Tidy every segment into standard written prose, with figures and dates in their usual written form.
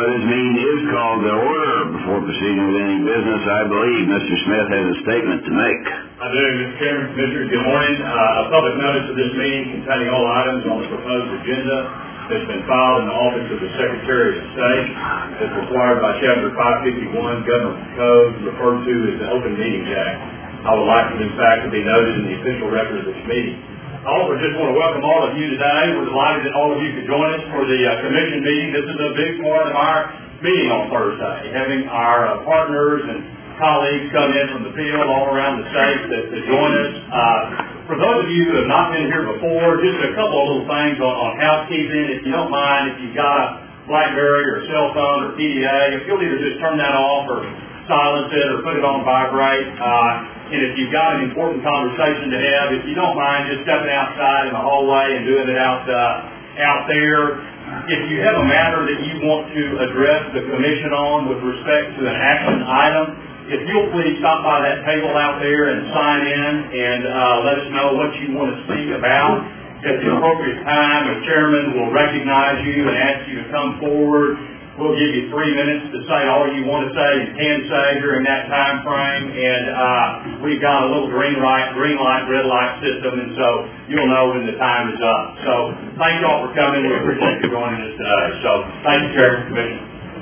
This meeting is called to order. Before proceeding with any business, I believe Mr. Smith has a statement to make. I do, Mr. Chairman, Commissioners. Good morning. A public notice of this meeting containing all items on the proposed agenda has been filed in the office of the Secretary of State as required by Chapter 551 Government Code, referred to as the Open Meetings Act. I would like for this fact to be noted in the official record of this meeting. I also just want to welcome all of you today. We're delighted that all of you could join us for the commission meeting. This is a big part of our meeting on Thursday, having our partners and colleagues come in from the field all around the state to join us. For those of you who have not been here before, just a couple of little things on housekeeping. If you don't mind, if you've got a BlackBerry or cell phone or PDA, if you'll either just turn that off or silence it or put it on vibrate. And if you've got an important conversation to have, if you don't mind just stepping outside in the hallway and doing it out there. If you have a matter that you want to address the commission on with respect to an action item, if you'll please stop by that table out there and sign in and let us know what you want to speak about. At the appropriate time, the chairman will recognize you and ask you to come forward. We'll give you 3 minutes to say all you want to say and can say during that time frame. And we've got a little green light, red light system, and so you'll know when the time is up. So thank you all for coming. We appreciate you joining us today. So thank you, Chairman, Commission.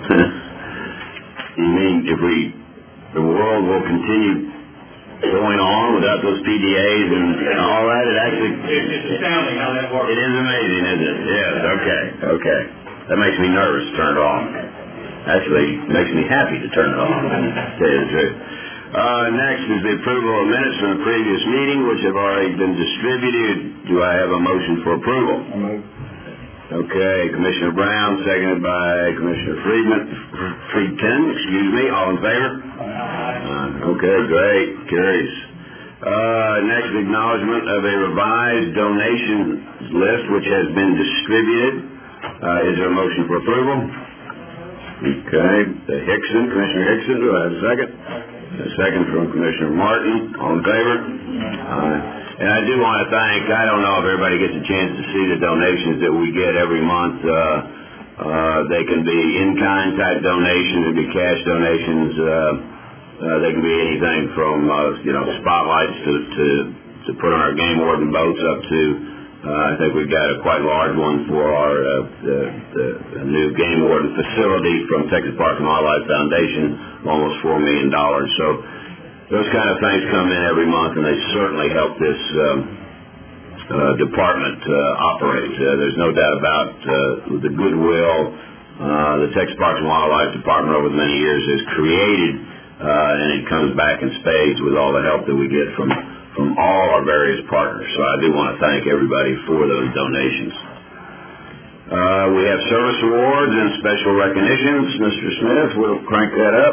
You mean the world will continue going on without those PDAs and all that? It's astounding how that works. It is amazing, isn't it? Yes, okay. That makes me nervous to turn it on. Actually, it makes me happy to turn it on, to tell you the truth. Next is the approval of minutes from the previous meeting, which have already been distributed. Do I have a motion for approval? Okay, Commissioner Brown, seconded by Commissioner Friedkin, all in favor? Okay, great, carries. Next, acknowledgement of a revised donation list, which has been distributed. Is there a motion for approval? Okay. Commissioner Hickson, do I have a second? A second from Commissioner Martin. All in favor? And I do want to thank, I don't know if everybody gets a chance to see the donations that we get every month. They can be in-kind type donations, they can be cash donations. They can be anything from, spotlights to put on our game warden boats up to I think we've got a quite large one for our the new game warden facility from Texas Parks and Wildlife Foundation, almost $4 million. So those kind of things come in every month, and they certainly help this department operate. There's no doubt about the goodwill the Texas Parks and Wildlife Department over the many years has created, and it comes back in spades with all the help that we get from all our various partners. So I do want to thank everybody for those donations. We have service awards and special recognitions. Mr. Smith, we'll crank that up.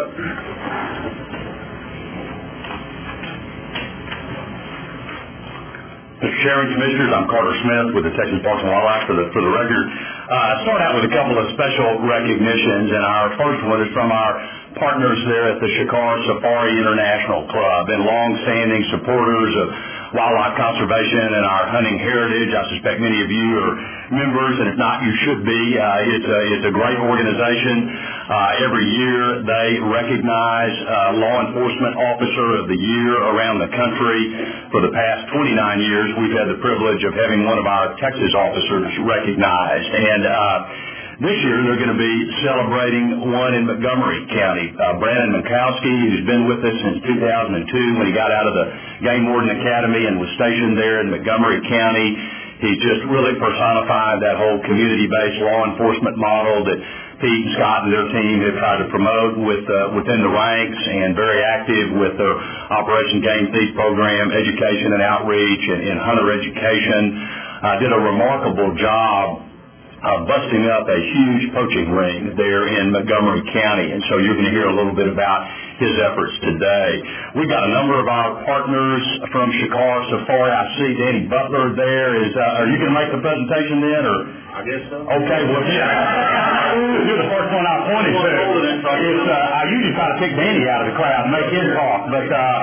Mr. Chairman, Commissioners, I'm Carter Smith with the Texas Parks and Wildlife. For the record, start out with a couple of special recognitions, and our first one is from our partners there at the Shikar Safari International Club and long-standing supporters of wildlife conservation and our hunting heritage. I suspect many of you are members, and if not, you should be. It's a great organization. Every year they recognize Law Enforcement Officer of the Year around the country. For the past 29 years, we've had the privilege of having one of our Texas officers recognized. And this year, they're going to be celebrating one in Montgomery County. Brandon Mikowski, who's been with us since 2002 when he got out of the Game Warden Academy and was stationed there in Montgomery County. He's just really personified that whole community-based law enforcement model that Pete and Scott and their team have tried to promote within the ranks, and very active with their Operation Game Thief program, education and outreach, and hunter education. Did a remarkable job busting up a huge poaching ring there in Montgomery County, and so you're going to hear a little bit about his efforts today. We've got a number of our partners from Shikar Safari. I see Danny Butler there. Are you going to make the presentation then, or? I guess so. Okay, well, yeah. You're the first one I pointed to. I usually try to pick Danny out of the crowd and make him talk, but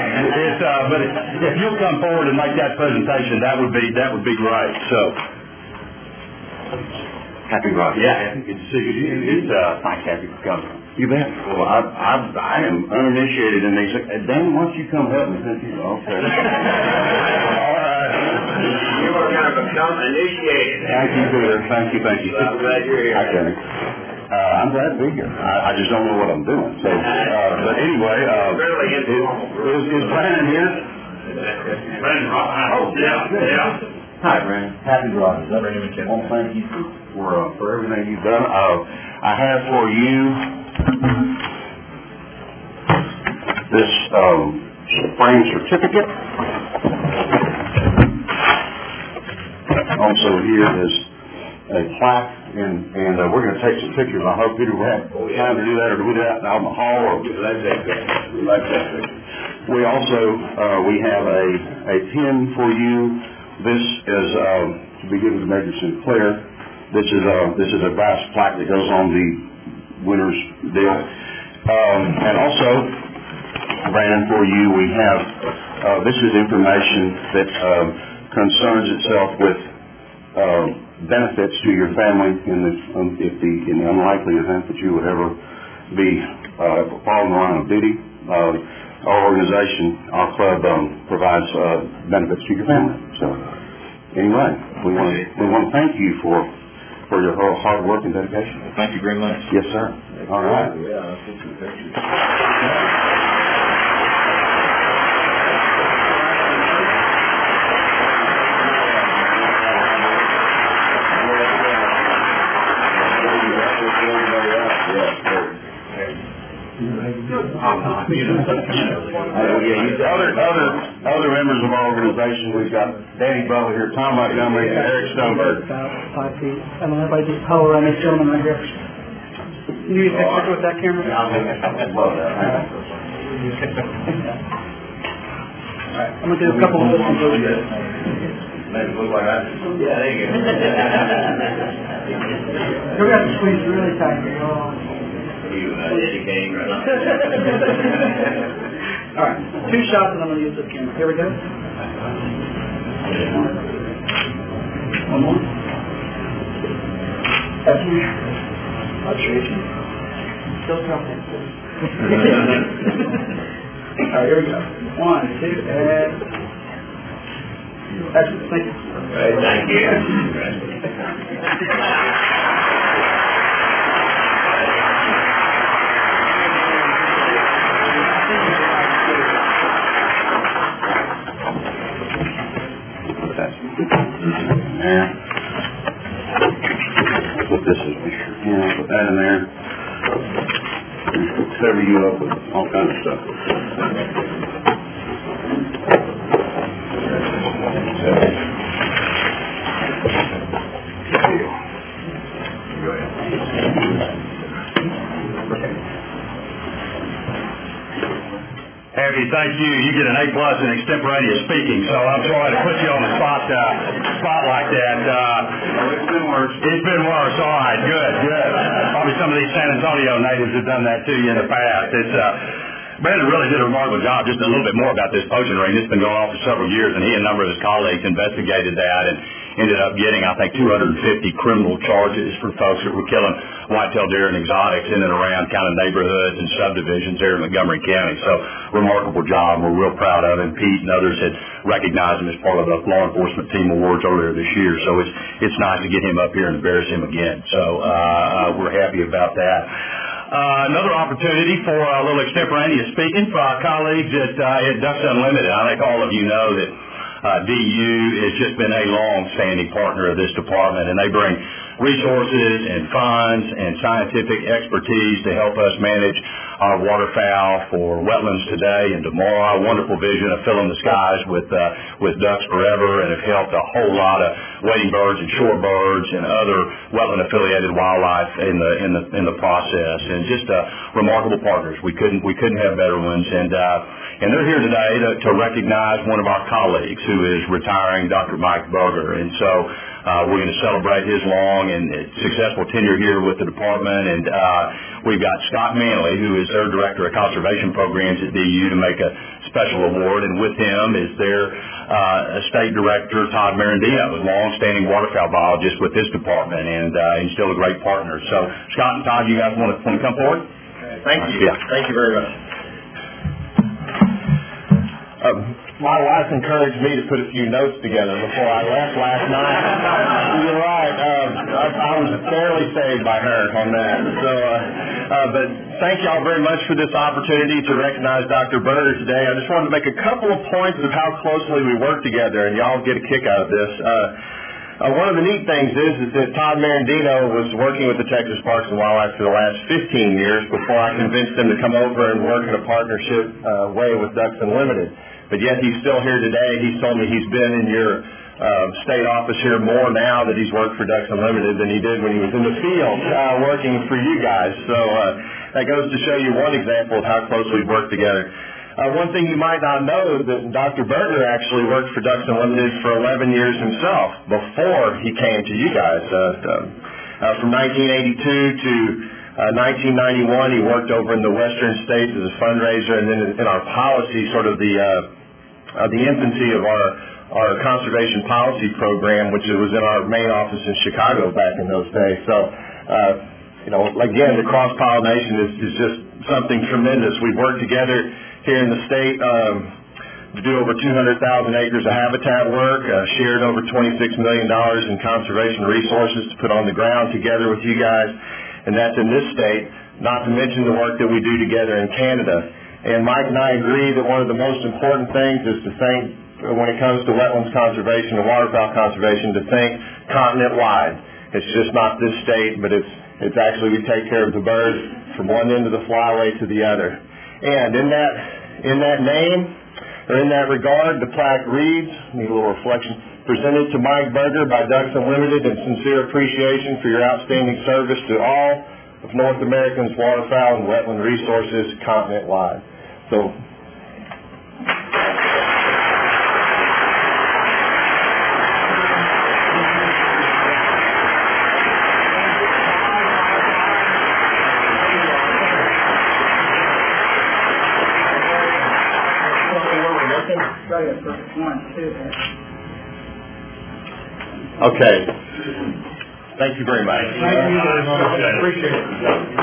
if you'll come forward and make that presentation, that would be great. So. Happy Rock. Yeah, good to see you. It's nice to have you come. You bet. Well, I am uninitiated in these. Dan, why don't you come help me? Okay. All right. You are going to become initiated. Thank you, Peter. Thank you. I'm glad you're here. Okay. I'm glad to be here. I just don't know what I'm doing. So, but anyway, is Brandon here? Brandon Rock. Oh, yeah. Hi, Brandon. Happy Rock. Brandon McKenna. Well, thank you for everything you've done. I have for you this spring certificate. Also here is a plaque, and we're going to take some pictures. I hope Peter will have time to do that, or do we do that out in the hall? Or we also we have a pin for you. This is to be given to Major Sinclair. This is a brass plaque that goes on the winner's deal. And also, Brandon, for you, we have this is information that concerns itself with benefits to your family in the unlikely event that you would ever be following the line of duty. Our organization, our club, provides benefits to your family. So, anyway, we want to thank you for your hard work and dedication. Thank you very much. Yes, sir. All right. Other members of our organization, we've got Danny Butler here, Tom Montgomery, and Eric Stoneberg. About 5 feet. I don't know if I just power around this gentleman right here. Can you take a picture with that camera? Alright, I'm going to do a couple of listens over here. Make it look like that. Yeah, there you go. You're going to squeeze really tight. You educating right now. Alright, 2 shots and I'm going to use this camera. Here we go. One more. That's me. I'll show you. Still coming. Alright, here we go. 1, 2, and... Excellent, thank you. Right, thank you. There. Put this in here, put that in there. Cover you up with all kinds of stuff. Happy, thank you. You get an A+ in extemporaneous speaking, so I'm sorry to put you on the spot like that. It's been worse. It's been worse. All right, good. Probably some of these San Antonio natives have done that to you in the past. Brandon really did a remarkable job. Just a little bit more about this poaching ring. It's been going on for several years, and he and a number of his colleagues investigated that and ended up getting, I think, 250 criminal charges for folks that were killing whitetail deer and exotics in and around kind of neighborhoods and subdivisions here in Montgomery County. So, remarkable job. We're real proud of him. Pete and others had recognized him as part of the Law Enforcement Team Awards earlier this year. So, it's nice to get him up here and embarrass him again. So, we're happy about that. Another opportunity for a little extemporaneous speaking for our colleagues at Ducks Unlimited. I think all of you know that DU has just been a long-standing partner of this department, and they bring resources and funds and scientific expertise to help us manage our waterfowl for wetlands today and tomorrow. A wonderful vision of filling the skies with ducks forever, and have helped a whole lot of wading birds and shorebirds and other wetland-affiliated wildlife in the process. And just remarkable partners. We couldn't have better ones. And they're here today to recognize one of our colleagues who is retiring, Dr. Mike Berger. And so we're going to celebrate his long and successful tenure here with the department. And we've got Scott Manley, who is their Director of Conservation Programs at DU, to make a special award. And with him is their State Director Todd Marandino, a long-standing waterfowl biologist with this department, and he's still a great partner. So, Scott and Todd, you guys want to come forward? Thank you. Yeah. Thank you very much. My wife encouraged me to put a few notes together before I left last night. You're right. I was fairly saved by her on that. So, but thank y'all very much for this opportunity to recognize Dr. Berger today. I just wanted to make a couple of points of how closely we work together, and y'all get a kick out of this. One of the neat things is that Todd Marandino was working with the Texas Parks and Wildlife for the last 15 years before I convinced him to come over and work in a partnership way with Ducks Unlimited. But yet he's still here today. He's told me he's been in your state office here more now that he's worked for Ducks Unlimited than he did when he was in the field working for you guys. So that goes to show you one example of how closely we work together. One thing you might not know is that Dr. Berger actually worked for Ducks Unlimited for 11 years himself before he came to you guys. From 1982 to 1991, he worked over in the western states as a fundraiser, and then in our policy, sort of the infancy of our conservation policy program, which was in our main office in Chicago back in those days. So, again, the cross-pollination is just something tremendous. We've worked together here in the state to do over 200,000 acres of habitat work, shared over $26 million in conservation resources to put on the ground together with you guys, and that's in this state, not to mention the work that we do together in Canada. And Mike and I agree that one of the most important things is to think, when it comes to wetlands conservation and waterfowl conservation, to think continent-wide. It's just not this state, but it's actually we take care of the birds from one end of the flyway to the other. And in that name, or in that regard, the plaque reads, need a little reflection, presented to Mike Berger by Ducks Unlimited in sincere appreciation for your outstanding service to all of North America's waterfowl and wetland resources continent-wide. So, okay. Thank you very much. Thank you very much. I appreciate it.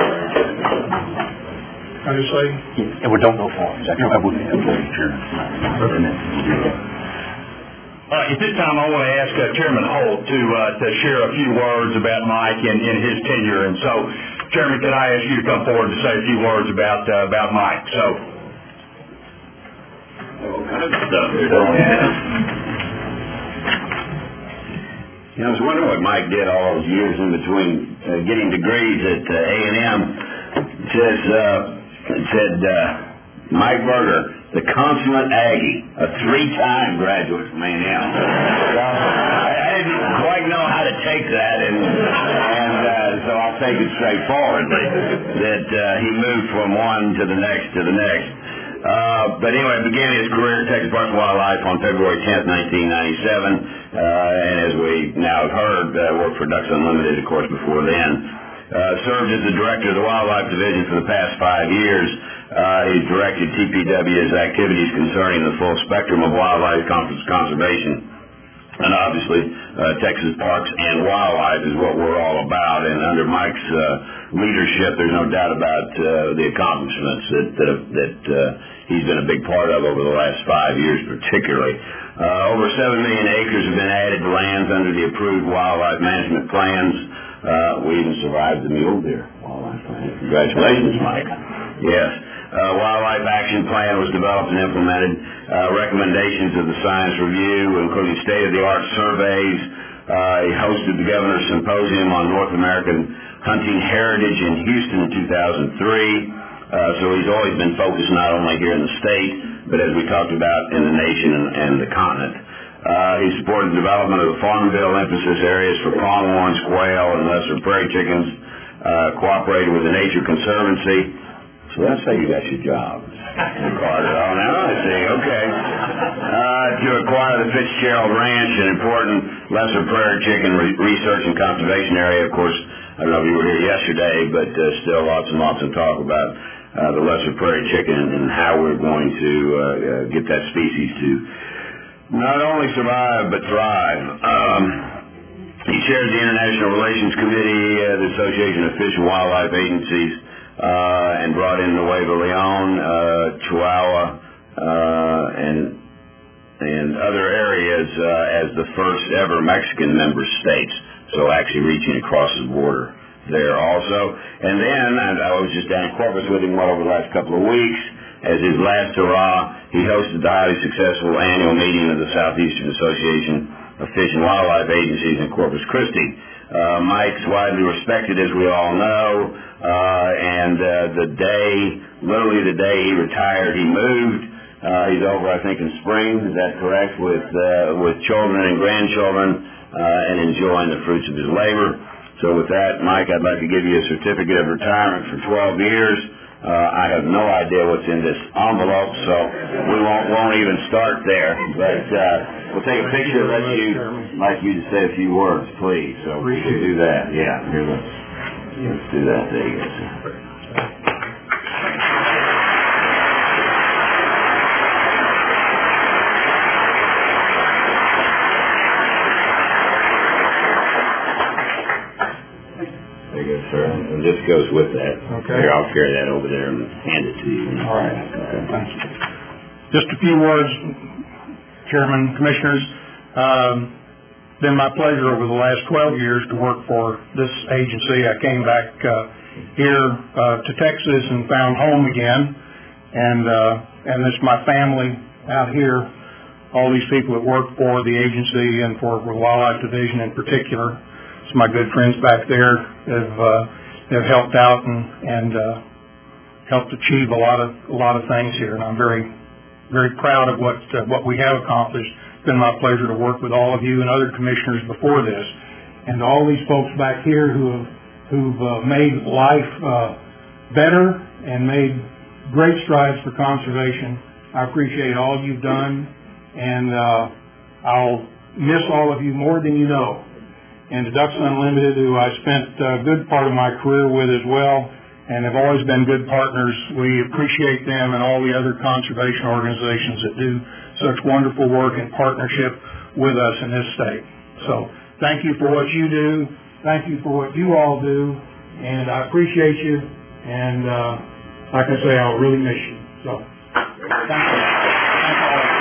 Can I just say? Yeah, well, don't go far. At this time, I want to ask Chairman Holt to share a few words about Mike and his tenure. And so, Chairman, could I ask you to come forward to say a few words about Mike? So, all kinds of stuff. I was wondering what Mike did all those years in between getting degrees at A&M. It said Mike Berger, the consummate Aggie, a 3-time graduate from A&M. I didn't quite know how to take that, and so I'll take it straightforwardly that he moved from one to the next to the next. But anyway, began his career at Texas Parks and Wildlife on February 10th, 1997. And as we now have heard, worked for Ducks Unlimited, of course, before then. Served as the director of the Wildlife Division for the past 5 years. He's directed TPW's activities concerning the full spectrum of wildlife conservation. And obviously, Texas Parks and Wildlife is what we're all about. And under Mike's leadership, there's no doubt about the accomplishments that he's been a big part of over the last 5 years, particularly. Over 7 million acres have been added to lands under the approved wildlife management plans. We even survived the mule deer wildlife plan. Congratulations, Mike. Yes. Wildlife Action Plan was developed and implemented. Recommendations of the Science Review, including state-of-the-art surveys. He hosted the Governor's Symposium on North American Hunting Heritage in Houston in 2003. So he's always been focused not only here in the state, but as we talked about, in the nation and the continent. He supported the development of the Farm Bill emphasis areas for pronghorns, quail, and lesser prairie chickens, cooperated with the Nature Conservancy. So that's how you got your job, Carter. Oh, now I see. Okay. To acquire the Fitzgerald Ranch, an important lesser prairie chicken research and conservation area. Of course, I don't know if you were here yesterday, but still lots and lots of talk about the lesser prairie chicken and how we're going to get that species to not only survive but thrive. He chairs the International Relations Committee of the Association of Fish and Wildlife Agencies, and brought in Nuevo Leon, Chihuahua, and other areas as the first ever Mexican member states. So actually reaching across the border there also. And then I was just down in Corpus with him over the last couple of weeks. As his last hurrah, he hosted the highly successful annual meeting of the Southeastern Association of Fish and Wildlife Agencies in Corpus Christi. Mike's widely respected, as we all know, and literally the day he retired, he moved. He's over, I think, in spring, is that correct, with children and grandchildren, and enjoying the fruits of his labor. So with that, Mike, I'd like to give you a certificate of retirement for 12 years. I have no idea what's in this envelope, so we won't even start there. But we'll take a picture. I'd like you to say a few words, please. So we can do that. Yeah, here, let's do that. There you go, sir. Sir, and this goes with that. Okay. Here, I'll carry that over there and hand it to you. All right. Okay. Thank you. Just a few words, Chairman, Commissioners. Been my pleasure over the last 12 years to work for this agency. I came back here to Texas and found home again, and this is my family out here. All these people that work for the agency and for the Wildlife Division in particular. My good friends back there have helped out and helped achieve a lot of things here, and I'm very, very proud of what we have accomplished. It's been my pleasure to work with all of you and other commissioners before this, and all these folks back here who've made life better and made great strides for conservation. I appreciate all you've done, and I'll miss all of you more than you know. And to Ducks Unlimited, who I spent a good part of my career with as well, and have always been good partners. We appreciate them and all the other conservation organizations that do such wonderful work in partnership with us in this state. So thank you for what you do. Thank you for what you all do. And I appreciate you. And like I say, I'll really miss you. So thank you. Thank you all.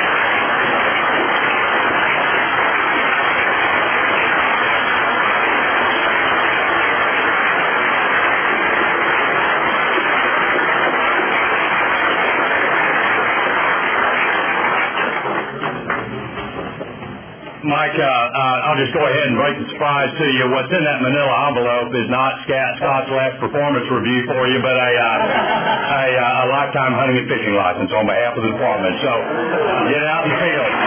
Mike, I'll just go ahead and break the surprise to you. What's in that manila envelope is not Scott's last performance review for you, but a lifetime hunting and fishing license on behalf of the department. So get out and feel it.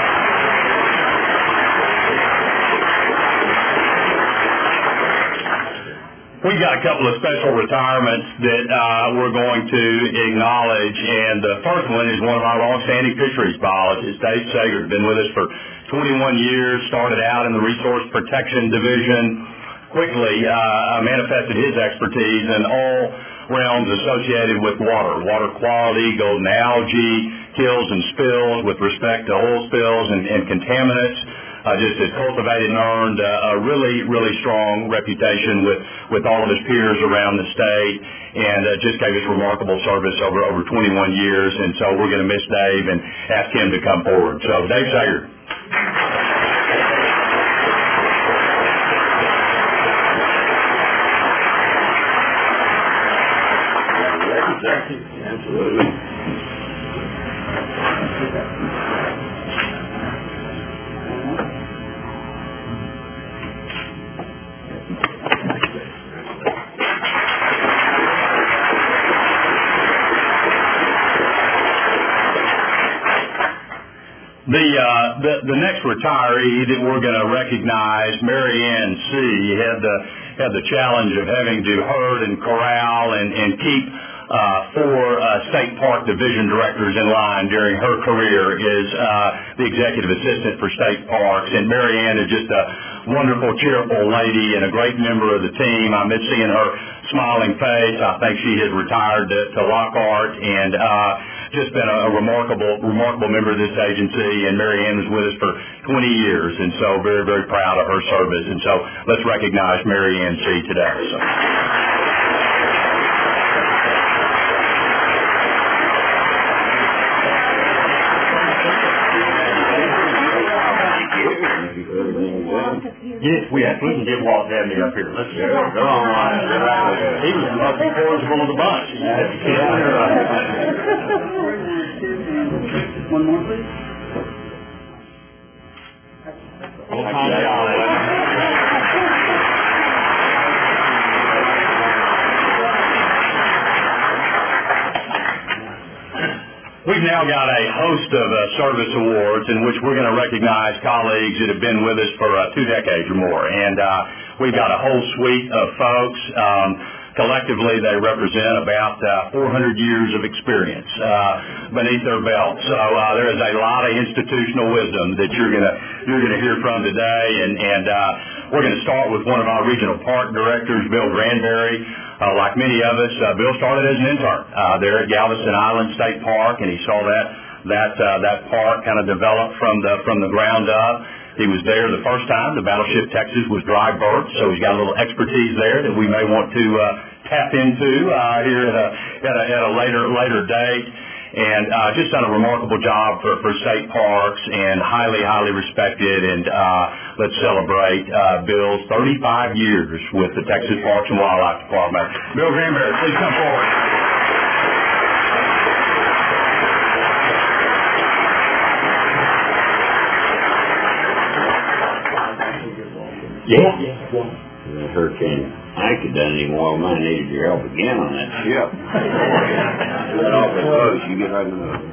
We've got a couple of special retirements that we're going to acknowledge, and the first one is one of our long-standing fisheries biologists. Dave Sager has been with us for 21 years, started out in the Resource Protection Division, quickly manifested his expertise in all realms associated with water quality, golden algae, kills and spills with respect to oil spills and contaminants. Just has cultivated and earned a really, really strong reputation with all of his peers around the state, and just gave us remarkable service over 21 years. And so we're going to miss Dave and ask him to come forward. So Dave Sager. Absolutely. The next retiree that we're going to recognize, Mary Ann C., had the challenge of having to herd and corral and keep four state park division directors in line during her career, is the executive assistant for state parks. And Mary Ann is just a wonderful, cheerful lady and a great member of the team. I miss seeing her smiling face. I think she had retired to Lockhart, and just been a remarkable member of this agency, and Mary Ann was with us for 20 years, and so very, very proud of her service. And so let's recognize Mary Ann C. today. So. Yes, we can get Walt Dabney up here. Let's go. Go on. He was the most incorrigible of the bunch. One more, please. We've now got a host of service awards in which we're going to recognize colleagues that have been with us for 2 decades or more. And we've got a whole suite of folks. Collectively, they represent about 400 years of experience beneath their belt. So there is a lot of institutional wisdom that you're going to hear from today. And we're going to start with one of our regional park directors, Bill Granberry. Like many of us, Bill started as an intern there at Galveston Island State Park, and he saw that park kind of develop from the ground up. He was there the first time the Battleship Texas was dry berthed, so he's got a little expertise there that we may want to tap into here at a later date. And just done a remarkable job for state parks, and highly respected. And let's celebrate Bill's 35 years with the Texas Parks and Wildlife Department. Bill Granberry, please come forward. Yeah. Hurricane Ike had done anymore. I needed your help again on that ship. That off the coast, you get right in the middle.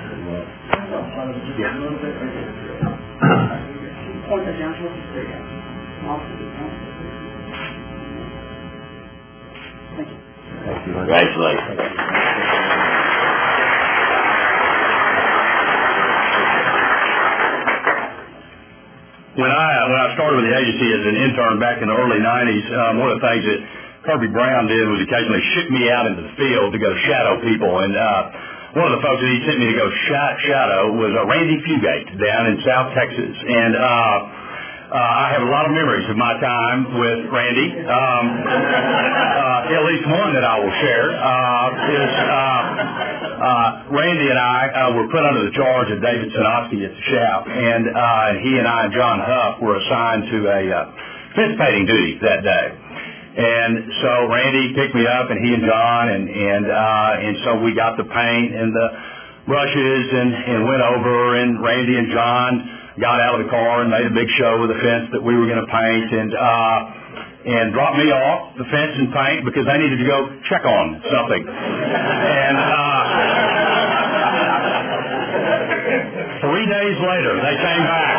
Point that down to us. There you go. Thank you. Congratulations. When I started with the agency as an intern back in the early 90s, one of the things that Kirby Brown did was occasionally ship me out into the field to go shadow people. And one of the folks that he sent me to go shadow was Randy Fugate down in South Texas. And I have a lot of memories of my time with Randy. At least one that I will share is Randy and I were put under the charge of David Sinofsky at the shop, and he and I and John Huff were assigned to a fence painting duty that day. And so Randy picked me up, and he and John, and so we got the paint and the brushes and went over, and Randy and John got out of the car and made a big show with the fence that we were going to paint, and dropped me off the fence and paint because they needed to go check on something. And 3 days later, they came back.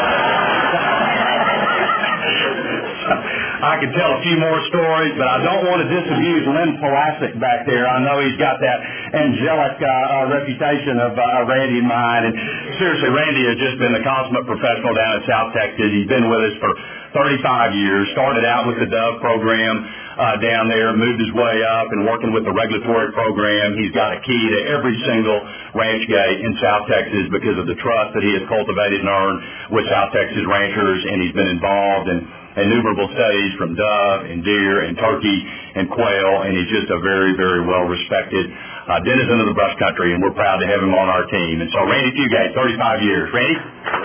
I could tell a few more stories, but I don't want to disabuse Lynn Polassic back there. I know he's got that angelic reputation of Randy and mine. And seriously, Randy has just been a consummate professional down in South Texas. He's been with us for 35 years, started out with the Dove program down there, moved his way up and working with the regulatory program. He's got a key to every single ranch gate in South Texas because of the trust that he has cultivated and earned with South Texas ranchers, and he's been involved in innumerable studies from dove and deer and turkey and quail, and he's just a very, very well-respected denizen of the brush country, and we're proud to have him on our team. And so Randy Fugate, 35 years. Randy?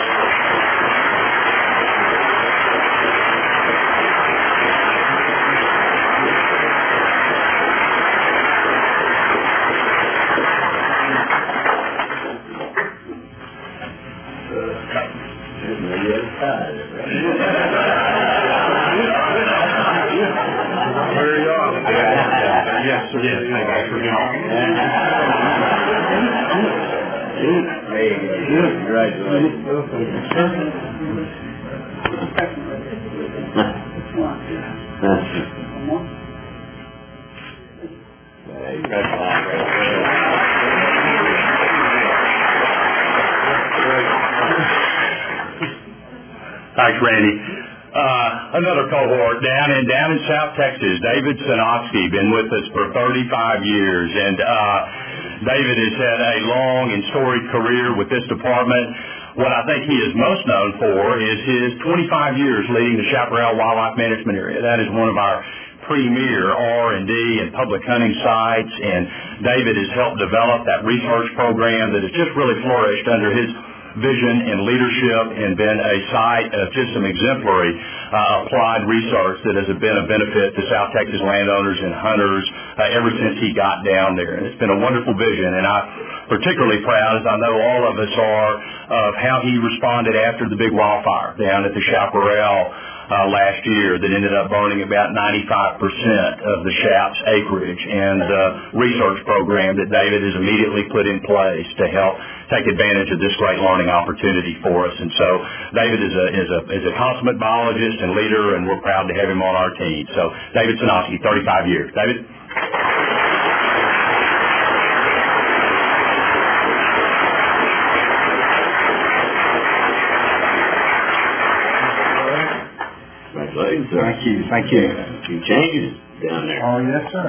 Thanks, Randy. Another cohort down in South Texas, David Sinofsky, been with us for 35 years, and David has had a long and storied career with this department. What I think he is most known for is his 25 years leading the Chaparral Wildlife Management Area. That is one of our premier R&D and public hunting sites, and David has helped develop that research program that has just really flourished under his vision and leadership and been a site of just some exemplary applied research that has been a benefit to South Texas landowners and hunters ever since he got down there. And it's been a wonderful vision, and I'm particularly proud, as I know all of us are, of how he responded after the big wildfire down at the Chaparral last year that ended up burning about 95% of the Shap's acreage, and the research program that David has immediately put in place to help take advantage of this great learning opportunity for us. And so David is a consummate biologist and leader, and we're proud to have him on our team. So David Sinofsky, 35 years. David? Thank you. Thank you. You changes down there. Oh, yes, sir.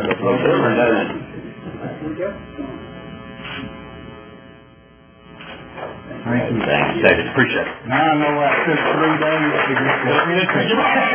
Thank you. Thanks, David. Appreciate it. Now I know I took 3 days to get this.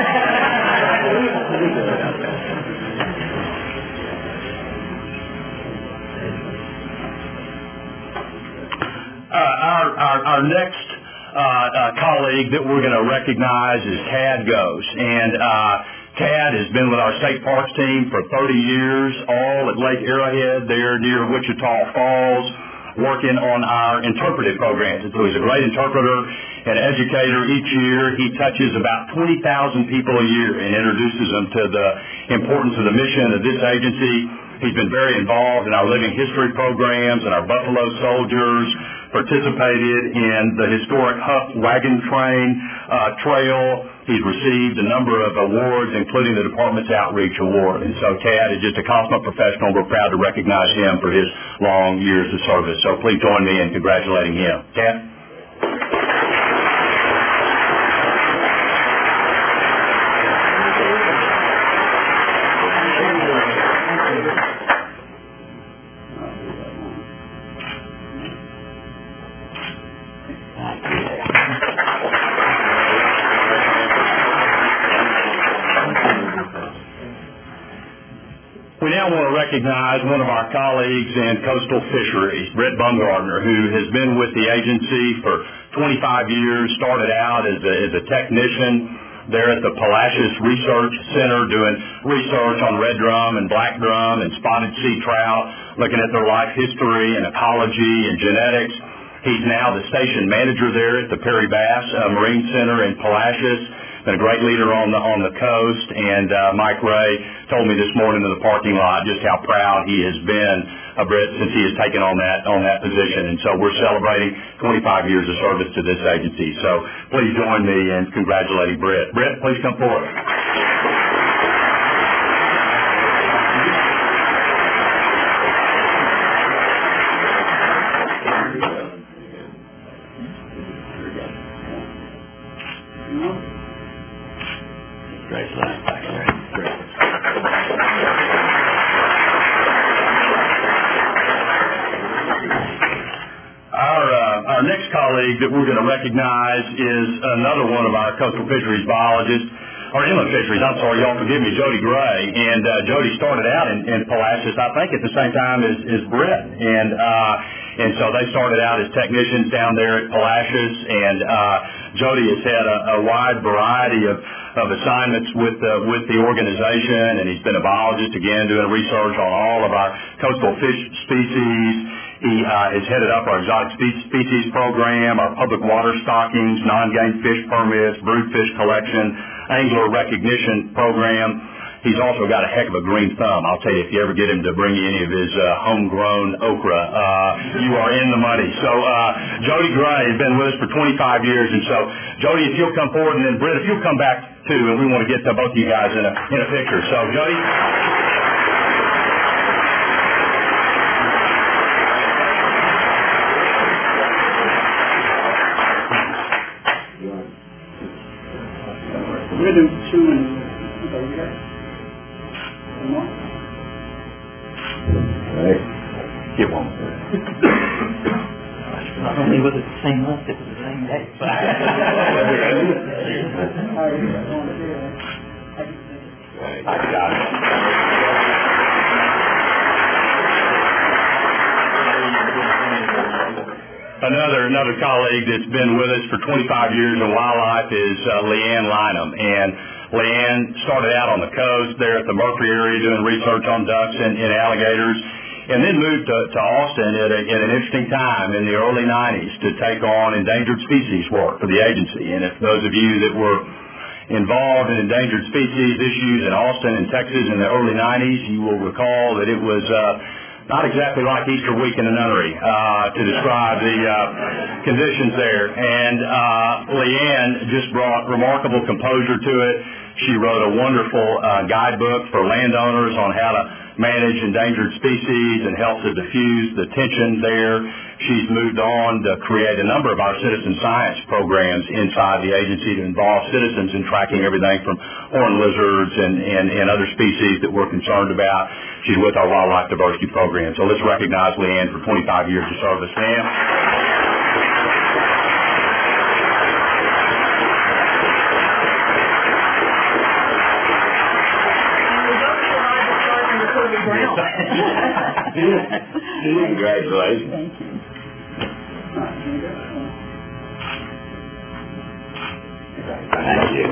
Our next colleague that we're going to recognize is Tad Gose, and Tad has been with our state parks team for 30 years, all at Lake Arrowhead there near Wichita Falls, working on our interpretive programs. And so he's a great interpreter and educator. Each year he touches about 20,000 people a year and introduces them to the importance of the mission of this agency. He's been very involved in our living history programs and our Buffalo Soldiers, participated in the historic Huff Wagon Train Trail. He's received a number of awards, including the Department's Outreach Award. And so Tad is just a consummate professional. We're proud to recognize him for his long years of service. So please join me in congratulating him. Tad? We now want to recognize one of our colleagues in coastal fisheries, Brett Bumgardner, who has been with the agency for 25 years, started out as a technician there at the Palacios Research Center doing research on red drum and black drum and spotted sea trout, looking at their life history and ecology and genetics. He's now the station manager there at the Perry Bass Marine Center in Palacios. Been a great leader on the coast, and Mike Ray told me this morning in the parking lot just how proud he has been of Brett since he has taken on that position. And so we're celebrating 25 years of service to this agency. So please join me in congratulating Brett. Brett, please come forward. Our next colleague that we're going to recognize is another one of our coastal fisheries biologists, or inland fisheries, I'm sorry, y'all forgive me, Jody Gray. And Jody started out in Palacios, I think, at the same time as Brett. And so they started out as technicians down there at Palacios, and Jody has had a wide variety of assignments with the organization, and he's been a biologist, again, doing research on all of our coastal fish species. He has headed up our exotic species program, our public water stockings, non-game fish permits, brood fish collection, angler recognition program. He's also got a heck of a green thumb. I'll tell you, if you ever get him to bring you any of his homegrown okra, you are in the money. So Jody Gray has been with us for 25 years, and so Jody, if you'll come forward, and then Britt, if you'll come back too, and we want to get to both of you guys in a picture. So Jody. We're going to do 2 and over here. One more. Right. Get one. Not only was it the same month, it was the same day. I got it. Another colleague that's been with us for 25 years in wildlife is Leanne Lynham. And Leanne started out on the coast there at the Murphy area doing research on ducks and alligators, and then moved to Austin at an interesting time in the early 90s to take on endangered species work for the agency. And if those of you that were involved in endangered species issues in Austin and Texas in the early 90s, you will recall that it was not exactly like Easter week in a nunnery to describe the conditions there. And Leanne just brought remarkable composure to it. She wrote a wonderful guidebook for landowners on how to manage endangered species and help to diffuse the tension there. She's moved on to create a number of our citizen science programs inside the agency to involve citizens in tracking everything from horned lizards and other species that we're concerned about. She's with our wildlife diversity program. So let's recognize Leanne for 25 years of service. Leanne? Congratulations. Thank you. Thank you.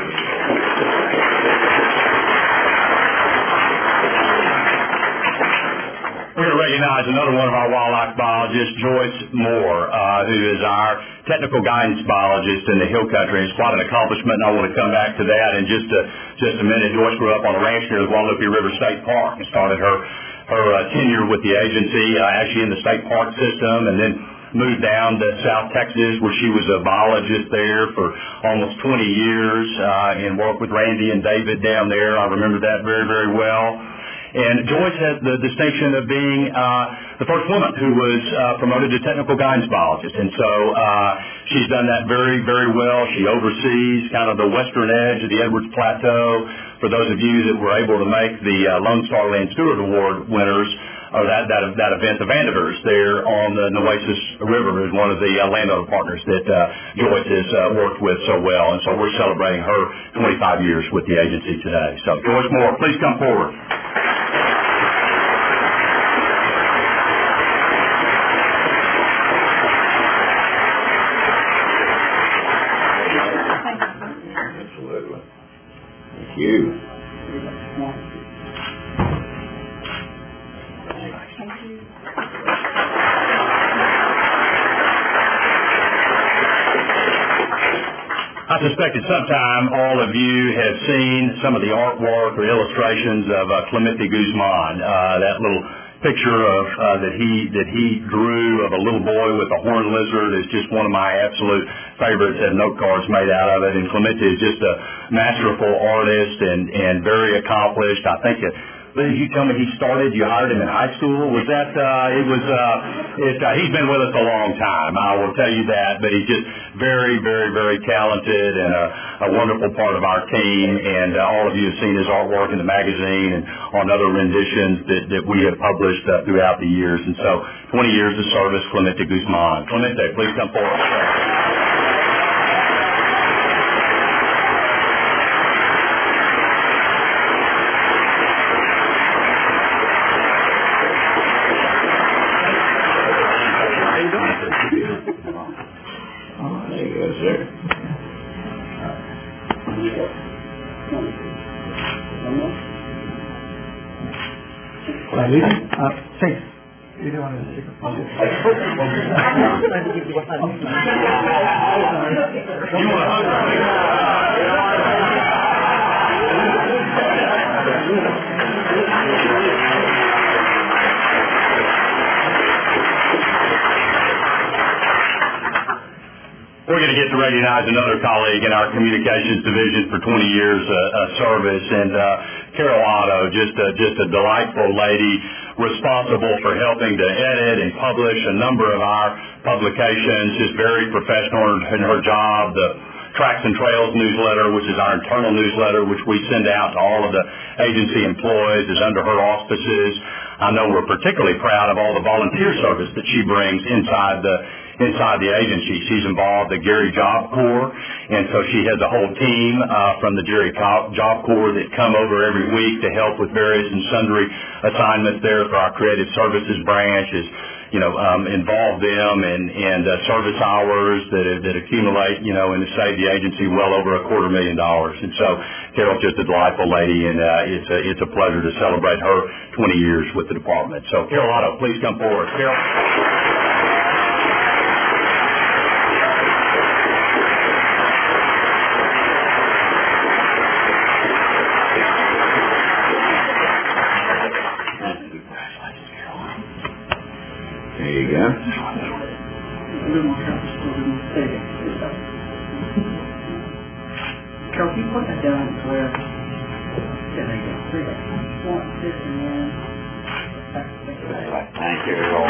We're going to recognize another one of our wildlife biologists, Joyce Moore, who is our technical guidance biologist in the Hill Country. It's quite an accomplishment, and I want to come back to that in just a minute. Joyce grew up on a ranch near the Guadalupe River State Park and started her tenure with the agency actually in the state park system, and then moved down to South Texas, where she was a biologist there for almost 20 years and worked with Randy and David down there. I remember that very, very well. And Joyce has the distinction of being the first woman who was promoted to technical guidance biologist. And so she's done that very, very well. She oversees kind of the western edge of the Edwards Plateau. For those of you that were able to make the Lone Star Land Steward Award winners, or that event, the Vandevers there on the Nueces River is one of the landowner partners that Joyce has worked with so well. And so we're celebrating her 25 years with the agency today. So Joyce Moore, please come forward. Absolutely. Thank you. I suspect at some time all of you have seen some of the artwork or illustrations of Clemente Guzman. That little picture of that he drew of a little boy with a horned lizard is just one of my absolute favorites. Had note cards made out of it, and Clemente is just a masterful artist and very accomplished. I think did you tell me you hired him in high school? Was that, he's been with us a long time, I will tell you that, but he's just very, very, very talented and a wonderful part of our team, and all of you have seen his artwork in the magazine and on other renditions that we have published throughout the years. And so 20 years of service, Clemente Guzman. Clemente, please come forward. Thanks. You don't want to stick a phone. You want a We're going to get to recognize another colleague in our communications division for 20 years of service, and Carol Otto, just a delightful lady, responsible for helping to edit and publish a number of our publications, just very professional in her job. The Tracks and Trails newsletter, which is our internal newsletter, which we send out to all of the agency employees, is under her auspices. I know we're particularly proud of all the volunteer service that she brings inside the agency. She's involved at Gary Job Corps, and so she has a whole team from the Gary Job Corps that come over every week to help with various and sundry assignments there for our creative services branch. Involve them and service hours that accumulate, and to save the agency well over $250,000. And so Carol's just a delightful lady, and it's a pleasure to celebrate her 20 years with the department. So Carol Otto, please come forward. Carol. There you go. Carol, can you put that down where? There you go. There you go. One, two, and then. Thank you all.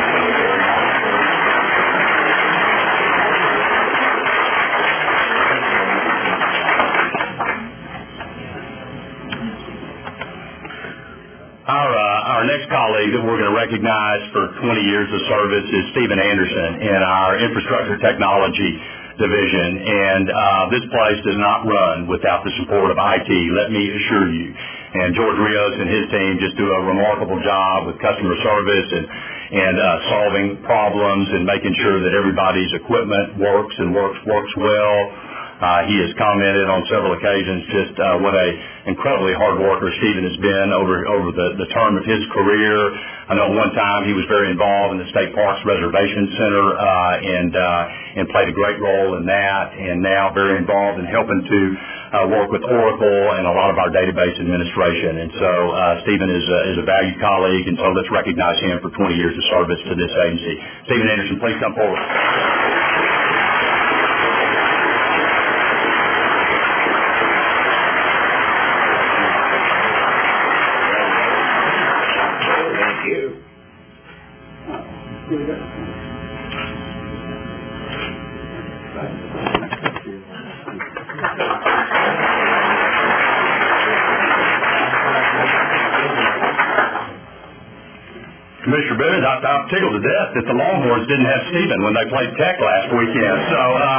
Our next colleague that we're going to recognize for 20 years of service is Stephen Anderson in our Infrastructure Technology Division. And this place does not run without the support of IT, let me assure you. And George Rios and his team just do a remarkable job with customer service and solving problems and making sure that everybody's equipment works and works well. He has commented on several occasions just what a incredibly hard worker Stephen has been over the term of his career. I know at one time he was very involved in the State Parks Reservation Center and played a great role in that, and now very involved in helping to work with Oracle and a lot of our database administration. And so Stephen is a valued colleague, and so let's recognize him for 20 years of service to this agency. Stephen Anderson, please come forward. Commissioner Bivens, I'm tickled to death that the Longhorns didn't have Stephen when they played Tech last weekend. So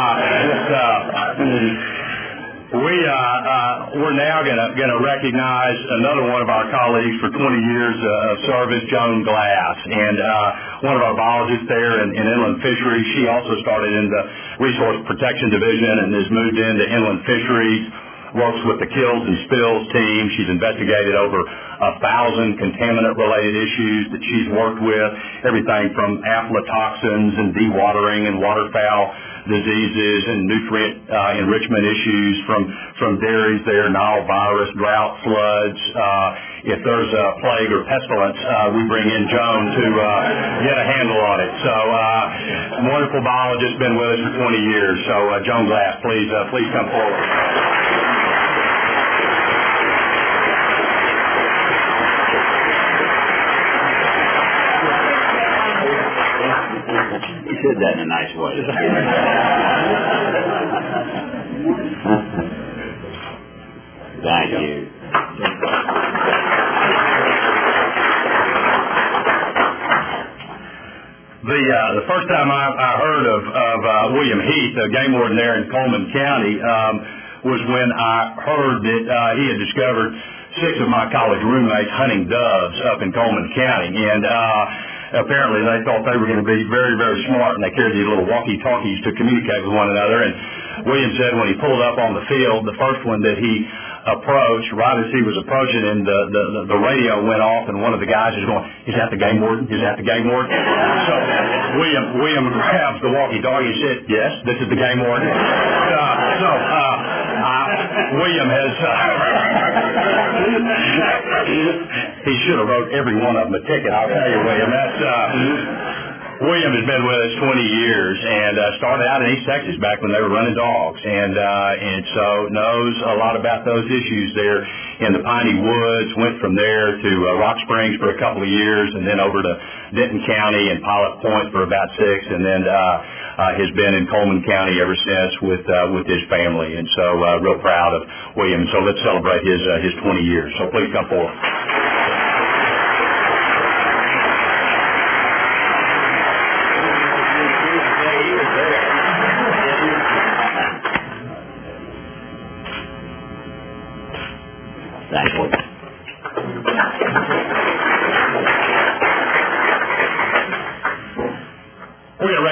we're now going to recognize another one of our colleagues for 20 years of service, Joan Glass, and one of our biologists there in inland fisheries. She also started in the Resource Protection Division and has moved into inland fisheries. Works with the Kills and Spills team. She's investigated over 1,000 contaminant-related issues that she's worked with, everything from aflatoxins and dewatering and waterfowl diseases and nutrient enrichment issues from dairies there, Nile virus, drought, floods. If there's a plague or pestilence, we bring in Joan to get a handle on it. So wonderful biologist, been with us for 20 years. So Joan Glass, please come forward. He said that in a nice way. Thank you. The first time I heard of William Heath, the game warden there in Coleman County, was when I heard that he had discovered 6 of my college roommates hunting doves up in Coleman County, and apparently they thought they were going to be very, very smart, and they carried these little walkie-talkies to communicate with one another. And William said when he pulled up on the field, the first one that he approached, right as he was approaching him, the radio went off, and one of the guys is going, "Is that the game warden? Is that the game warden?" So William grabs the walkie-talkie and said, "Yes, this is the game warden." William has he should have wrote every one of them a ticket, I'll tell you, William. William has been with us 20 years and started out in East Texas back when they were running dogs, and so knows a lot about those issues there in the Piney Woods. Went from there to Rock Springs for a couple of years, and then over to Denton County and Pilot Point for about 6, and then has been in Coleman County ever since with his family, and so real proud of William. So let's celebrate his 20 years. So please come forward.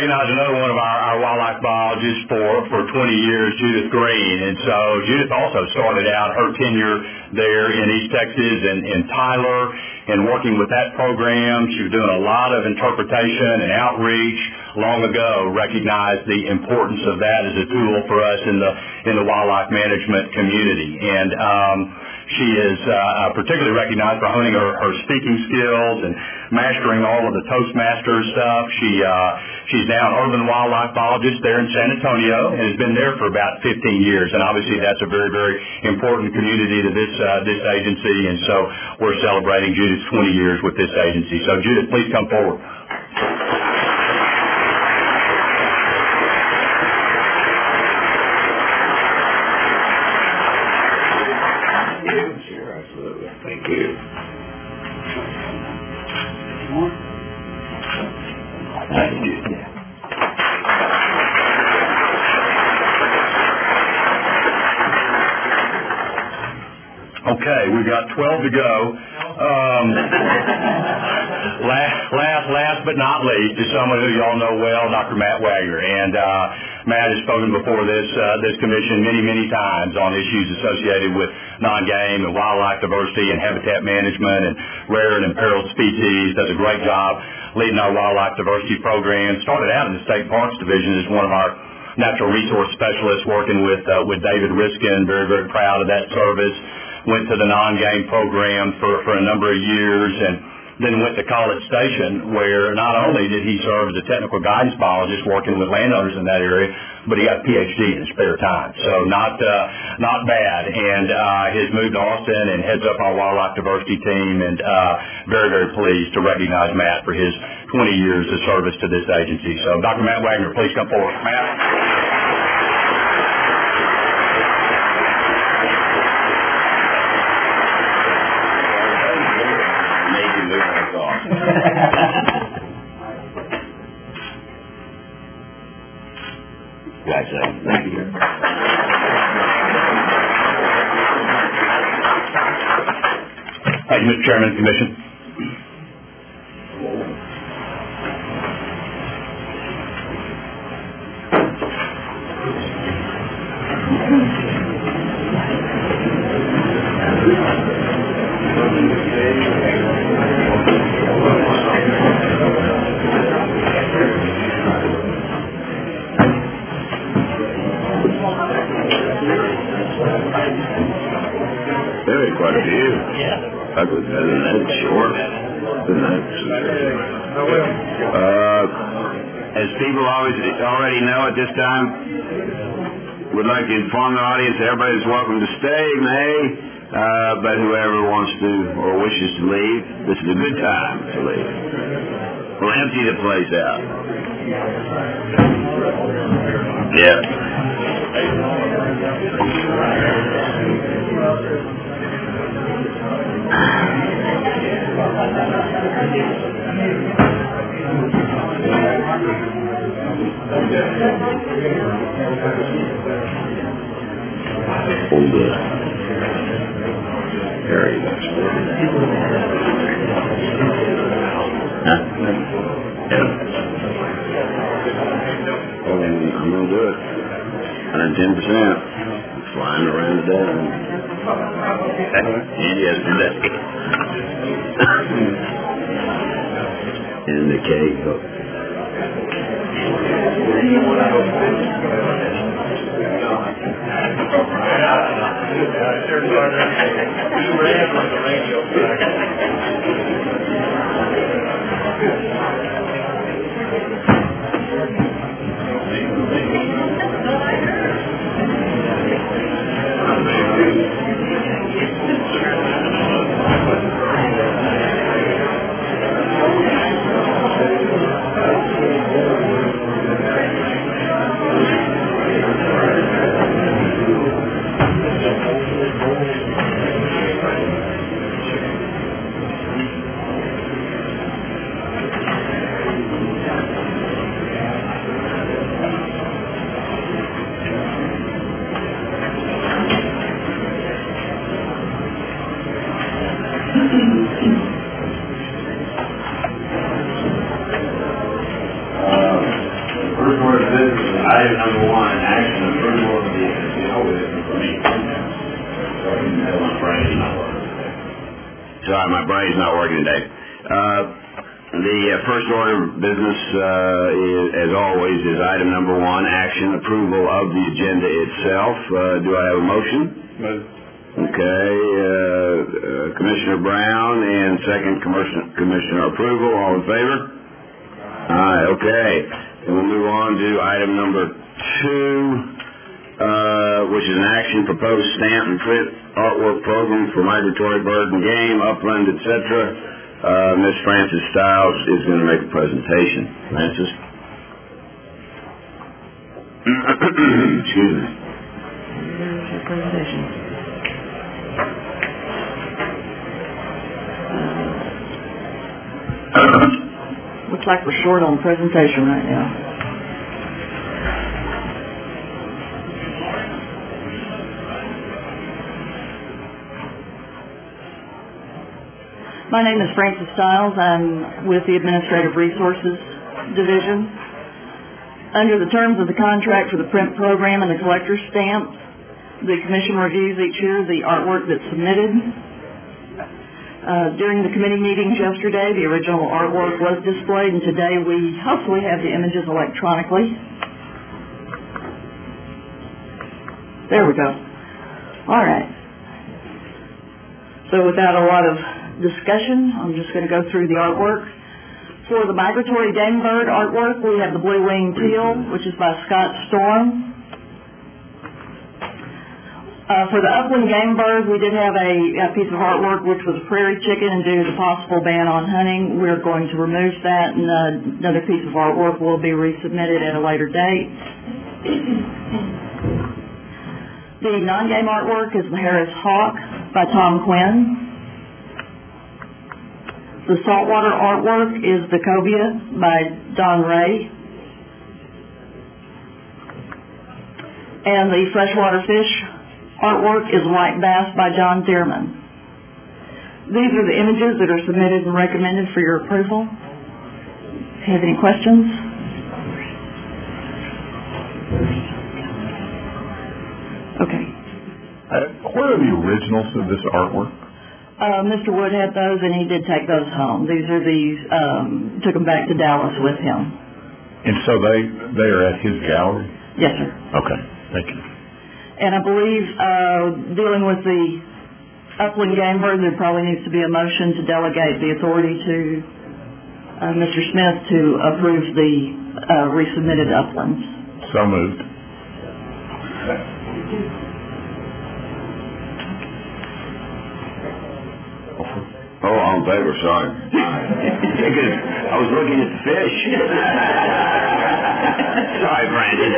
recognize another one of our wildlife biologists for 20 years, Judith Green. And so Judith also started out her tenure there in East Texas and Tyler, and working with that program. She was doing a lot of interpretation and outreach. Long ago, recognized the importance of that as a tool for us in the wildlife management community. And she is particularly recognized for honing her speaking skills and mastering all of the Toastmasters stuff. She's now an urban wildlife biologist there in San Antonio and has been there for about 15 years. And obviously that's a very, very important community to this agency. And so we're celebrating Judith's 20 years with this agency. So Judith, please come forward. Thank you. Thank you. Okay, we've got 12 to go. Last but not least is someone who you all know well, Dr. Matt Wagner. And Matt has spoken before this commission many times on issues associated with non-game and wildlife diversity and habitat management and rare and imperiled species. Does a great job leading our wildlife diversity program. Started out in the State Parks Division as one of our natural resource specialists working with David Riskin. Very, very proud of that service. Went to the non-game program for a number of years, and then went to College Station, where not only did he serve as a technical guidance biologist working with landowners in that area, but he got a PhD in his spare time. So not bad. And he's moved to Austin and heads up our wildlife diversity team, and very, very pleased to recognize Matt for his 20 years of service to this agency. So Dr. Matt Wagner, please come forward. Matt. Thank you. Thank you, Mr. Chairman, Commission. Quite a few. Other than that, short. As people already know at this time, we'd like to inform the audience that everybody's welcome to stay, but whoever wants to or wishes to leave, this is a good time to leave. We'll empty the place out. Yeah. Hold the very much. Huh? Yeah. I'm gonna do it. 110%. Flying around today. And yesterday. In the cave. item number 1, action approval of the, Sorry, my brain's not working today. The first order of business, as always, is item number 1, action approval of the agenda itself. Do I have a motion? Okay, Commissioner Brown, and second Commissioner approval. All in favor? Aye, okay. And we'll move on to item number 2, which is an action proposed stamp and print artwork program for migratory bird and game, upland, etc. Ms. Frances Stiles is going to make a presentation. Frances? Excuse me. Here's your presentation. Looks like we're short on presentation right now. My name is Frances Stiles. I'm with the Administrative Resources Division. Under the terms of the contract for the print program and the collector's stamps, the Commission reviews each year the artwork that's submitted. During the committee meetings yesterday, the original artwork was displayed, and today we hopefully have the images electronically. There we go. All right. So without a lot of discussion, I'm just going to go through the artwork. For the migratory game bird artwork, we have the blue-winged teal, which is by Scott Storm. For the upland game bird, we did have a piece of artwork which was a prairie chicken, and due to the possible ban on hunting, we're going to remove that, and another piece of artwork will be resubmitted at a later date. The non-game artwork is the Harris Hawk by Tom Quinn. The saltwater artwork is the Cobia by Don Ray. And the freshwater fish artwork is White Bass by John Dearman. These are the images that are submitted and recommended for your approval. Do you have any questions? Okay. Where are the originals of this artwork? Mr. Wood had those, and he did take those home. These are took them back to Dallas with him. And so they are at his gallery? Yes, sir. Okay, thank you. And I believe, dealing with the upland game bird, there probably needs to be a motion to delegate the authority to Mr. Smith to approve the resubmitted uplands. So moved. Oh, all in favor, sorry. Because I was looking at the fish. Sorry, Brandon.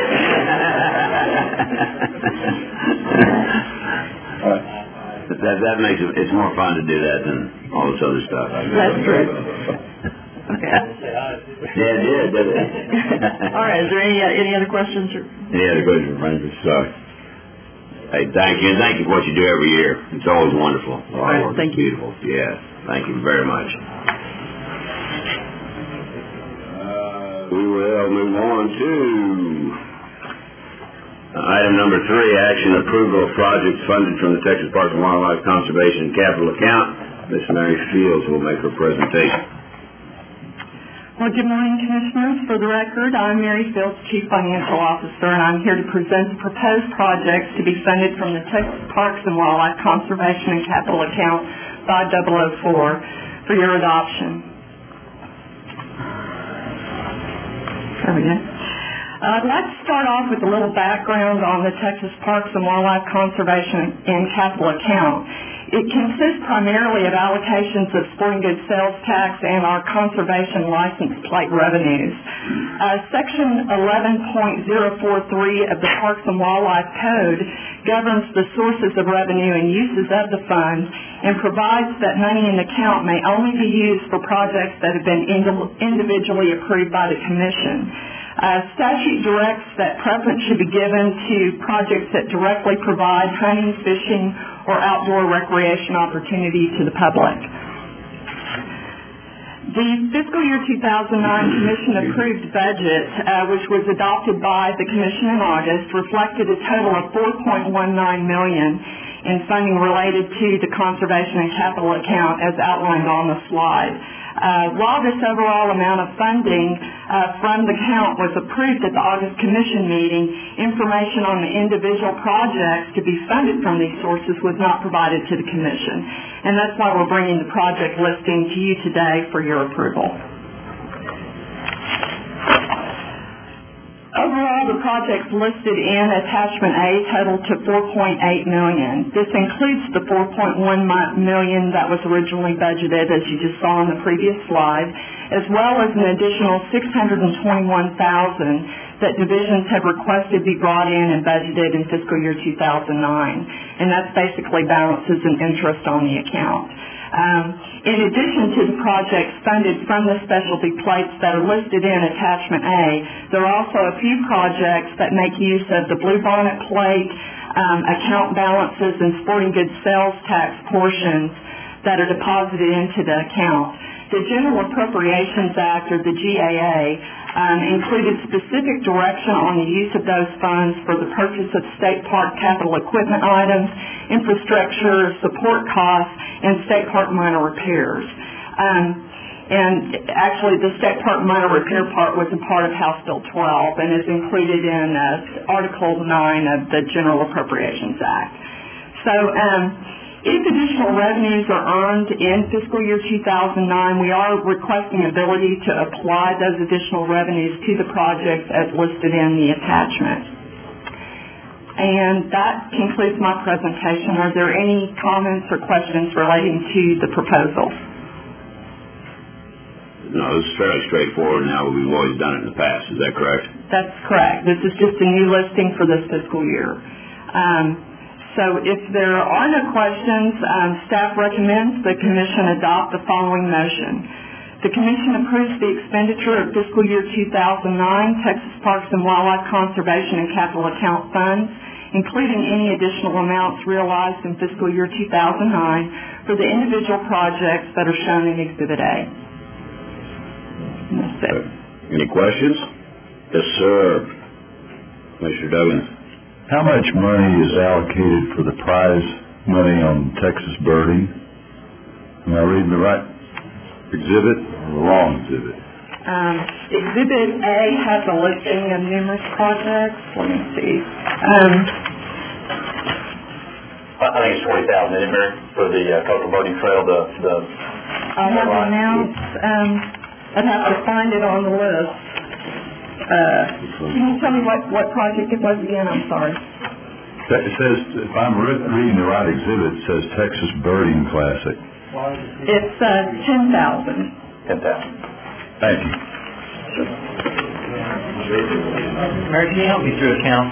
That makes it's more fun to do that than all this other stuff. That's true. Okay. Yeah, it did it? All right, is there any other questions? Any other questions, Francis? Sorry. Hey, thank you, and thank you for what you do every year. It's always wonderful. All right, thank you. Beautiful. Yes, thank you very much. We will move on to item number 3, action approval of projects funded from the Texas Parks and Wildlife Conservation Capital Account. Ms. Mary Fields will make her presentation. Well, good morning, Commissioners. For the record, I'm Mary Fields, Chief Financial Officer, and I'm here to present the proposed projects to be funded from the Texas Parks and Wildlife Conservation and Capital Account 5004 for your adoption. There we go. I'd like to start off with a little background on the Texas Parks and Wildlife Conservation and Capital Account. It consists primarily of allocations of sporting goods sales tax and our conservation license plate revenues. Section 11.043 of the Parks and Wildlife Code governs the sources of revenue and uses of the funds and provides that money in the account may only be used for projects that have been individually approved by the Commission. Statute directs that preference should be given to projects that directly provide hunting, fishing, or outdoor recreation opportunities to the public. The fiscal year 2009 Commission-approved budget, which was adopted by the Commission in August, reflected a total of $4.19 million in funding related to the conservation and capital account as outlined on the slide. While this overall amount of funding from the account was approved at the August Commission meeting, information on the individual projects to be funded from these sources was not provided to the Commission. And that's why we're bringing the project listing to you today for your approval. Overall, the projects listed in Attachment A total to $4.8 million. This includes the $4.1 million that was originally budgeted, as you just saw on the previous slide, as well as an additional $621,000 that divisions have requested be brought in and budgeted in fiscal year 2009. And that's basically balances and interest on the account. In addition to the projects funded from the specialty plates that are listed in Attachment A, there are also a few projects that make use of the Bluebonnet plate, account balances, and sporting goods sales tax portions that are deposited into the account. The General Appropriations Act, or the GAA, included specific direction on the use of those funds for the purchase of state park capital equipment items, infrastructure, support costs, and state park minor repairs. And actually, the state park minor repair part was a part of House Bill 12 and is included in Article 9 of the General Appropriations Act. So, if additional revenues are earned in fiscal year 2009, we are requesting ability to apply those additional revenues to the projects as listed in the attachment. And that concludes my presentation. Are there any comments or questions relating to the proposal? No, this is fairly straightforward now. We've always done it in the past. Is that correct? That's correct. This is just a new listing for this fiscal year. So if there are no questions, staff recommends the Commission adopt the following motion. The Commission approves the expenditure of fiscal year 2009 Texas Parks and Wildlife Conservation and Capital Account funds, including any additional amounts realized in fiscal year 2009 for the individual projects that are shown in Exhibit A. And that's it. Any questions? Yes, sir. Commissioner Duggan. How much money is allocated for the prize money on Texas birding? Am I reading the right exhibit or the wrong exhibit? Exhibit A has a listing of numerous projects. Let me see. I think it's 40,000, isn't it, Mary, for the coastal birding trail? I have the amounts. I'd have to find it on the list. Can you tell me what project it was again? I'm sorry. It says, if I'm reading the right exhibit, it says Texas Birding Classic. It's $10,000. 10,000. Thank you. Mary, can you help me through account,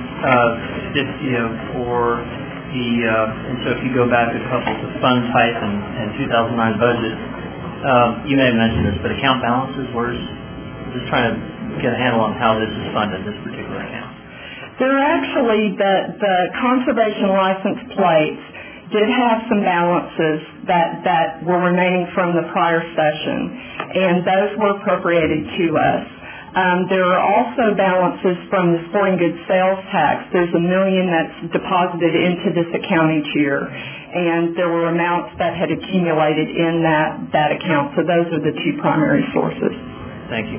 for the, and so if you go back a couple to fund type and 2009 budget, you may have mentioned this, but account balances, just trying to get a handle on how this is funded, this particular account. There are actually, the conservation license plates did have some balances that were remaining from the prior session, and those were appropriated to us. There are also balances from the sporting goods sales tax. There's $1 million that's deposited into this account each year, and there were amounts that had accumulated in that account. So those are the two primary sources. Thank you.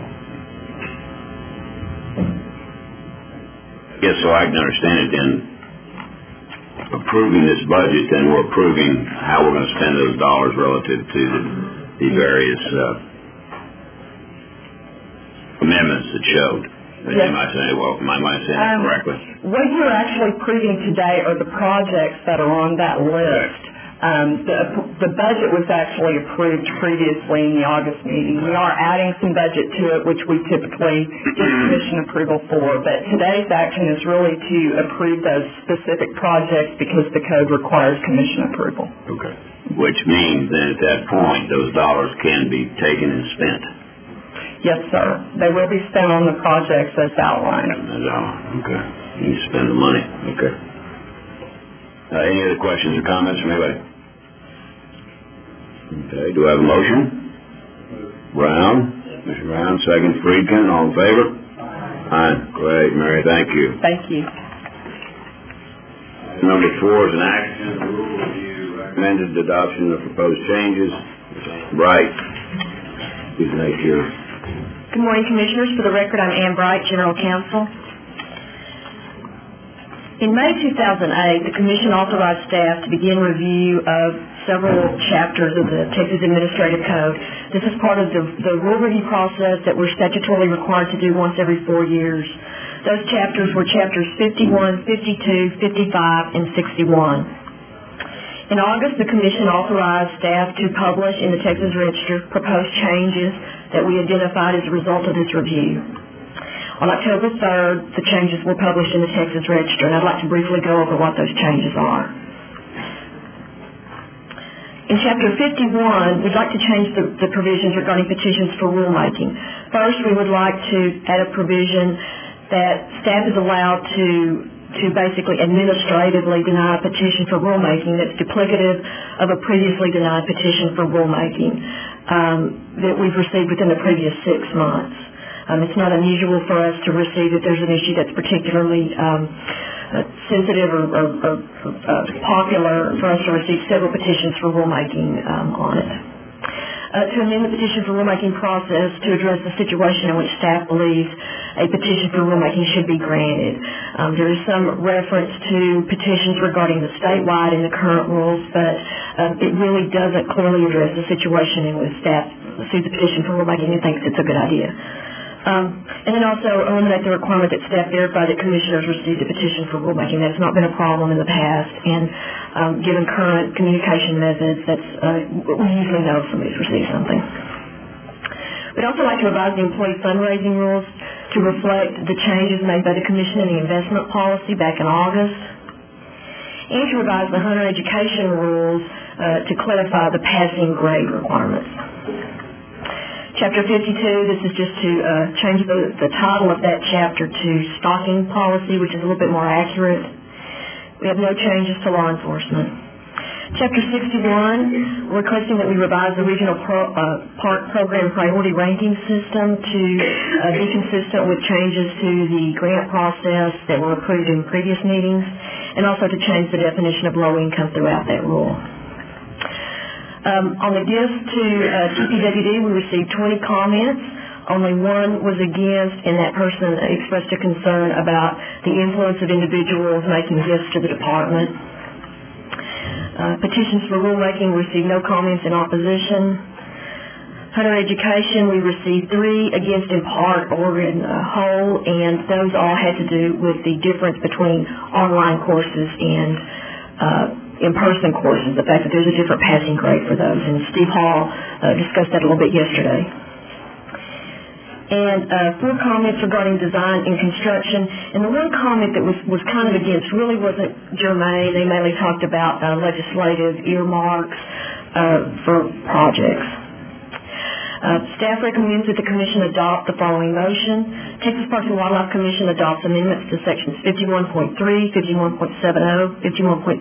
Yes, so I can understand it then. Approving this budget, then we're approving how we're going to spend those dollars relative to the various amendments that showed. Yes. Am I saying that correctly? What you're actually approving today are the projects that are on that list. The budget was actually approved previously in the August meeting. We are adding some budget to it, which we typically get Commission approval for, but today's action is really to approve those specific projects because the code requires Commission approval. Okay. Which means then at that point, those dollars can be taken and spent. Yes, sir. They will be spent on the projects as outlined. Okay. You spend the money. Okay. Any other questions or comments from anybody? Okay. Do I have a motion? Brown. Mr. Brown, second Friedkin, all in favor? Aye. Great, Mary, thank you. Thank you. Number 4 is an action. Rule review recommended adoption of proposed changes. Bright. Please make your... Good morning, Commissioners. For the record, I'm Ann Bright, General Counsel. In May 2008, the Commission authorized staff to begin review of several chapters of the Texas Administrative Code. This is part of the rule review process that we're statutorily required to do once every 4 years. Those chapters were chapters 51, 52, 55, and 61. In August, the Commission authorized staff to publish in the Texas Register proposed changes that we identified as a result of this review. On October 3rd, the changes were published in the Texas Register, and I'd like to briefly go over what those changes are. In Chapter 51, we'd like to change the provisions regarding petitions for rulemaking. First, we would like to add a provision that staff is allowed to basically administratively deny a petition for rulemaking that's duplicative of a previously denied petition for rulemaking that we've received within the previous 6 months. It's not unusual for us to receive if there's an issue that's particularly sensitive or popular for us to receive several petitions for rulemaking on it. To amend the petition for rulemaking process to address the situation in which staff believes a petition for rulemaking should be granted. There is some reference to petitions regarding the statewide in the current rules, but it really doesn't clearly address the situation in which staff sees the petition for rulemaking and thinks it's a good idea. And then also eliminate the requirement that staff verify that commissioners received a petition for rulemaking. That's not been a problem in the past, and given current communication methods, we usually know if somebody's received something. We'd also like to revise the employee fundraising rules to reflect the changes made by the Commission in the investment policy back in August, and to revise the Hunter education rules to clarify the passing grade requirements. Chapter 52, this is just to change the title of that chapter to Stalking Policy, which is a little bit more accurate. We have no changes to law enforcement. Chapter 61, requesting that we revise the Regional Park Program Priority Ranking System to be consistent with changes to the grant process that were approved in previous meetings, and also to change the definition of low income throughout that rule. On the gifts to TPWD, we received 20 comments. Only one was against, and that person expressed a concern about the influence of individuals making gifts to the department. Petitions for rulemaking received no comments in opposition. Hunter education, we received 3 against in part or in whole, and those all had to do with the difference between online courses and in-person courses, the fact that there's a different passing grade for those, and Steve Hall discussed that a little bit yesterday. And 4 comments regarding design and construction, and the one comment that was kind of against really wasn't germane. They mainly talked about legislative earmarks for projects. Staff recommends that the Commission adopt the following motion. Texas Parks and Wildlife Commission adopts amendments to sections 51.3, 51.70, 51.80,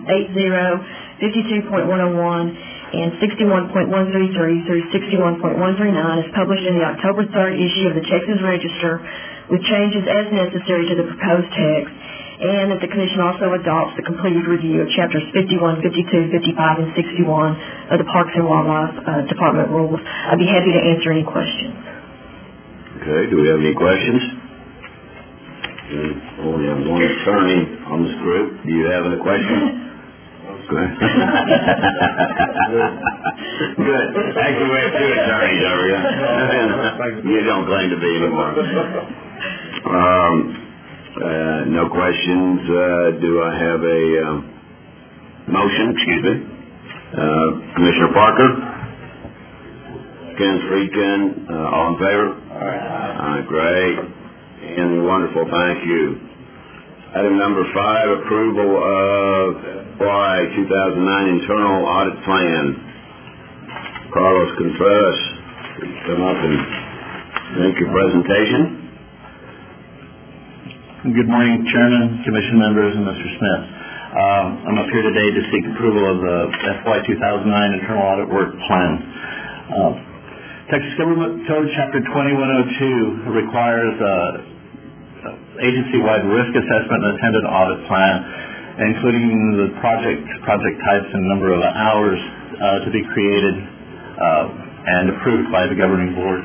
52.101, and 61.133 through 61.139 as published in the October 3rd issue of the Texas Register, with changes as necessary to the proposed text, and that the Commission also adopts the completed review of Chapters 51, 52, 55, and 61 of the Parks and Wildlife Department rules. I'd be happy to answer any questions. Okay, do we have any questions? We only have one attorney on this group. Do you have any questions? Good. Good. Actually, we have 2 attorneys over here. You don't claim to be anymore. No questions. Do I have a motion? Excuse me. Commissioner Parker? Ken Friedkin, all in favor? All right, great. And wonderful, thank you. Item number 5, approval of FY 2009 Internal Audit Plan. Carlos Contreras, please come up and make your presentation. Good morning, Chairman, Commission members, and Mr. Smith. I'm up here today to seek approval of the FY 2009 Internal Audit Work Plan. Texas Government Code Chapter 2102 requires agency-wide risk assessment and attendant audit plan, including the project types and number of hours to be created and approved by the governing board.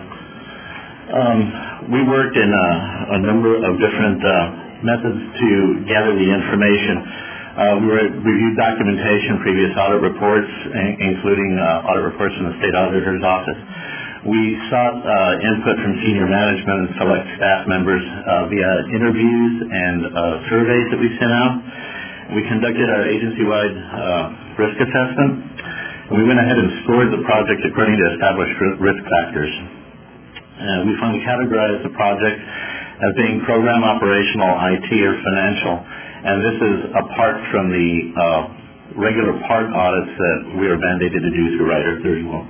We worked in a number of different methods to gather the information. We reviewed documentation, previous audit reports, including audit reports from the state auditor's office. We sought input from senior management and select staff members via interviews and surveys that we sent out. We conducted our agency-wide risk assessment, and we went ahead and scored the project according to established risk factors. We finally categorized the project as being program, operational, IT, or financial, and this is apart from the regular part audits that we are mandated to do through Rider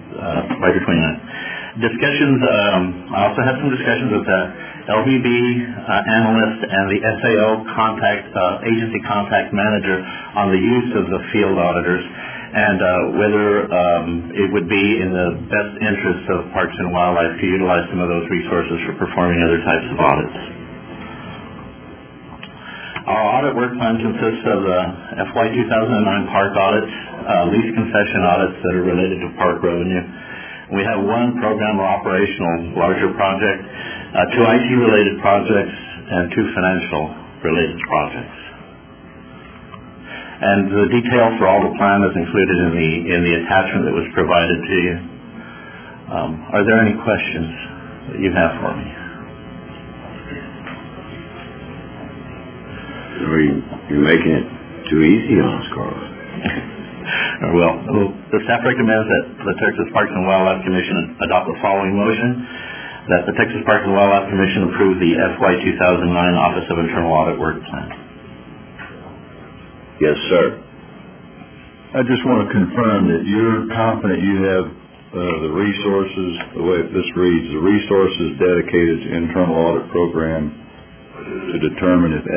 29. Discussions, I also had some discussions with the LVB analyst and the SAO agency contact manager on the use of the field auditors and whether it would be in the best interest of Parks and Wildlife to utilize some of those resources for performing other types of audits. Our audit work plan consists of the FY 2009 park audits, lease concession audits that are related to park revenue. We have one program or operational larger project, two IT-related projects, and two financial-related projects. And the detail for all the plan is included in the attachment that was provided to you. Are there any questions that you have for me? You're making it too easy on us, Carlos. Well, the staff recommends that the Texas Parks and Wildlife Commission adopt the following motion, that the Texas Parks and Wildlife Commission approve the FY 2009 Office of Internal Audit Work Plan. Yes, sir. I just want to confirm that you're confident you have the resources, the way this reads, the resources dedicated to internal audit program to determine if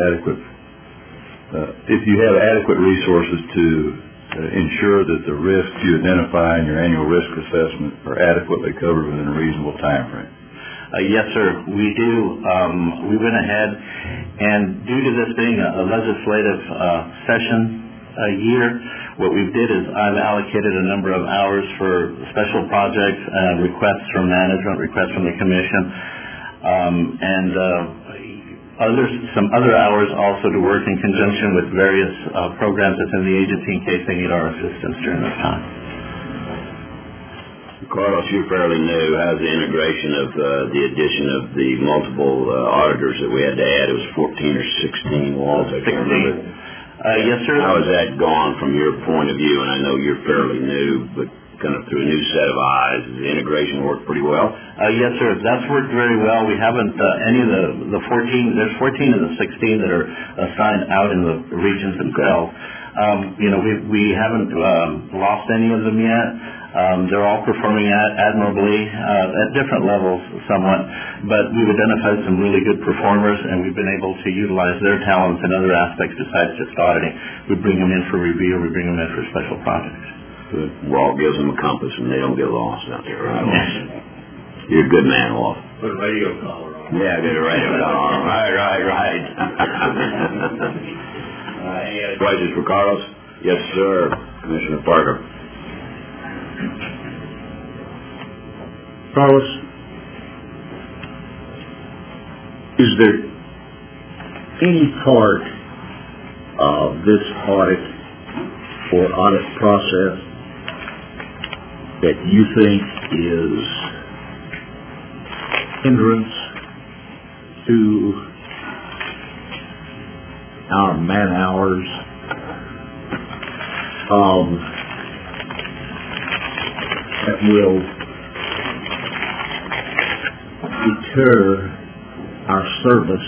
you have adequate resources to ensure that the risks you identify in your annual risk assessment are adequately covered within a reasonable time frame. Yes, sir, we do. We went ahead, and due to this being a legislative session year, what we did is I've allocated a number of hours for special projects, requests from management, requests from the commission, and some other hours also to work in conjunction with various programs within the agency in case they need our assistance during this time. Carlos, you're fairly new. How's the integration of the addition of the multiple auditors that we had to add? It was 14 or 16 walls. 16. Yes, sir. How has that gone from your point of view? And I know you're fairly new, but kind of through a new set of eyes. Has the integration worked pretty well? Yes, sir. That's worked very well. We haven't, any of the 14, there's 14 of the 16 that are assigned out in the regions themselves. We haven't lost any of them yet. They're all performing admirably at different levels somewhat, but we've identified some really good performers, and we've been able to utilize their talents in other aspects besides just auditing. We bring them in for review, we bring them in for special projects. Good. Walt gives them a compass, and they don't get lost out there, right? You're a good man, Walt. Put a radio collar on. Yeah, get a radio collar on. Right. Any other questions for Carlos? Yes, sir. Commissioner Parker. Carlos, is there any part of this audit or audit process that you think is hindrance to our man hours that will deter our service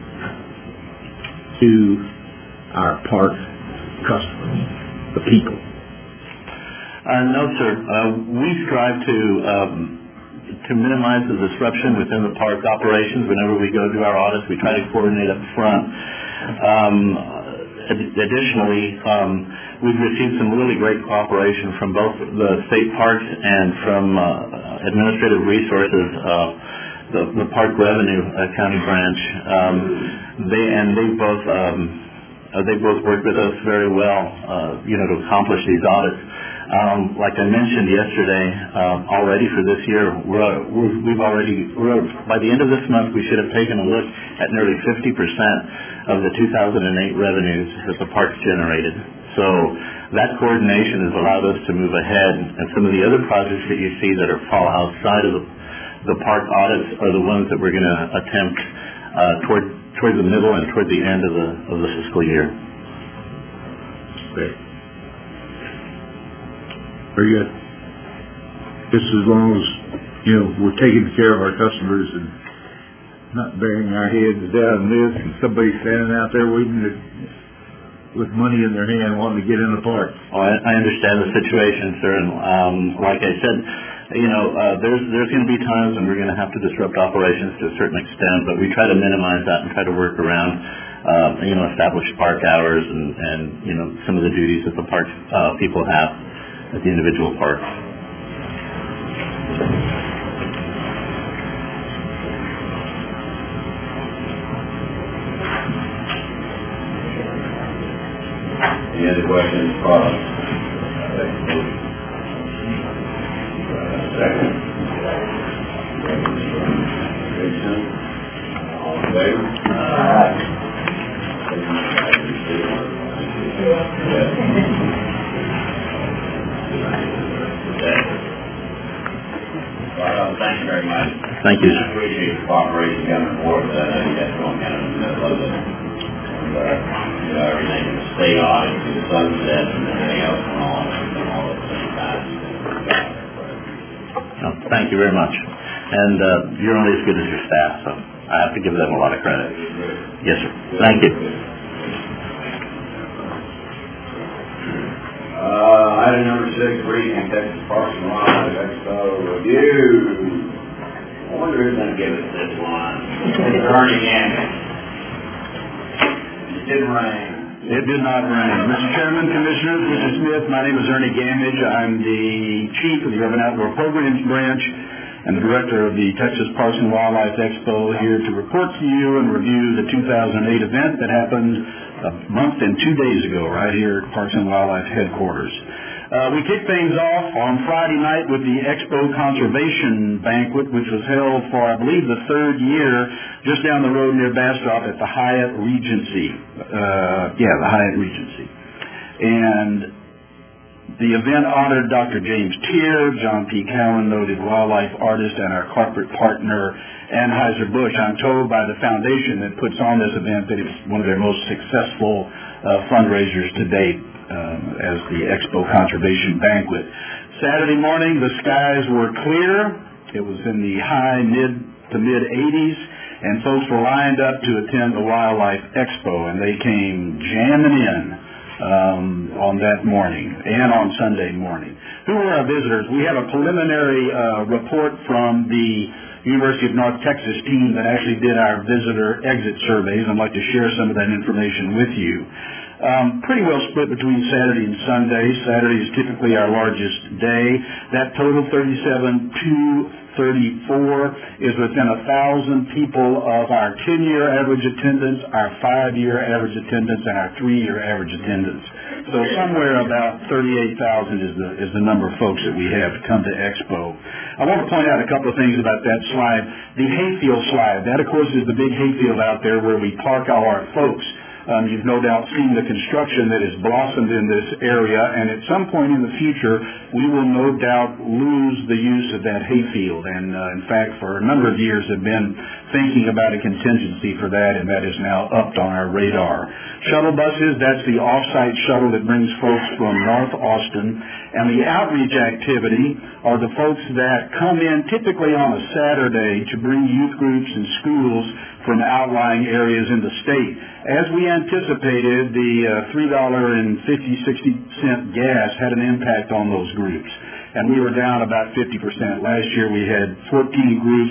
to our park customers, the people? No, sir. We strive to minimize the disruption within the park operations. Whenever we go do our audits, we try to coordinate up front. Additionally, we've received some really great cooperation from both the state parks and from administrative resources, the park revenue accounting branch. They both worked with us very well, to accomplish these audits. Like I mentioned yesterday, already for this year, by the end of this month, we should have taken a look at nearly 50% of the 2008 revenues that the parks generated. So that coordination has allowed us to move ahead, and some of the other projects that you see that fall outside of the park audits are the ones that we're going to attempt toward the middle and toward the end of the fiscal year. Okay. Very good. Just as long as, we're taking care of our customers and not burying our heads down in this and somebody standing out there waiting with money in their hand wanting to get in the park. Oh, I understand the situation, sir, and like I said, there's going to be times when we're going to have to disrupt operations to a certain extent, but we try to minimize that and try to work around, establish park hours and some of the duties that the park people have at the individual parks. Any other questions? Second. All in favor? Thank you very much. Thank you. I appreciate your cooperation coming forward. I know you guys don't kind of in the middle of it. And, everything from the state audit to the sunset and everything else and all at the same time. Oh, thank you very much. And you're only as good as your staff, so I have to give them a lot of credit. Yes, sir. Thank you. Item number 6, briefing Texas Parks and Wildlife Expo review. I wonder who's going to give us this one. It's Ernie Gammage. It didn't rain. It did not rain. Mr. Chairman, Commissioners, Mr. Smith, my name is Ernie Gammage. I'm the Chief of the Urban Outdoor Programs Branch and the Director of the Texas Parks and Wildlife Expo, here to report to you and review the 2008 event that happened a month and 2 days ago right here at Parks and Wildlife headquarters. We kicked things off on Friday night with the Expo Conservation Banquet, which was held for, I believe, the third year just down the road near Bastrop at the Hyatt Regency. The Hyatt Regency. And the event honored Dr. James Tier, John P. Cowan, noted wildlife artist, and our corporate partner, Anheuser-Busch. I'm told by the foundation that puts on this event that it's one of their most successful fundraisers to date as the Expo Conservation Banquet. Saturday morning, the skies were clear. It was in the high to mid 80s, and folks were lined up to attend the Wildlife Expo, and they came jamming in on that morning and on Sunday morning. Who were our visitors? We have a preliminary report from the University of North Texas team that actually did our visitor exit surveys. I'd like to share some of that information with you. Pretty well split between Saturday and Sunday. Saturday is typically our largest day. That total 37,234 is within 1,000 people of our 10-year average attendance, our 5-year average attendance, and our 3-year average attendance. So somewhere about 38,000 is the number of folks that we have to come to Expo. I want to point out a couple of things about that slide. The hayfield slide, that of course is the big hayfield out there where we park all our folks. You've no doubt seen the construction that has blossomed in this area, and at some point in the future, we will no doubt lose the use of that hayfield. And in fact, for a number of years have been thinking about a contingency for that, and that is now upped on our radar. Shuttle buses, that's the off-site shuttle that brings folks from North Austin. And the outreach activity are the folks that come in typically on a Saturday to bring youth groups and schools from outlying areas in the state. As we anticipated, the $3.50-60 gas had an impact on those groups, and we were down about 50%. Last year we had 14 groups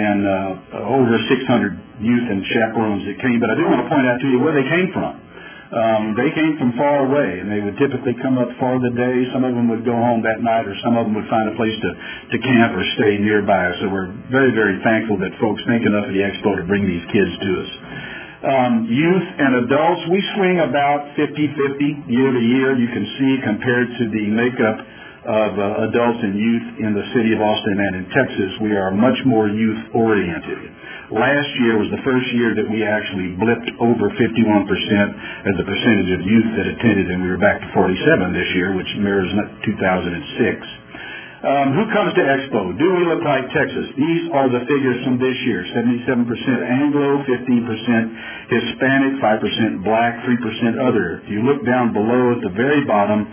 and over 600 youth and chaperones that came, but I do want to point out to you where they came from. They came from far away, and they would typically come up for the day. Some of them would go home that night, or some of them would find a place to camp or stay nearby. So we're very, very thankful that folks think enough of the expo to bring these kids to us. Youth and adults, we swing about 50-50 year to year. You can see compared to the makeup of adults and youth in the city of Austin and in Texas, we are much more youth-oriented. Last year was the first year that we actually blipped over 51% as a percentage of youth that attended, and we were back to 47 this year, which mirrors 2006. Who comes to Expo? Do we look like Texas? These are the figures from this year. 77% Anglo, 15% Hispanic, 5% Black, 3% other. If you look down below at the very bottom,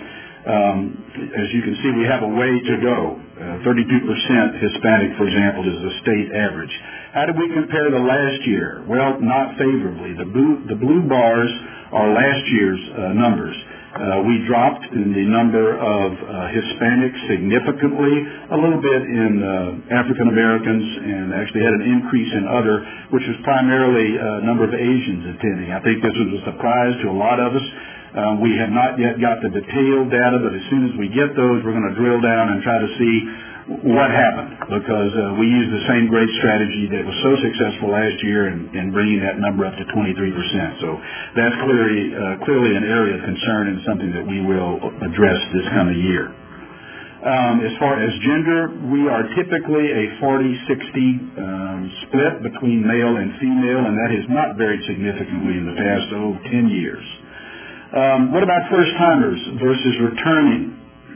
as you can see, we have a way to go. 32% Hispanic, for example, is the state average. How did we compare to last year? Well, not favorably. The blue bars are last year's numbers. We dropped in the number of Hispanics significantly, a little bit in African Americans, and actually had an increase in other, which was primarily a number of Asians attending. I think this was a surprise to a lot of us. We have not yet got the detailed data, but as soon as we get those, we're going to drill down and try to see what happened, because we used the same great strategy that was so successful last year in bringing that number up to 23%. So that's clearly an area of concern and something that we will address this coming year. As far as gender, we are typically a 40-60 split between male and female, and that is not very significantly in the past 10 years. What about first-timers versus returning?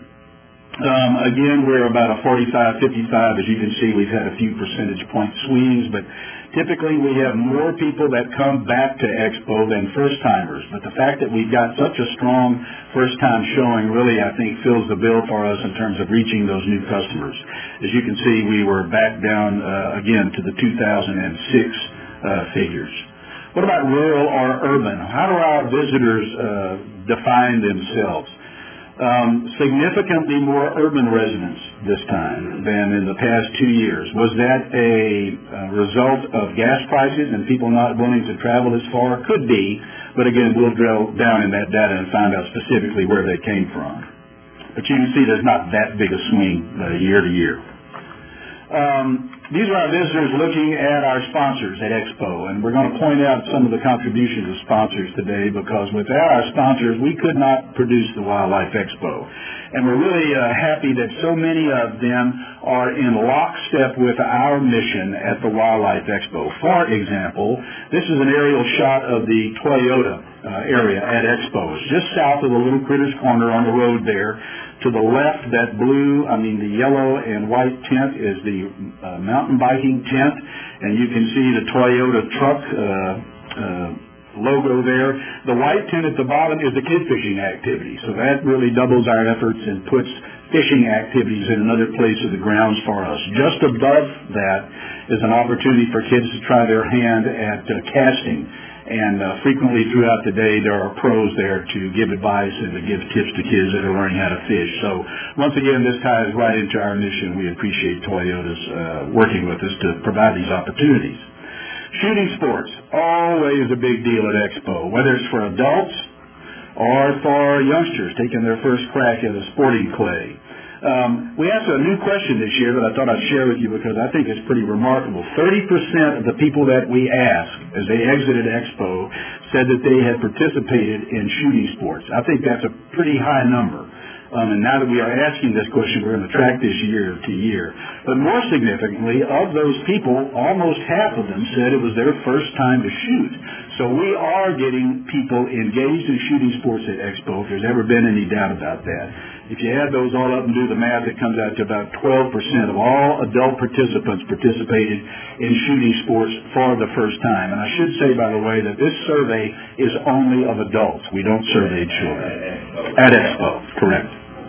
Again, we're about a 45-55. As you can see, we've had a few percentage point swings, but typically we have more people that come back to Expo than first-timers. But the fact that we've got such a strong first-time showing really, I think, fills the bill for us in terms of reaching those new customers. As you can see, we were back down again to the 2006 figures. What about rural or urban? How do our visitors define themselves? Significantly more urban residents this time than in the past 2 years. Was that a result of gas prices and people not wanting to travel as far? Could be, but again, we'll drill down in that data and find out specifically where they came from. But you can see there's not that big a swing year to year. These are our visitors looking at our sponsors at Expo, and we're going to point out some of the contributions of sponsors today, because without our sponsors, we could not produce the Wildlife Expo. And we're really happy that so many of them are in lockstep with our mission at the Wildlife Expo. For example, this is an aerial shot of the Toyota area at Expo. It's just south of the Little Critters Corner on the road there. To the left, the yellow and white tent is the mountain biking tent, and you can see the Toyota truck logo there. The white tent at the bottom is the kid fishing activity, so that really doubles our efforts and puts fishing activities in another place of the grounds for us. Just above that is an opportunity for kids to try their hand at casting. And frequently throughout the day, there are pros there to give advice and to give tips to kids that are learning how to fish. So once again, this ties right into our mission. We appreciate Toyota's working with us to provide these opportunities. Shooting sports, always a big deal at Expo, whether it's for adults or for youngsters taking their first crack at a sporting clay. We asked a new question this year that I thought I'd share with you because I think it's pretty remarkable. 30% of the people that we asked as they exited Expo said that they had participated in shooting sports. I think that's a pretty high number. And now that we are asking this question, we're going to track this year to year. But more significantly, of those people, almost half of them said it was their first time to shoot. So we are getting people engaged in shooting sports at Expo, if there's ever been any doubt about that. If you add those all up and do the math, it comes out to about 12% of all adult participants participated in shooting sports for the first time. And I should say, by the way, that this survey is only of adults. We don't survey children. At Expo, correct.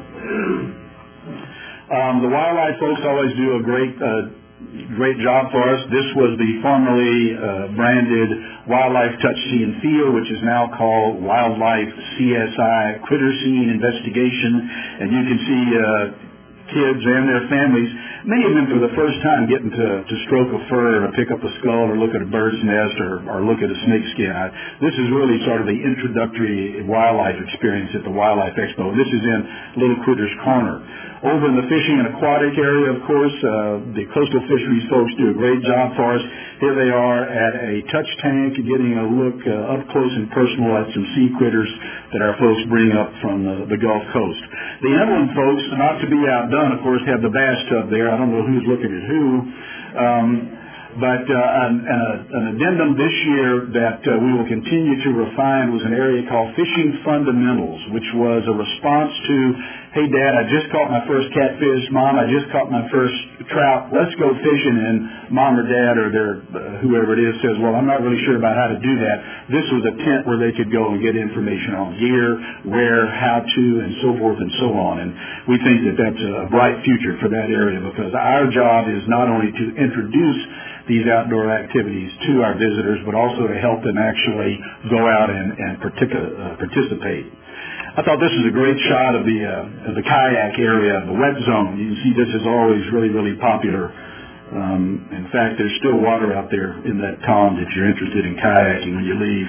The wildlife folks always do a great job for us. This was the formerly branded Wildlife Touch, See, and Feel, which is now called Wildlife CSI Critter Scene Investigation. And you can see kids and their families many of them for the first time getting to stroke a fur or pick up a skull or look at a bird's nest or look at a snake skin. This is really sort of the introductory wildlife experience at the Wildlife Expo. This is in Little Critters Corner. Over in the fishing and aquatic area, of course, the coastal fisheries folks do a great job for us. Here they are at a touch tank getting a look up close and personal at some sea critters that our folks bring up from the Gulf Coast. The inland folks, not to be outdone, of course, have the bass tub there. I don't know who's looking at who. But an addendum this year that we will continue to refine was an area called Fishing Fundamentals, which was a response to, hey, Dad, I just caught my first catfish. Mom, I just caught my first trout. Let's go fishing. And Mom or Dad or whoever it is says, well, I'm not really sure about how to do that. This was a tent where they could go and get information on gear, where, how to, and so forth and so on. And we think that that's a bright future for that area because our job is not only to introduce these outdoor activities to our visitors, but also to help them actually go out and participate. I thought this was a great shot of the kayak area, the wet zone. You can see this is always really, really popular. In fact, there's still water out there in that pond if you're interested in kayaking when you leave.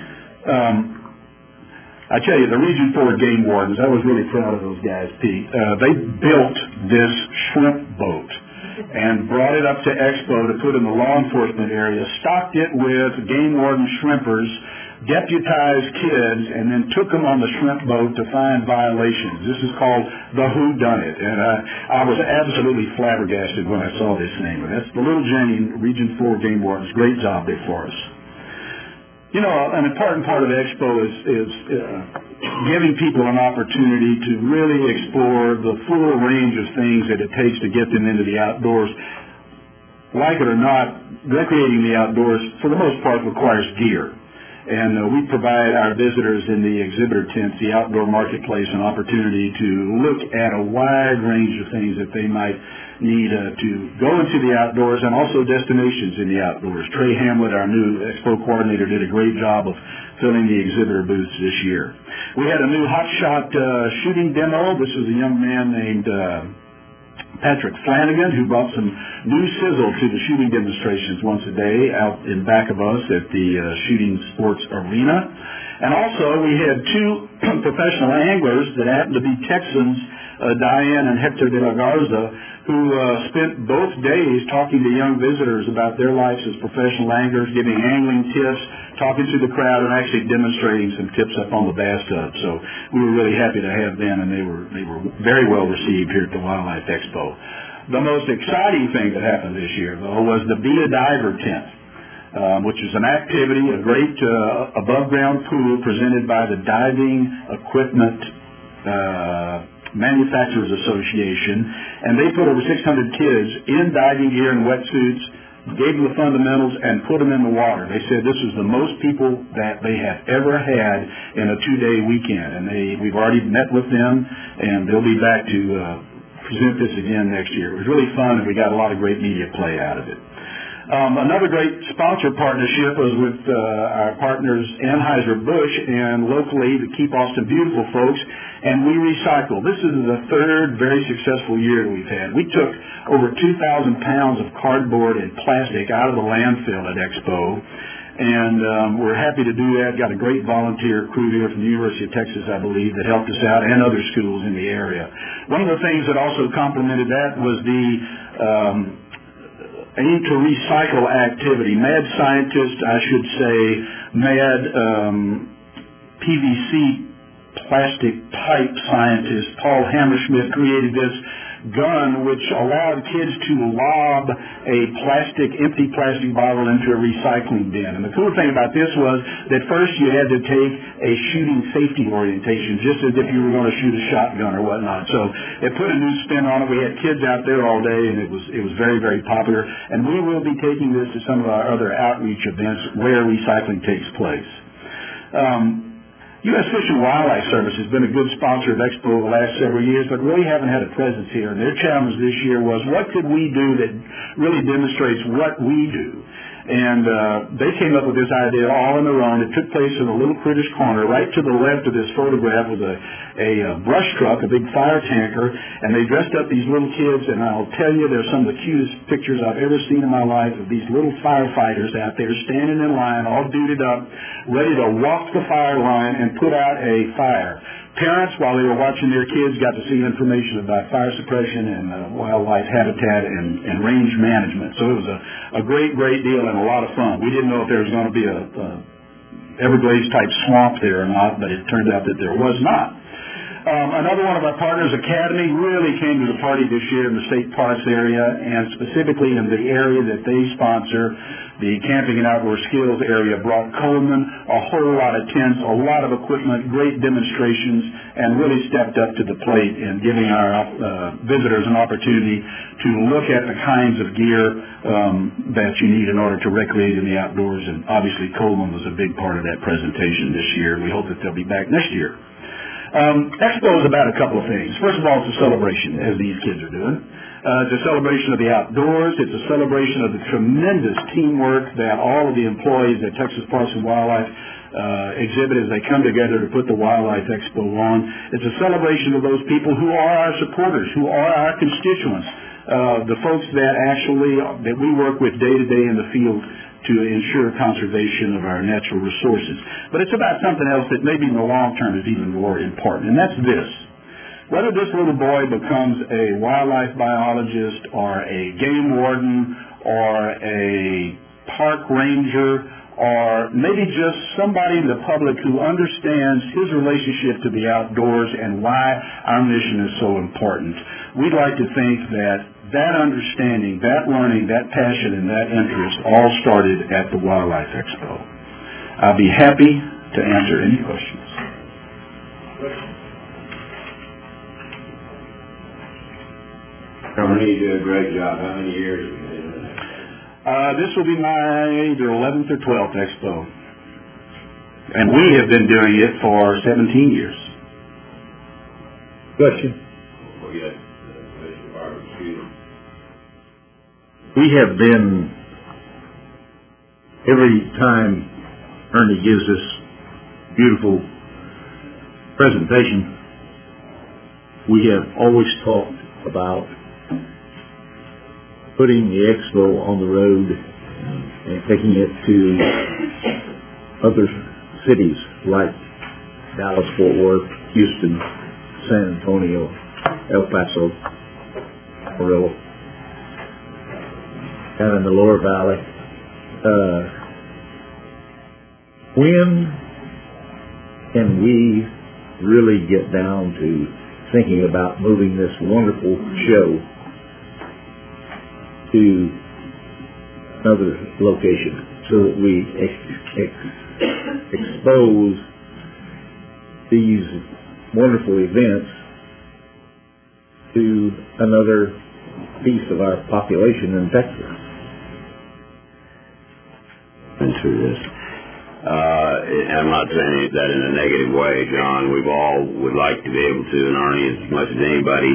I tell you, the Region 4 game wardens, I was really proud of those guys, Pete. They built this shrimp boat and brought it up to Expo to put in the law enforcement area, stocked it with game warden shrimpers, deputized kids, and then took them on the shrimp boat to find violations. This is called the Whodunit, and I was absolutely flabbergasted when I saw this name. That's the Little Jenny, Region 4 game wardens. Great job there for us. You know, an important part of the Expo is giving people an opportunity to really explore the full range of things that it takes to get them into the outdoors. Like it or not, recreating the outdoors, for the most part, requires gear. And we provide our visitors in the exhibitor tents, the outdoor marketplace, an opportunity to look at a wide range of things that they might need to go into the outdoors and also destinations in the outdoors. Trey Hamlet, our new expo coordinator, did a great job of filling the exhibitor booths this year. We had a new hotshot shooting demo. This was a young man named Patrick Flanagan, who brought some new sizzle to the shooting demonstrations once a day out in back of us at the Shooting Sports Arena. And also we had two professional anglers that happened to be Texans, Diane and Hector de la Garza, who spent both days talking to young visitors about their lives as professional anglers, giving angling tips, talking to the crowd, and actually demonstrating some tips up on the bathtub. So we were really happy to have them, and they were very well received here at the Wildlife Expo. The most exciting thing that happened this year, though, was the Be a Diver tent, which is an activity, a great above-ground pool presented by the Diving Equipment Manufacturers Association, and they put over 600 kids in diving gear and wetsuits, gave them the fundamentals, and put them in the water. They said this was the most people that they have ever had in a 2-day weekend, and we've already met with them, and they'll be back to present this again next year. It was really fun, and we got a lot of great media play out of it. Another great sponsor partnership was with our partners Anheuser-Busch and locally the Keep Austin Beautiful folks, and We Recycle. This is the third very successful year that we've had. We took over 2,000 pounds of cardboard and plastic out of the landfill at Expo, and we're happy to do that. Got a great volunteer crew here from the University of Texas, I believe, that helped us out, and other schools in the area. One of the things that also complemented that was the Aim to Recycle activity. Mad scientist, I should say, mad PVC plastic pipe scientist Paul Hammerschmidt created this gun which allowed kids to lob a empty plastic bottle into a recycling bin. And the cool thing about this was that first you had to take a shooting safety orientation, just as if you were going to shoot a shotgun or whatnot. So it put a new spin on it. We had kids out there all day, and it was very, very popular. And we will be taking this to some of our other outreach events where recycling takes place. U.S. Fish and Wildlife Service has been a good sponsor of Expo the last several years, but really haven't had a presence here. And their challenge this year was, what could we do that really demonstrates what we do? And they came up with this idea all on their own. It took place in a little British corner. Right to the left of this photograph was a brush truck, a big fire tanker, and they dressed up these little kids, and I'll tell you, they're some of the cutest pictures I've ever seen in my life of these little firefighters out there standing in line, all duded up, ready to walk the fire line and put out a fire. Parents, while they were watching their kids, got to see information about fire suppression and wildlife habitat and range management. So it was a great, great deal and a lot of fun. We didn't know if there was going to be a Everglades-type swamp there or not, but it turned out that there was not. Another one of our partners, Academy, really came to the party this year in the state parks area, and specifically in the area that they sponsor, the camping and outdoor skills area, brought Coleman a whole lot of tents, a lot of equipment, great demonstrations, and really stepped up to the plate in giving our visitors an opportunity to look at the kinds of gear that you need in order to recreate in the outdoors. And obviously Coleman was a big part of that presentation this year. We hope that they'll be back next year. Expo is about a couple of things. First of all, it's a celebration, as these kids are doing. It's a celebration of the outdoors. It's a celebration of the tremendous teamwork that all of the employees at Texas Parks and Wildlife exhibit as they come together to put the Wildlife Expo on. It's a celebration of those people who are our supporters, who are our constituents, the folks that we work with day to day in the field to ensure conservation of our natural resources. But it's about something else that maybe in the long term is even more important, and that's this. Whether this little boy becomes a wildlife biologist or a game warden or a park ranger or maybe just somebody in the public who understands his relationship to the outdoors and why our mission is so important, we'd like to think that understanding, that learning, that passion, and that interest all started at the Wildlife Expo. I'll be happy to answer any questions. Ernie, you do a great job. How many years have you been doing that? This will be my either 11th or 12th Expo. And we have been doing it for 17 years. Question. Well, yes. We have been, every time Ernie gives this beautiful presentation, we have always talked about putting the expo on the road and taking it to other cities like Dallas, Fort Worth, Houston, San Antonio, El Paso, Amarillo, down in the lower valley. When can we really get down to thinking about moving this wonderful show to another location so that we expose these wonderful events to another piece of our population in Texas? Been through this. I'm not saying that in a negative way, John. We've all would like to be able to, and Arnie as much as anybody.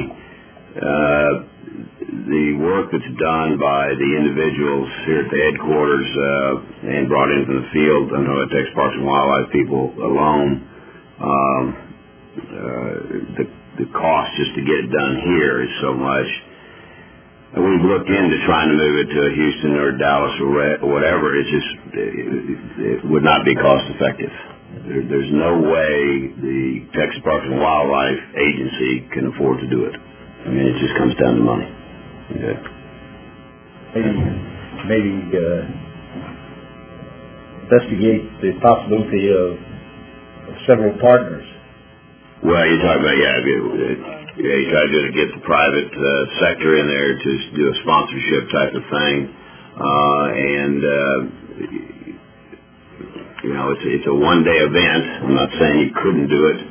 The work that's done by the individuals here at the headquarters and brought in from the field, I know at Texas Parks and Wildlife people alone, the cost just to get it done here is so much. We've looked into trying to move it to Houston or Dallas or whatever. It would not be cost effective. There's no way the Texas Parks and Wildlife Agency can afford to do it. I mean, it just comes down to money. Okay. Maybe investigate the possibility of several partners. Well, you're talking about, you try to get the private sector in there to do a sponsorship type of thing. It's a one-day event. I'm not saying you couldn't do it.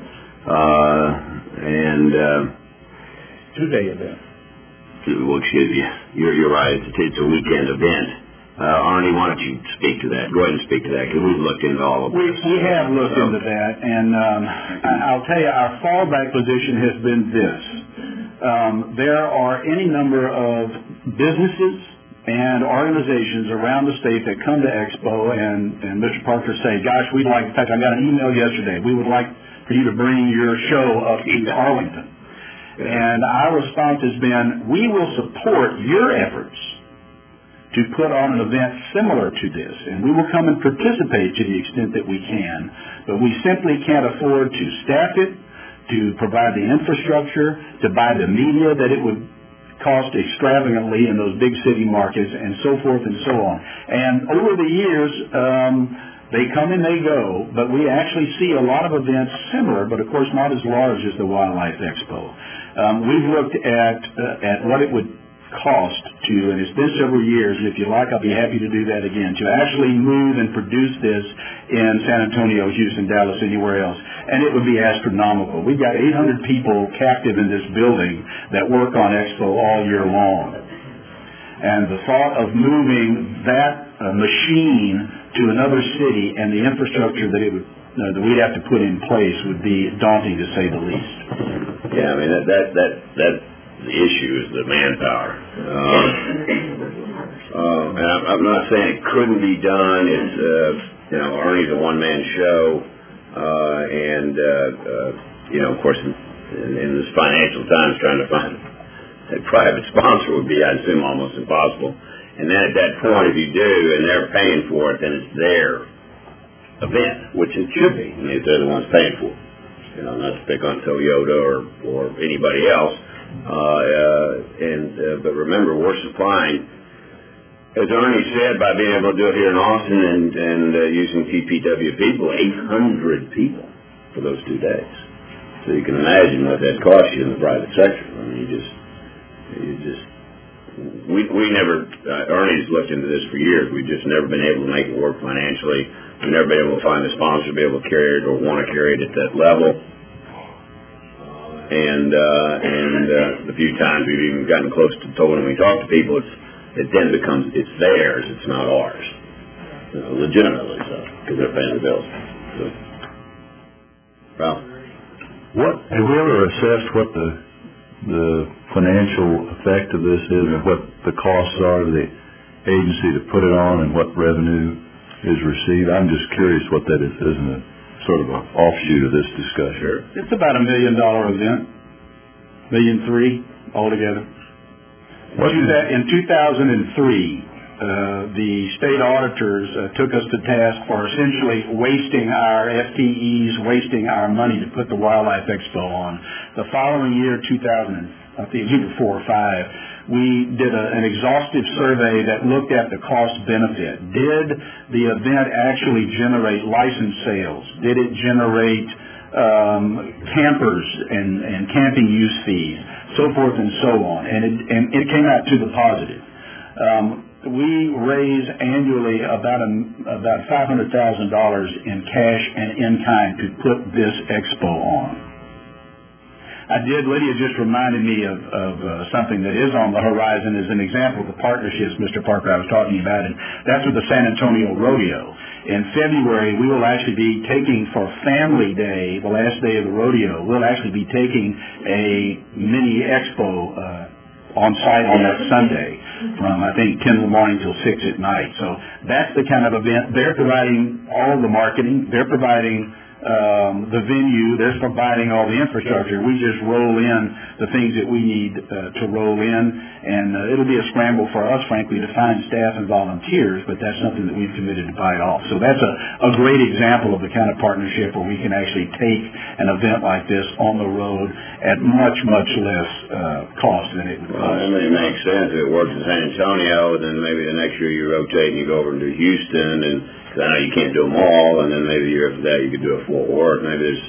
Two-day event. Well, excuse me. You're right. It's a weekend event. Arnie, why don't you speak to that? Go ahead and speak to that, because we've looked into all of this. We have looked into that, and I'll tell you, our fallback position has been this. There are any number of businesses, and organizations around the state that come to Expo and Mr. Parker say, gosh, we'd like, in fact, I got an email yesterday, we would like for you to bring your show up to Arlington. And our response has been, we will support your efforts to put on an event similar to this, and we will come and participate to the extent that we can, but we simply can't afford to staff it, to provide the infrastructure, to buy the media that it would cost extravagantly in those big city markets, and so forth and so on. And over the years, they come and they go, but we actually see a lot of events similar, but of course not as large as the Wildlife Expo. We've looked at what it would cost to, and it's been several years, if you like, I'll be happy to do that again, to actually move and produce this in San Antonio, Houston, Dallas, anywhere else. And it would be astronomical. We've got 800 people captive in this building that work on Expo all year long. And the thought of moving that machine to another city and the infrastructure that it would that we'd have to put in place would be daunting, to say the least. Yeah, I mean that the issue is the manpower. And I'm not saying it couldn't be done. It's Ernie's a one-man show, and of course, in this financial times, trying to find a private sponsor would be, I assume, almost impossible. And then at that point, if you do, and they're paying for it, then it's their event, which it should be. I mean, if they're the ones paying for it. Not to pick on Toyota or anybody else. But remember, we're supplying, as Ernie said, by being able to do it here in Austin and using TPW people, 800 people for those 2 days. So you can imagine what that costs you in the private sector. I mean, we never, Ernie's looked into this for years. We've just never been able to make it work financially. We've never been able to find a sponsor to be able to carry it or want to carry it at that level. And the few times we've even gotten close to when we talk to people, it then becomes, it's theirs, it's not ours. Legitimately so, because they're paying the bills. So, Ralph? Have we ever assessed what the financial effect of this is and what the costs are to the agency to put it on and what revenue is received? I'm just curious what that is, isn't it? Sort of an offshoot of this discussion. It's about $1 million event, $1.3 million altogether. In 2003, the state auditors took us to task for essentially wasting our FTEs, wasting our money to put the Wildlife Expo on. The following year, 2000, I think either 4 or 5, we did an exhaustive survey that looked at the cost benefit. Did the event actually generate license sales? Did it generate campers and camping use fees, so forth and so on? And it came out to the positive. We raise annually about $500,000 in cash and in kind to put this expo on. Lydia just reminded me of something that is on the horizon as an example of the partnerships, Mr. Parker, I was talking about, and that's with the San Antonio Rodeo. In February, we will actually be taking for Family Day, the last day of the rodeo, we'll actually be taking a mini expo on site on that Sunday from, I think, 10 in the morning till 6 at night. So that's the kind of event. They're providing all the marketing. They're providing the venue, they're providing all the infrastructure. We just roll in the things that we need to roll in, and it'll be a scramble for us, frankly, to find staff and volunteers, but that's something that we've committed to bite off. So that's a great example of the kind of partnership where we can actually take an event like this on the road at much, much less cost than it would cost. Well, it makes sense. If it works in San Antonio, then maybe the next year you rotate and you go over to Houston, and I know you can't do them all, and then maybe the year after that you could do a Fort Worth. Maybe there's,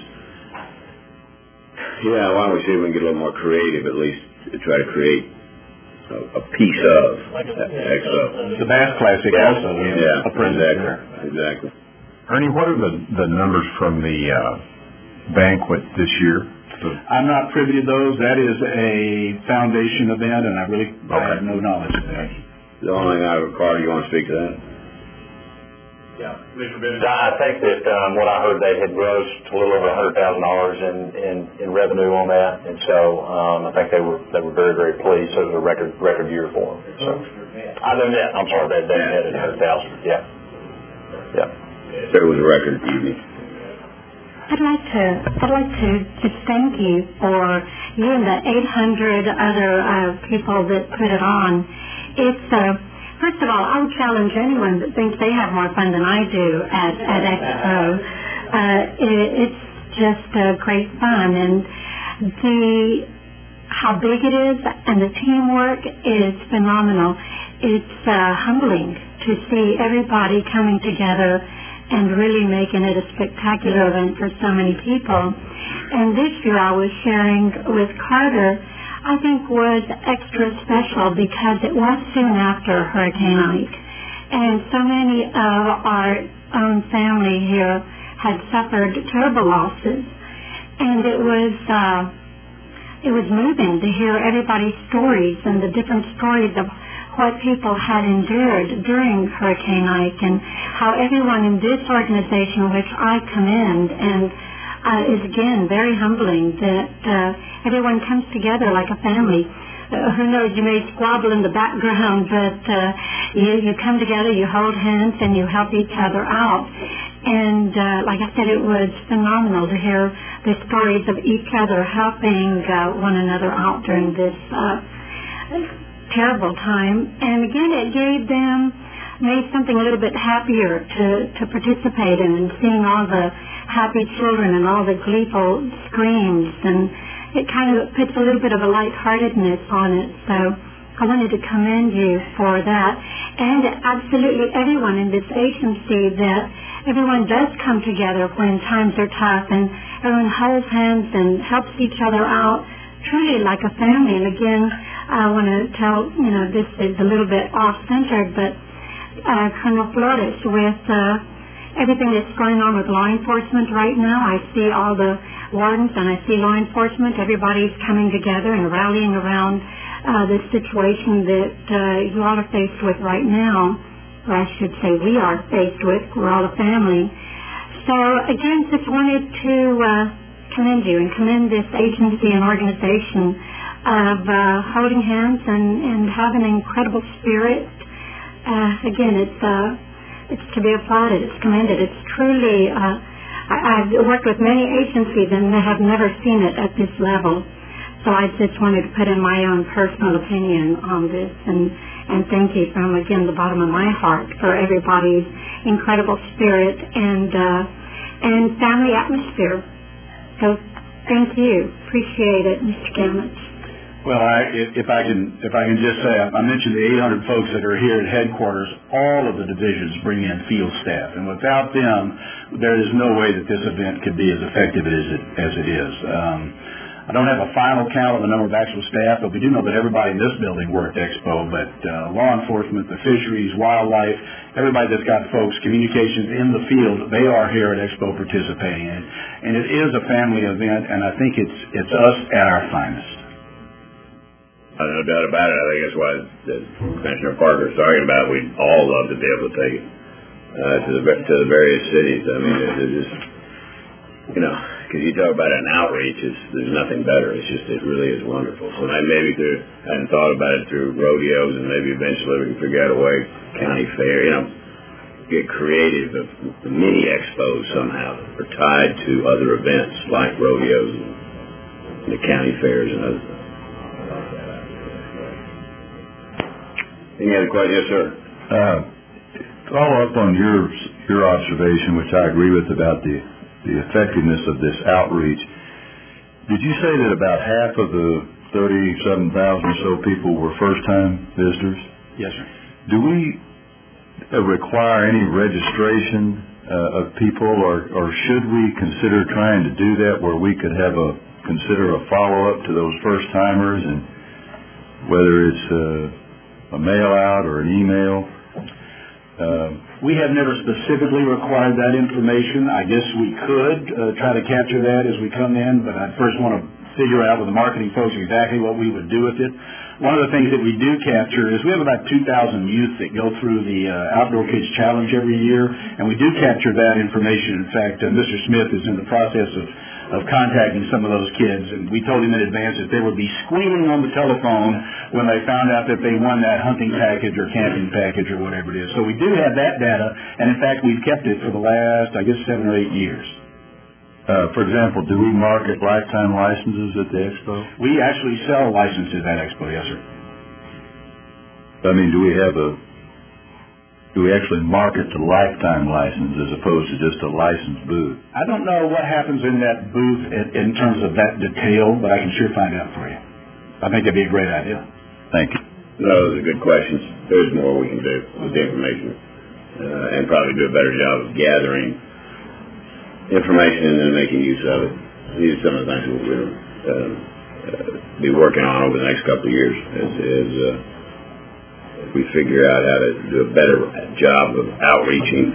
why don't we see if we can get a little more creative, at least to try to create a piece of Expo. The Bass Classic also. Exactly. Ernie, what are the numbers from the banquet this year? I'm not privy to those. That is a foundation event, and I have no knowledge of that. The only thing I have a card, you want to speak to that? Yeah, Commissioner Bennett. I think that what I heard, they had grossed a little over $100,000 in revenue on that, and so I think they were very, very pleased. So it was a record year for them. So other than that, I'm sorry, they had $100,000. Yeah. So it was a record evening. I'd like to just thank you for you and the 800 other people that put it on. It's first of all, I would challenge anyone that thinks they have more fun than I do at Expo. It's just great fun, and how big it is and the teamwork is phenomenal. It's humbling to see everybody coming together and really making it a spectacular event for so many people. And this year I was sharing with Carter, I think was extra special because it was soon after Hurricane Ike. And so many of our own family here had suffered terrible losses. And it was moving to hear everybody's stories and the different stories of what people had endured during Hurricane Ike, and how everyone in this organization, which I commend, and is again very humbling that everyone comes together like a family. Who knows, you may squabble in the background, but you come together, you hold hands, and you help each other out. And like I said, it was phenomenal to hear the stories of each other helping one another out during this terrible time. And again, it made something a little bit happier to participate in, and seeing all the happy children and all the gleeful screams, and it kind of puts a little bit of a lightheartedness on it. So I wanted to commend you for that, and absolutely everyone in this agency, that everyone does come together when times are tough, and everyone holds hands and helps each other out, truly like a family. And again, I want to tell, this is a little bit off-centered, but Colonel Flores, with everything that's going on with law enforcement right now, I see all the wardens and I see law enforcement, everybody's coming together and rallying around the situation that you all are faced with right now, or I should say we are faced with. We're all a family. So again, just wanted to commend you and commend this agency and organization of holding hands and having an incredible spirit. Again, it's to be applauded. It's commended. It's truly, I've worked with many agencies and they have never seen it at this level. So I just wanted to put in my own personal opinion on this, and thank you from, again, the bottom of my heart for everybody's incredible spirit and family atmosphere. So thank you. Appreciate it, Mr. Gamage. Well, if I can just say, I mentioned the 800 folks that are here at headquarters. All of the divisions bring in field staff, and without them, there is no way that this event could be as effective as it is. I don't have a final count of the number of actual staff, but we do know that everybody in this building worked Expo, but law enforcement, the fisheries, wildlife, everybody that's got folks, communications in the field, they are here at Expo participating. And it is a family event, and I think it's us at our finest. No doubt about it. I think that's why Commissioner Parker was talking about. We'd all love to be able to take it to the various cities. I mean, it's just, because you talk about an outreach, there's nothing better. It really is wonderful. So maybe I hadn't thought about it through rodeos, and maybe eventually we can figure out a way, county fair, get creative of the mini expos somehow that are tied to other events like rodeos and the county fairs and other things. Any other questions? Yes, sir. Follow up on your observation, which I agree with, about the effectiveness of this outreach. Did you say that about half of the 37,000 or so people were first-time visitors? Yes, sir. Do we require any registration of people, or should we consider trying to do that where we could consider a follow-up to those first-timers, and whether it's a mail-out or an email? We have never specifically required that information. I guess we could try to capture that as we come in, but I'd first want to figure out with the marketing folks exactly what we would do with it. one of the things that we do capture is we have about 2,000 youth that go through the Outdoor Kids Challenge every year, and we do capture that information. In fact, Mr. Smith is in the process of contacting some of those kids, and we told him in advance that they would be squealing on the telephone when they found out that they won that hunting package or camping package or whatever it is. So we do have that data, and in fact we've kept it for the last, I guess, 7 or 8 years. For example, do we market lifetime licenses at the expo? We actually sell licenses at expo, yes sir. I mean, do we actually market the lifetime license as opposed to just a licensed booth? I don't know what happens in that booth in terms of that detail, but I can sure find out for you. I think that'd be a great idea. Thank you. No, those are good questions. There's more we can do with the information, and probably do a better job of gathering information and then making use of it. These are some of the things that we'll be working on over the next couple of years as we figure out how to do a better job of outreaching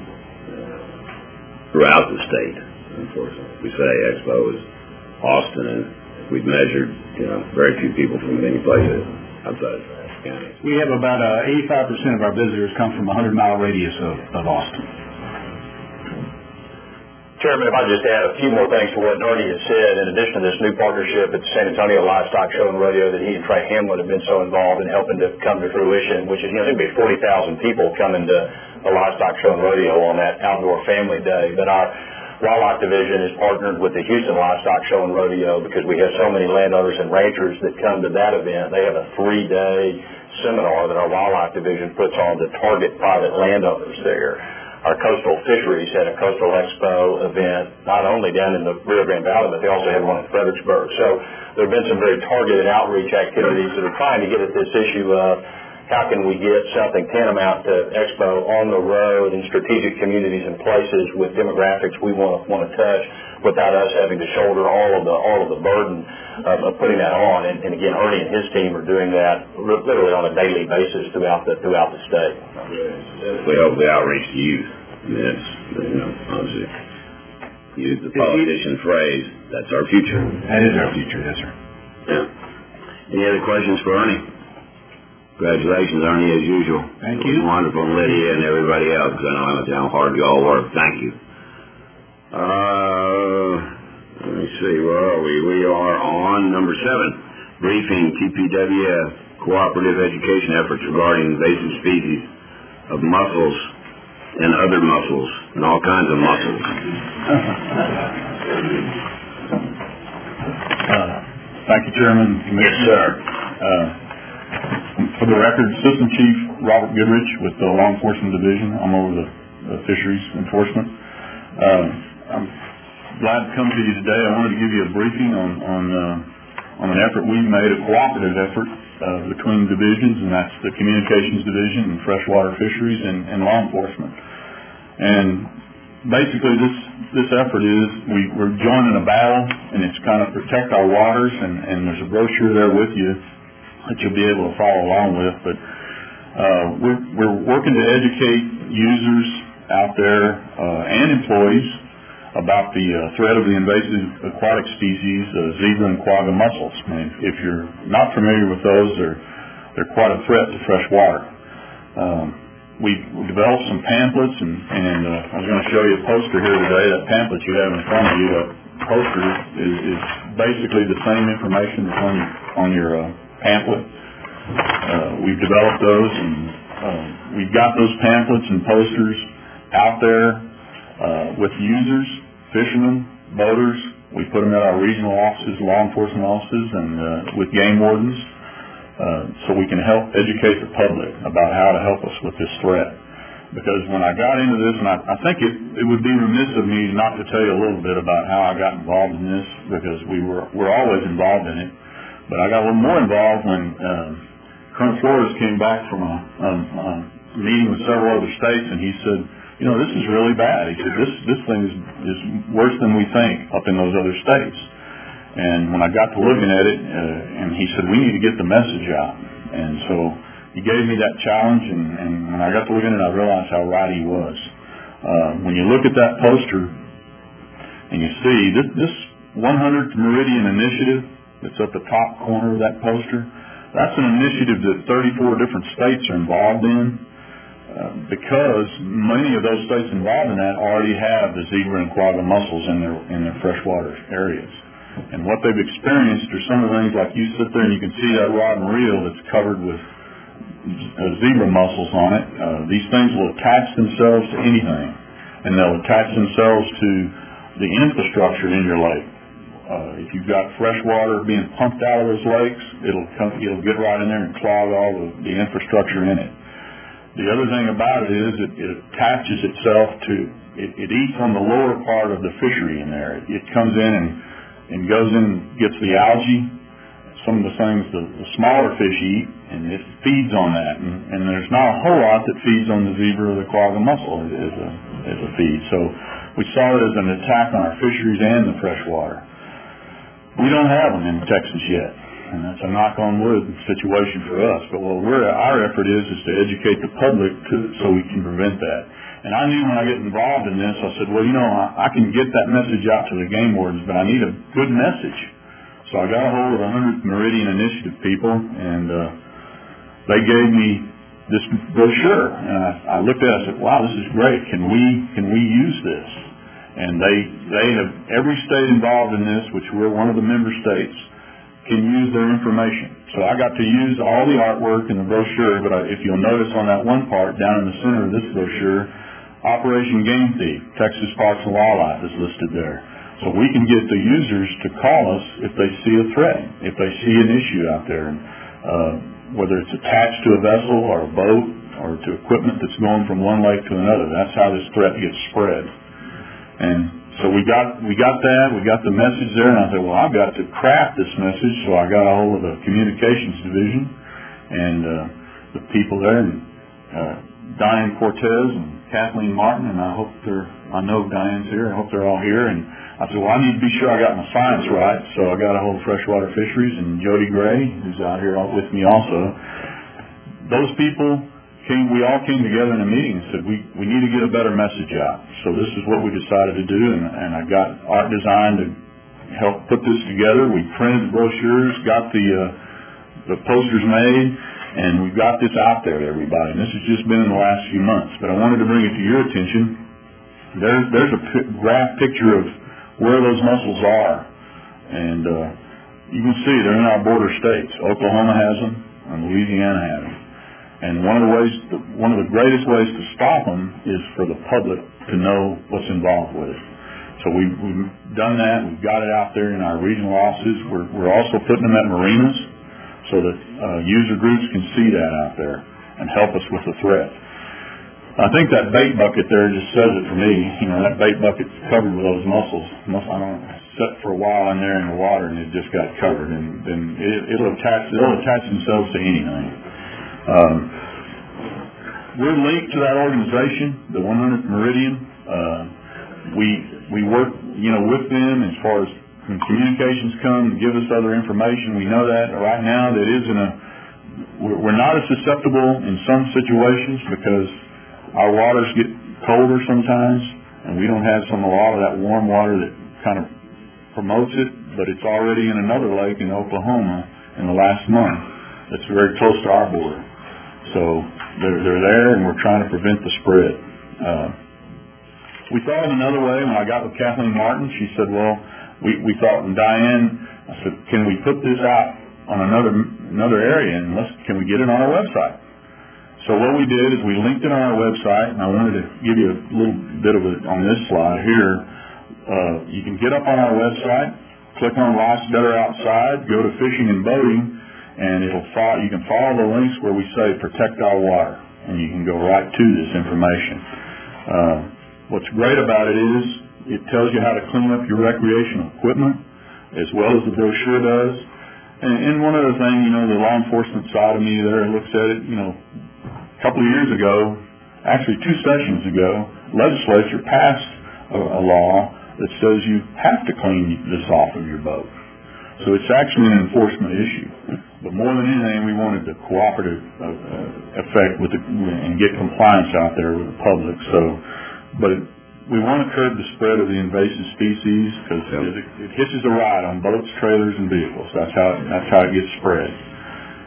throughout the state. Unfortunately, we say Expo is Austin, and we've measured, very few people from any place outside of county. We have about 85% of our visitors come from a 100-mile radius of Austin. Chairman, if I just add a few more things to what Ernie has said, in addition to this new partnership at the San Antonio Livestock Show and Rodeo that he and Trey Hamlin have been so involved in helping to come to fruition, which is, there'll be 40,000 people coming to the Livestock Show and Rodeo on that outdoor family day. But our Wildlife Division is partnered with the Houston Livestock Show and Rodeo because we have so many landowners and ranchers that come to that event. They have a 3-day seminar that our Wildlife Division puts on to target private landowners there. Our Coastal Fisheries had a Coastal Expo event, not only down in the Rio Grande Valley, but they also had one in Fredericksburg. So there have been some very targeted outreach activities that are trying to get at this issue of how can we get something tantamount to Expo on the road in strategic communities and places with demographics we want to touch without us having to shoulder all of the burden of putting that on. And again, Ernie and his team are doing that literally on a daily basis throughout the state. We hope the outreach to youth. I mean, that's, honestly, use the politician phrase, that's our future. That is our future, yes sir. Yeah. Any other questions for Ernie? Congratulations, Ernie, as usual. Thank you. Wonderful, Lydia and everybody else, because I know how hard you all work. Thank you. Let me see, where are we? We are on number 7, briefing TPW cooperative education efforts regarding invasive species of mussels and other mussels and all kinds of mussels. Thank you, Chairman. Yes, sir. For the record, Assistant Chief Robert Goodrich with the Law Enforcement Division. I'm over the Fisheries Enforcement. I'm glad to come to you today. I wanted to give you a briefing on an effort we've made, a cooperative effort between divisions, and that's the Communications Division and Freshwater Fisheries and Law Enforcement. And basically this effort is we're joining a battle, and it's kind of protect our waters, and there's a brochure there with you that you'll be able to follow along with. But we're working to educate users out there and employees about the threat of the invasive aquatic species, zebra and quagga mussels. I mean, if you're not familiar with those, they're quite a threat to fresh water. We developed some pamphlets, and I was going to show you a poster here today. That pamphlet you have in front of you, that poster is basically the same information that's on your pamphlet. We've developed those, and we've got those pamphlets and posters out there with users, fishermen, boaters. We put them at our regional offices, law enforcement offices, and with game wardens. So we can help educate the public about how to help us with this threat. Because when I got into this, and I think it would be remiss of me not to tell you a little bit about how I got involved in this, because we're always involved in it. But I got a little more involved when Colonel Flores came back from a meeting with several other states, and he said, this is really bad. He said, this thing is worse than we think up in those other states. And when I got to looking at it, and he said, we need to get the message out. And so he gave me that challenge, and when I got to looking at it, I realized how right he was. When you look at that poster, and you see this 100th Meridian Initiative that's at the top corner of that poster, That's an initiative that 34 different states are involved in, because many of those states involved in that already have the zebra and quagga mussels in their freshwater areas. And what they've experienced are some of the things like you sit there and you can see that rod and reel that's covered with zebra mussels on it. These things will attach themselves to anything, and they'll attach themselves to the infrastructure in your lake. If you've got fresh water being pumped out of those lakes, it'll get right in there and clog all the infrastructure in it. The other thing about it is it attaches itself to, it eats on the lower part of the fishery in there. It comes in and goes in and gets the algae, some of the things the smaller fish eat, and it feeds on that. And there's not a whole lot that feeds on the zebra or the quagga mussel as a feed. So we saw it as an attack on our fisheries and the freshwater. We don't have them in Texas yet, and that's a knock-on-wood situation for us. But our effort is to educate the public so we can prevent that. And I knew when I get involved in this, I said, well, I can get that message out to the game wardens, but I need a good message. So I got a hold of the 100th Meridian Initiative people, and they gave me this brochure. And I looked at it and said, wow, this is great. Can we use this? And they have, every state involved in this, which we're one of the member states, can use their information. So I got to use all the artwork in the brochure, but if you'll notice on that one part down in the center of this brochure, Operation Game Thief, Texas Parks and Wildlife is listed there. So we can get the users to call us if they see a threat, if they see an issue out there, whether it's attached to a vessel or a boat or to equipment that's going from one lake to another. That's how this threat gets spread. And so we got that, we got the message there, and I said, well, I've got to craft this message, so I got a hold of the communications division and the people there, and Diane Cortez and Kathleen Martin, and I know Diane's here, I hope they're all here, and I said, well, I need to be sure I got my science right, so I got a hold of Freshwater Fisheries and Jody Gray, who's out here with me also. Those people we all came together in a meeting and said, we need to get a better message out. So this is what we decided to do, and I got Art Design to help put this together. We printed the brochures, got the posters made, and we've got this out there to everybody. And this has just been in the last few months. But I wanted to bring it to your attention. There's a graph picture of where those mussels are. And you can see they're in our border states. Oklahoma has them, and Louisiana has them. And one of the greatest ways to stop them is for the public to know what's involved with it. So we've done that. We've got it out there in our regional offices. We're also putting them at marinas so that user groups can see that out there and help us with the threat. I think that bait bucket there just says it for me. That bait bucket's covered with those mussels. I don't set for a while in there in the water, and it just got covered. And then they'll attach themselves to anything. We're linked to that organization, the 100th Meridian. We work, with them as far as when communications come to give us other information. We know that right now we're not as susceptible in some situations because our waters get colder sometimes, and we don't have a lot of that warm water that kind of promotes it, but it's already in another lake in Oklahoma in the last month that's very close to our border. So they're there, and we're trying to prevent the spread. We thought of another way. When I got with Kathleen Martin, she said, well, we thought, and Diane, I said, can we put this out on another area, and can we get it on our website? So what we did is we linked it on our website, and I wanted to give you a little bit of it on this slide here. You can get up on our website, click on Life's Better Outside, go to Fishing and Boating, and you can follow the links where we say protect our water, and you can go right to this information. What's great about it is it tells you how to clean up your recreational equipment as well as the brochure does. And one other thing, the law enforcement side of me there looks at it, a couple of years ago, actually 2 sessions ago, legislature passed a law that says you have to clean this off of your boat. So it's actually an enforcement issue. But more than anything, we wanted the cooperative effect and get compliance out there with the public. But we want to curb the spread of the invasive species because it hitches a ride on boats, trailers, and vehicles. That's how it gets spread.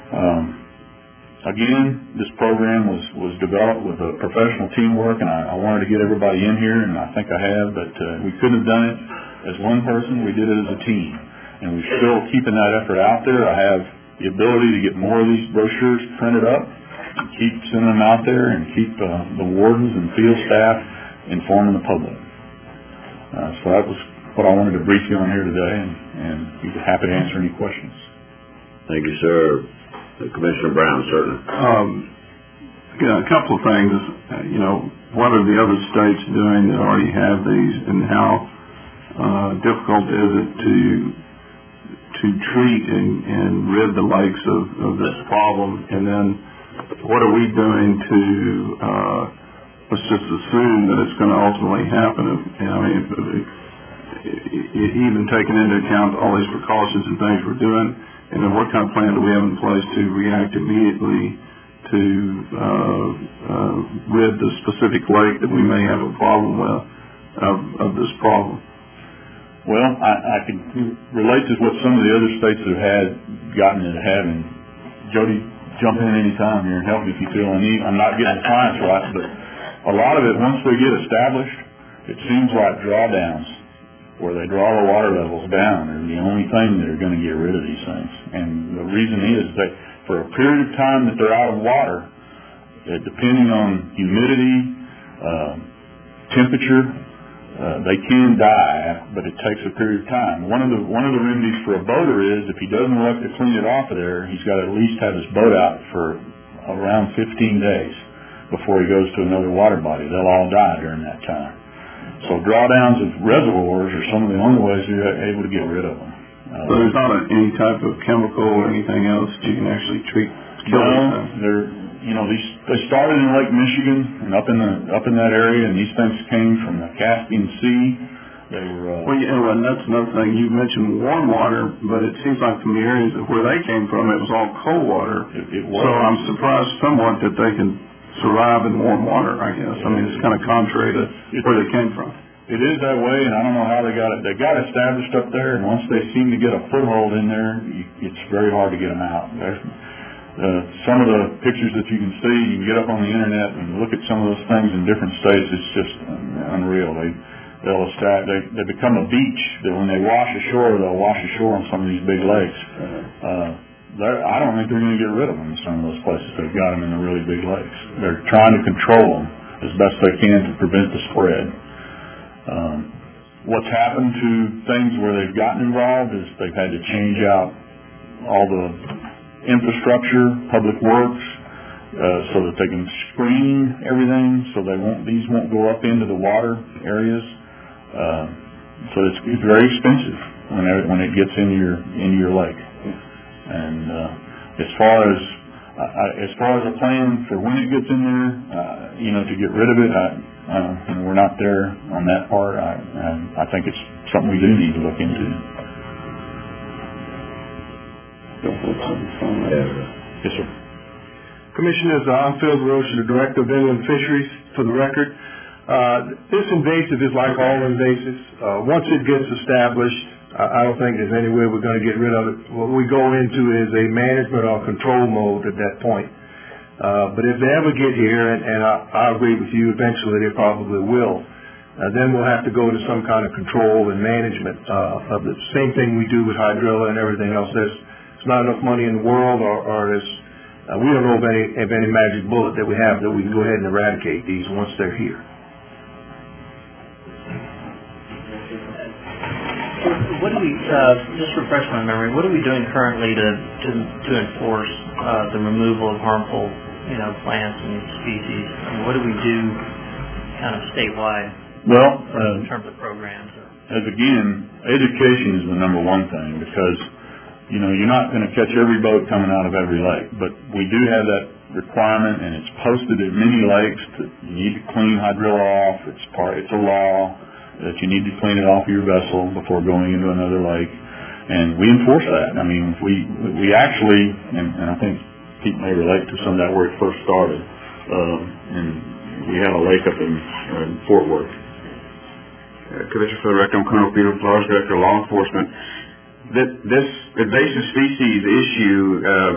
Again, this program was developed with a professional teamwork, and I wanted to get everybody in here, and I think I have, but we couldn't have done it as one person. We did it as a team, and we're still keeping that effort out there. I have the ability to get more of these brochures printed up, and keep sending them out there, and keep the wardens and field staff informing the public. So that was what I wanted to brief you on here today, and be happy to answer any questions. Thank you, sir. Commissioner Brown, certainly. A couple of things. What are the other states doing that already have these, and how difficult is it to treat and rid the lakes of this problem? And then what are we doing to let's just assume that it's going to ultimately happen? Even taking into account all these precautions and things we're doing, and then what kind of plan do we have in place to react immediately to rid the specific lake that we may have a problem with of this problem? Well, I can relate to what some of the other states have gotten it having. Jody, jump in any time here and help me if you feel I need. I'm not getting the science right, but a lot of it, once they get established, it seems like drawdowns, where they draw the water levels down, are the only thing that are going to get rid of these things. And the reason is that for a period of time that they're out of water, depending on humidity, temperature, they can die, but it takes a period of time. One of the remedies for a boater is if he doesn't elect to clean it off of there, he's got to at least have his boat out for around 15 days before he goes to another water body. They'll all die during that time. So drawdowns of reservoirs are some of the only ways you're able to get rid of them. So there's not any type of chemical or anything else that you can actually kill them? No, they started in Lake Michigan and up in that area, and these things came from the Caspian Sea. They were. And that's another thing. You mentioned warm water, but it seems like from the areas where they came from, it was all cold water. It was. So I'm surprised somewhat that they can survive in warm water, I guess. I mean, it's kind of contrary to where they came from. It is that way, and I don't know how they got it. They got established up there, and once they seem to get a foothold in there, it's very hard to get them out. Some of the pictures that you can see, you can get up on the internet and look at some of those things in different states. It's just unreal. They become a beach that when they wash ashore, they'll wash ashore on some of these big lakes. I don't think they're going to get rid of them in some of those places. They've got them in the really big lakes. They're trying to control them as best they can to prevent the spread. What's happened to things where they've gotten involved is they've had to change out all the infrastructure, public works, so that they can screen everything, so these won't go up into the water areas. So it's very expensive when it gets into your lake. And as far as a plan for when it gets in there, to get rid of it, we're not there on that part. I think it's something we do need to look into. Yes, sir. Commissioners, I'm Phil DeRocha, the Director of Inland Fisheries. For the record, this invasive is like all invasives. Once it gets established, I don't think there's any way we're going to get rid of it. What we go into is a management or control mode at that point. But if they ever get here, and I agree with you, eventually they probably will, then we'll have to go to some kind of control and management of the same thing we do with hydrilla and everything else. There's not enough money in the world, or there's we don't know of any magic bullet that we have that we can go ahead and eradicate these once they're here. What do we, just refresh my memory, what are we doing currently to enforce the removal of harmful, plants and species? I mean, what do we do kind of statewide? Well, in terms of programs? Again, education is the number one thing, because, you're not going to catch every boat coming out of every lake, but we do have that requirement, and it's posted at many lakes that you need to clean hydrilla off. It's a law that you need to clean it off your vessel before going into another lake, and we enforce that. I mean, we actually, and I think Pete may relate to some of that where it first started, and we had a lake up in Fort Worth. Commissioner for the record, I'm Colonel Peter Flores, Director of Law Enforcement. This invasive species issue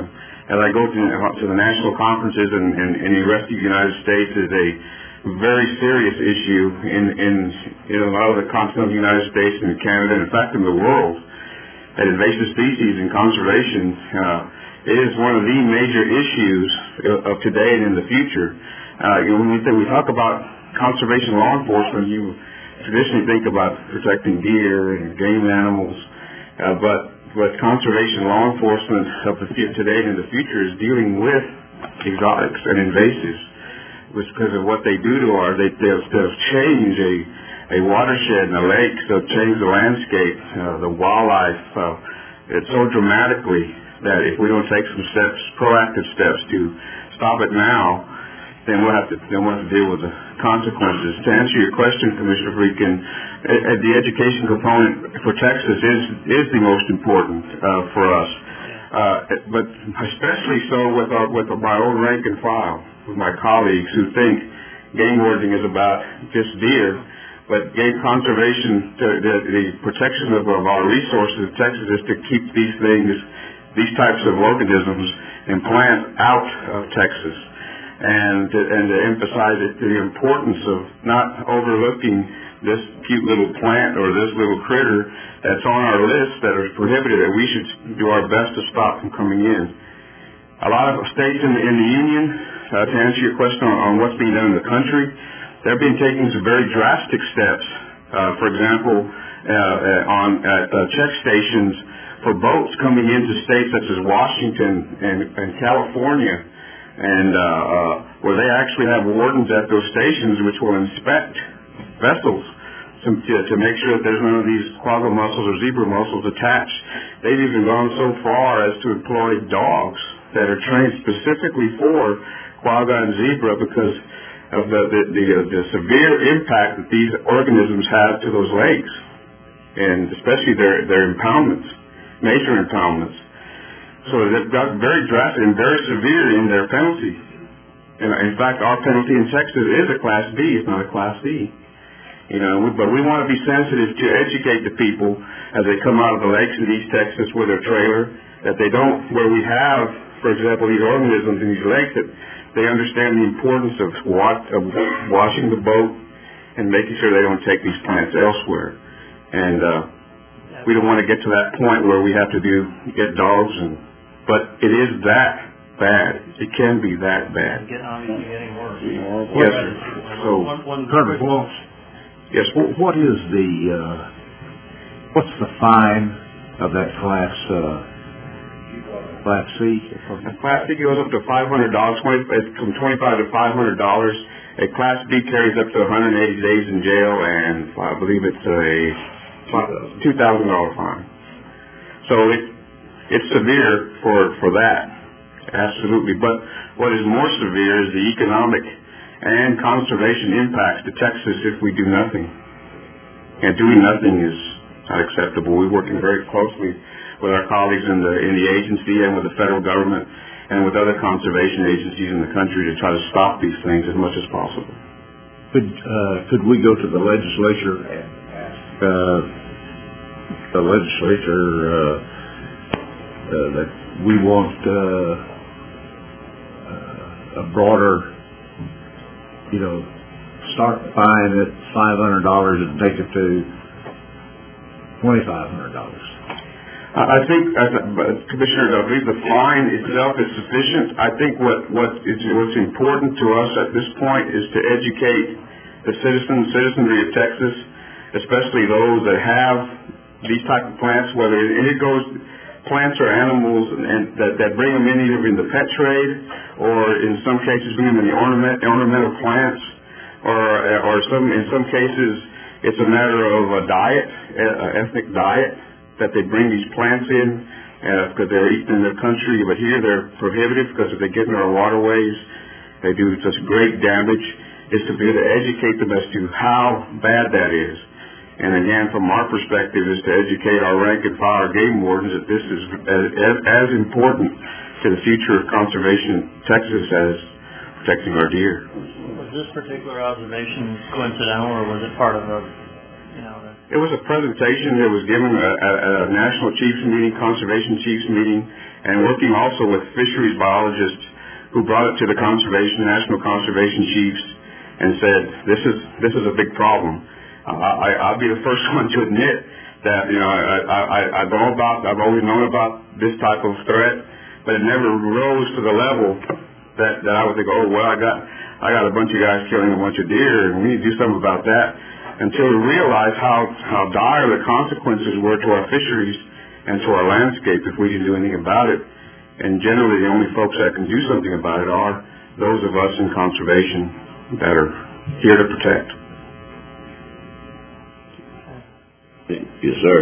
as I go to the national conferences and the rest of the United States, is a very serious issue in a lot of the continental United States and Canada, and in fact in the world. That invasive species and conservation is one of the major issues of today and in the future. When we talk about conservation law enforcement, you traditionally think about protecting deer and game animals, but conservation law enforcement of today and in the future is dealing with exotics and invasives, which because of what they do to they'll change a watershed and a lake, they'll change the landscape, the wildlife, it's so dramatically that if we don't take some steps, proactive steps to stop it now, then we'll have to deal with the consequences. To answer your question, Commissioner Friedkin, the education component for Texas is the most important for us, but especially so with my own rank and file, with my colleagues who think game warding is about just deer, but game conservation, the protection of our resources in Texas is to keep these types of organisms and plants out of Texas. And to emphasize the importance of not overlooking this cute little plant or this little critter that's on our list that are prohibited, that we should do our best to stop from coming in. A lot of states in the union, to answer your question on what's being done in the country, they've been taking some very drastic steps. For example, at check stations for boats coming into states such as Washington and California, and where they actually have wardens at those stations which will inspect vessels to make sure that there's none of these quagga mussels or zebra mussels attached. They've even gone so far as to employ dogs that are trained specifically for quagga and zebra because of the severe impact that these organisms have to those lakes, and especially their impoundments, major impoundments. So they've got very drastic and very severe in their penalty. And in fact, our penalty in Texas is a Class B, it's not a Class C. But we want to be sensitive to educate the people as they come out of the lakes in East Texas with their trailer, that they don't, where we have, for example, these organisms in these lakes, that they understand the importance of washing the boat and making sure they don't take these plants elsewhere. And we don't want to get to that point where we have to get dogs, but it is that bad. It can be that bad. Obviously getting worse. Yes, sir. So, Colonel Walsh, yes. What's the fine of that Class Class C? Class C goes up to $500, from $25 to $500. A Class B carries up to 180 days in jail, and I believe it's a $2,000 fine. So it's severe for that, absolutely. But what is more severe is the economic and conservation impacts to Texas if we do nothing. And doing nothing is not acceptable. We're working very closely with our colleagues in the agency and with the federal government and with other conservation agencies in the country to try to stop these things as much as possible. Could we go to the legislature and ask the legislature that we want a broader, start the fine at $500 and take it to $2,500? I think, Commissioner, I believe the fine itself is sufficient. I think what's important to us at this point is to educate the citizenry of Texas, especially those that have these type of plants, whether it goes plants or animals, and that bring them in either in the pet trade or in some cases bring them in the ornamental plants, or in some cases it's a matter of a diet, ethnic diet, that they bring these plants in because they're eaten in their country, but here they're prohibited because if they get in our waterways, they do such great damage. Is to be able to educate them as to how bad that is. And again, from our perspective, is to educate our rank and file, our game wardens, that this is as important to the future of conservation in Texas as protecting our deer. Was this particular observation coincidental, or was it part of It was a presentation that was given at a National Chiefs meeting, Conservation Chiefs meeting, and working also with fisheries biologists who brought it to the National Conservation Chiefs and said, this is a big problem. I'll be the first one to admit that, I've always known about this type of threat, but it never rose to the level that I would think, oh, well, I got a bunch of guys killing a bunch of deer, and we need to do something about that, until we realized how dire the consequences were to our fisheries and to our landscape if we didn't do anything about it. And generally, the only folks that can do something about it are those of us in conservation that are here to protect. Yes, sir.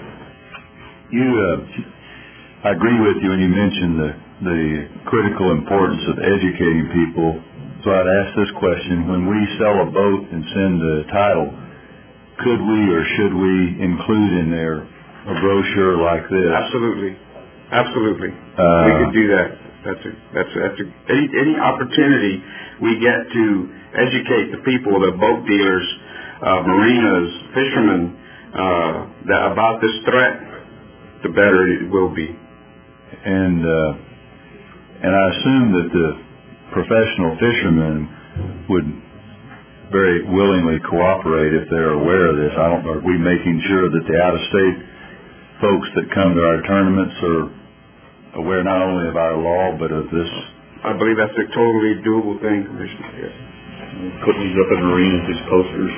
I agree with you when you mentioned the critical importance of educating people. So I'd ask this question: when we sell a boat and send the title, could we or should we include in there a brochure like this? Absolutely. We could do that. That's any opportunity we get to educate the people, the boat dealers, marinas, fishermen, about this threat, the better it will be. And I assume that the professional fishermen would very willingly cooperate if they're aware of this. I don't know, are we making sure that the out-of-state folks that come to our tournaments are aware not only of our law, but of this? I believe that's a totally doable thing, Commissioner. Yes. Putting these up in arenas, these posters.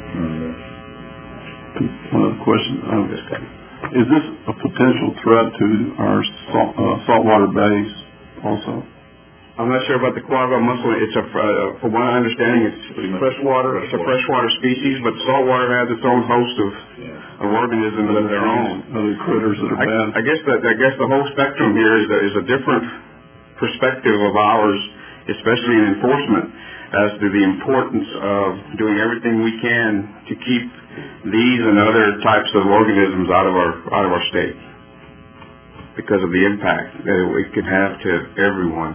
One other question. Is this a potential threat to our saltwater bays also? I'm not sure about the Quagga mussel. It's from what I understanding, it's freshwater. It's a freshwater species, but saltwater has its own host of organisms of their own. Other critters that are bad. I guess the whole spectrum here is a different perspective of ours, especially in enforcement, as to the importance of doing everything we can to keep these and other types of organisms out of our state, because of the impact that it can have to everyone.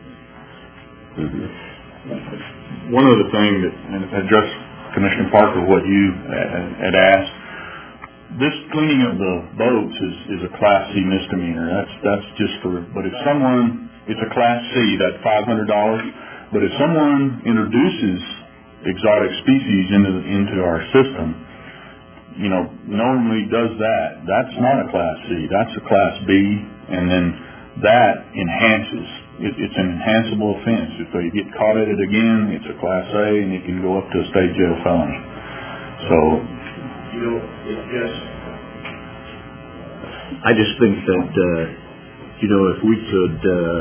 One other thing that, and address Commissioner Parker, what you had asked, this cleaning of the boats is a Class C misdemeanor. That's just but if someone, it's a Class C, that's $500, but if someone introduces exotic species into our system, knowingly does that's not a Class C, that's a Class B, and then that enhances. It's an enhanceable offense. If they get caught at it again, it's a Class A, and it can go up to a state jail felony. So, I just think that, if we could,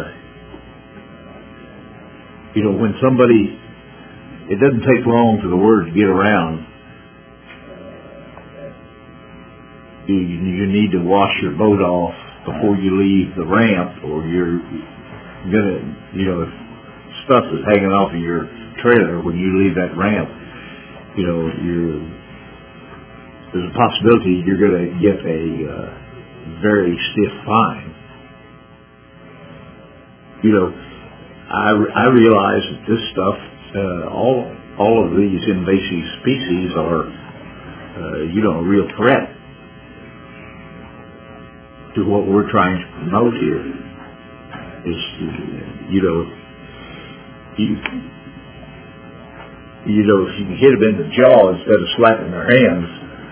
when somebody, it doesn't take long for the word to get around. You need to wash your boat off before you leave the ramp, or you're gonna, if stuff is hanging off of your trailer when you leave that ramp, there's a possibility you're gonna get a very stiff fine. I realize that this stuff, all of these invasive species are, a real threat to what we're trying to promote here. Is, if you can hit them in the jaw instead of slapping their hands,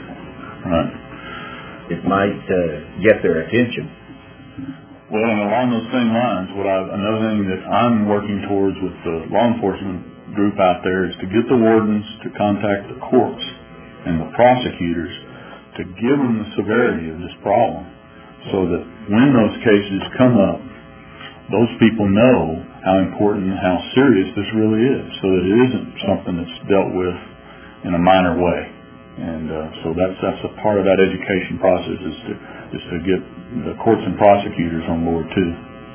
it might get their attention. Well, and along those same lines, another thing that I'm working towards with the law enforcement group out there is to get the wardens to contact the courts and the prosecutors to give them the severity of this problem, so that when those cases come up, those people know how important and how serious this really is, so that it isn't something that's dealt with in a minor way. And so that's a part of that education process is to get the courts and prosecutors on board too.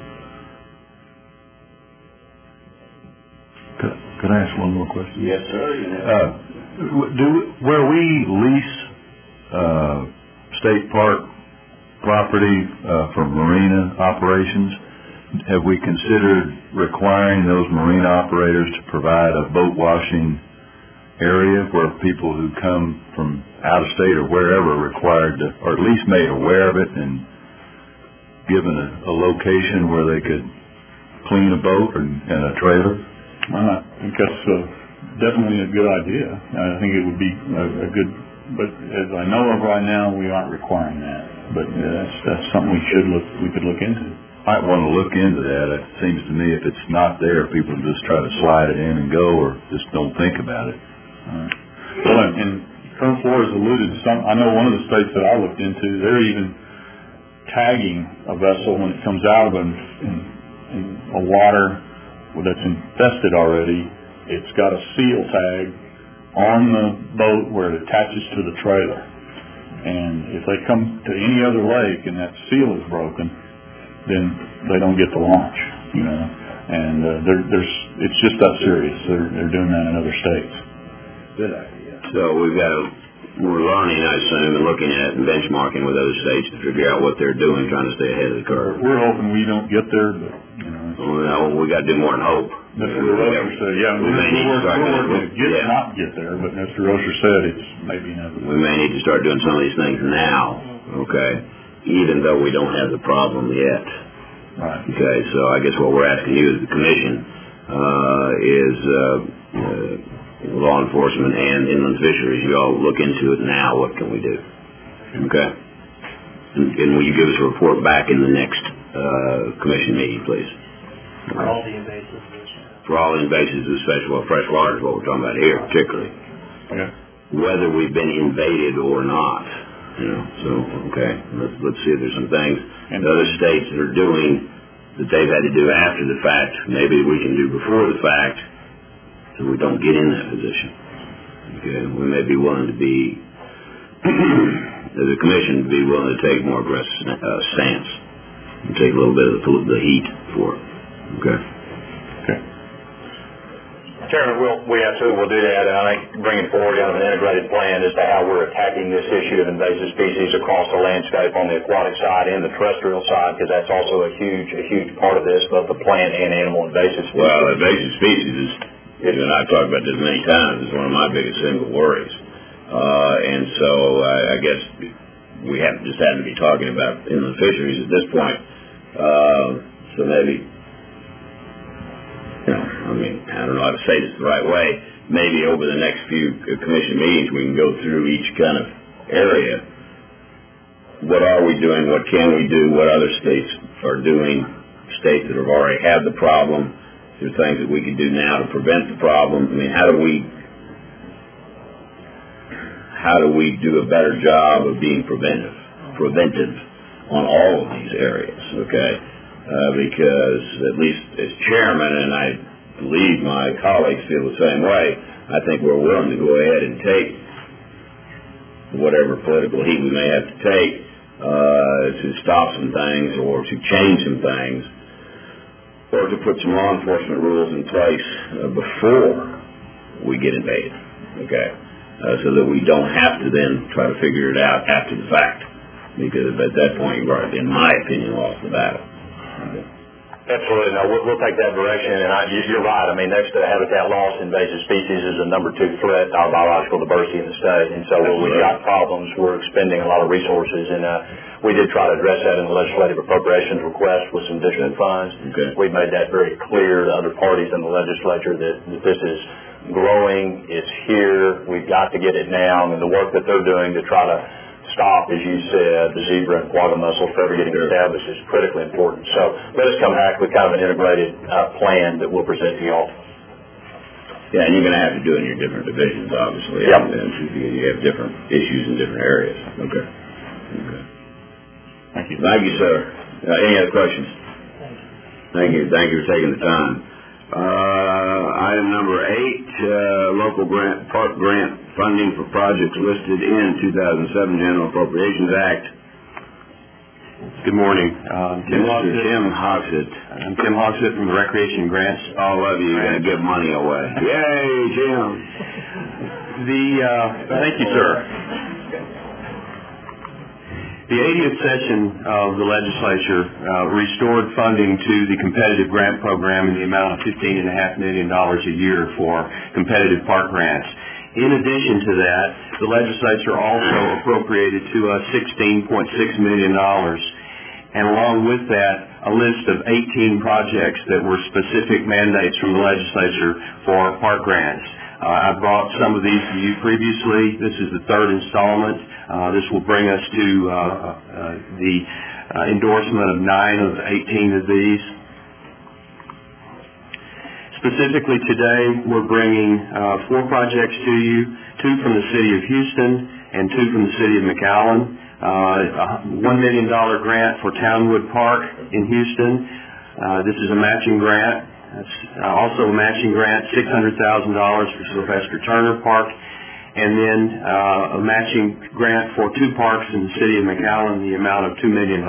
Could I ask one more question? Yes, sir. Where we lease state park property for marina operations, have we considered requiring those marina operators to provide a boat washing area where people who come from out of state or wherever are required to, or at least made aware of it and given a location where they could clean a boat and a trailer? Well, I think that's definitely a good idea. I think it would be a good, but as I know of right now, we aren't requiring that. But that's something we could look into. Might want to look into that. It seems to me if it's not there, people just try to slide it in and go, or just don't think about it. Well, and Colonel Flores alluded to some. I know one of the states that I looked into, they're even tagging a vessel when it comes out of in a water that's infested already. It's got a seal tag on the boat where it attaches to the trailer. And if they come to any other lake and that seal is broken, then they don't get to launch, you know. And it's just that serious. They're doing that in other states. Good idea. So we're learning, I assume, and looking at and benchmarking with other states to figure out what they're doing, trying to stay ahead of the curve. We're hoping we don't get there, but, you know. Well, we got to do more than hope. Mr. Rocher said, we're working to not get there, but Mr. Rocher said it's maybe inevitable. We may need to start doing some of these things now, okay, even though we don't have the problem yet. Right. Okay, so I guess what we're asking you as the commission is law enforcement and inland fisheries, you all look into it now. What can we do? Okay? And will you give us a report back in the next commission meeting, please? For all the invasive fish. For all invasives, especially freshwater is what we're talking about here, particularly. Okay. Whether we've been invaded or not, you know. So, okay, let's see if there's some things that other states that are doing that they've had to do after the fact. Maybe we can do before the fact, so we don't get in that position. Okay, we may be willing to be, as a commission, be willing to take more aggressive stance and take a little bit of the heat for it. Okay. Okay. Chairman, we absolutely will do that, and I think bringing forward an integrated plan as to how we're attacking this issue of invasive species across the landscape on the aquatic side and the terrestrial side, because that's also a huge part of this, both the plant and animal invasive species. Well, invasive species is, and I've talked about this many times, is one of my biggest single worries. And so I guess we happen to be talking about inland fisheries at this point. So maybe, you know, I mean, I don't know how to say this the right way. Maybe over the next few commission meetings we can go through each kind of area. What are we doing? What can we do? What other states are doing? States that have already had the problem. There are things that we can do now to prevent the problem. I mean, how do we do a better job of being preventive on all of these areas, okay? Because at least as chairman, and I believe my colleagues feel the same way, I think we're willing to go ahead and take whatever political heat we may have to take to stop some things or to change some things, or to put some law enforcement rules in place before we get invaded, okay? So that we don't have to then try to figure it out after the fact. Because at that point, you've already, in my opinion, lost the battle. Okay. Absolutely. No, we'll take that direction. And you're right. I mean, next to habitat loss, invasive species is the number 2 threat to our biological diversity in the state. And so when we've got problems, we're expending a lot of resources. And we did try to address that in the legislative appropriations request with some additional funds. Okay. We've made that very clear to other parties in the legislature that this is growing. It's here. We've got to get it now. I mean, the work that they're doing to try to stop, as you said, the zebra and quagga mussel forever getting established is critically important. So let us come back with kind of an integrated plan that we'll present to y'all. Yeah, and you're going to have to do it in your different divisions, obviously. Yep. And you have different issues in different areas. Okay. Thank you. Thank you, sir. Any other questions? Thank you. Thank you for taking the time. Item number 8, local park grant funding for projects listed in 2007 General Appropriations Act. Good morning. Mr. Tim Hogsett. I'm Tim Hogsett from the Recreation Grants. All of you are going to give money away. Yay, Jim. Thank you, sir. The 80th session of the legislature restored funding to the competitive grant program in the amount of $15.5 million a year for competitive park grants. In addition to that, the legislature also appropriated to us $16.6 million. And along with that, a list of 18 projects that were specific mandates from the legislature for park grants. I brought some of these to you previously. This is the third installment. This will bring us to the endorsement of 9 of 18 of these. Specifically today, we're bringing 4 projects to you, 2 from the City of Houston and 2 from the City of McAllen. A $1 million grant for Townwood Park in Houston. This is a matching grant. Also a matching grant, $600,000 for Sylvester Turner Park. And then a matching grant for 2 parks in the City of McAllen, the amount of $2 million.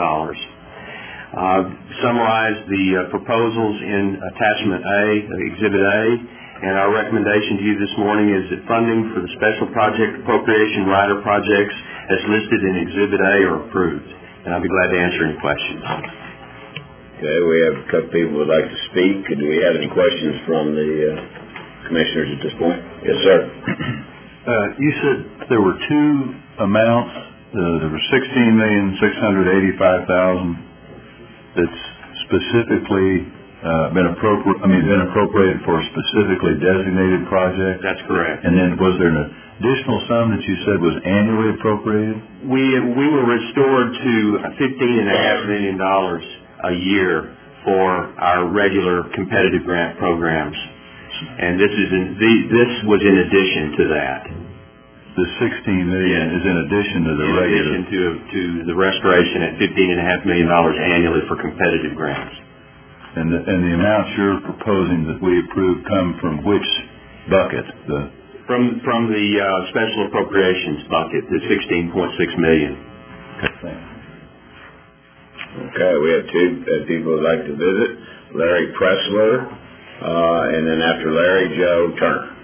Summarize the proposals in Attachment A, Exhibit A, and our recommendation to you this morning is that funding for the special project appropriation rider projects as listed in Exhibit A are approved. And I'll be glad to answer any questions. Okay, we have a couple people who would like to speak. Do we have any questions from the commissioners at this point? Yes, sir. You said there were 2 amounts. There were $16,685,000 that's specifically been appropriated for a specifically designated project. That's correct. And then was there an additional sum that you said was annually appropriated? We were restored to $15.5 million a year for our regular competitive grant programs, and this was in addition to that. The $16 million is in addition to the regular. In addition to the restoration at $15.5 million annually for competitive grants. And the amounts you're proposing that we approve come from which bucket? From the special appropriations bucket, the $16.6 million. Okay, thanks. Okay, we have 2 people who would like to visit. Larry Pressler, and then after Larry, Joe Turner.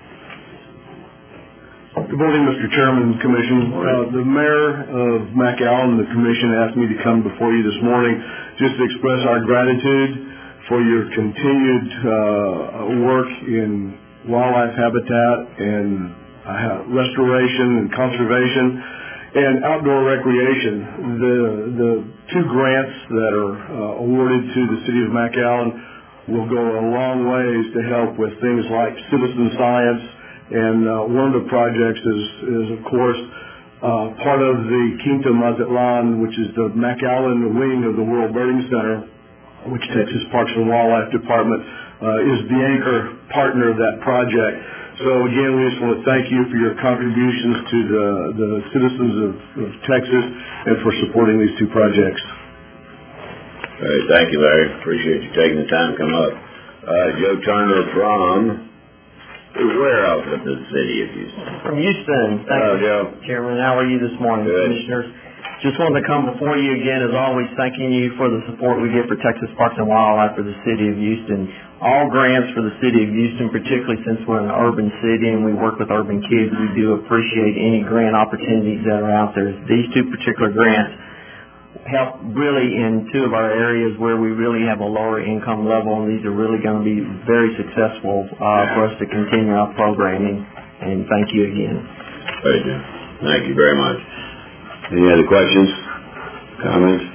Good morning, Mr. Chairman and Commission. The Mayor of McAllen and the Commission asked me to come before you this morning just to express our gratitude for your continued work in wildlife habitat and restoration and conservation and outdoor recreation. The 2 grants that are awarded to the City of McAllen will go a long ways to help with things like citizen science. And one of the projects is of course, part of the Quinta Mazatlan, which is the McAllen wing of the World Birding Center, which Texas Parks and Wildlife Department is the anchor partner of that project. So again, we just want to thank you for your contributions to the citizens of Texas and for supporting these 2 projects. All right, thank you, Larry. Appreciate you taking the time to come up. Joe Turner from... Where else in the City of Houston? From Houston. Thank you, Joe. Chairman. How are you this morning, Good. Commissioners? Just wanted to come before you again, as always, thanking you for the support we get for Texas Parks and Wildlife for the City of Houston. All grants for the City of Houston, particularly since we're an urban city and we work with urban kids, we do appreciate any grant opportunities that are out there. These 2 particular grants help really in 2 of our areas where we really have a lower income level, and these are really going to be very successful for us to continue our programming. And thank you again. Thank you. Thank you very much. Any other questions? Comments?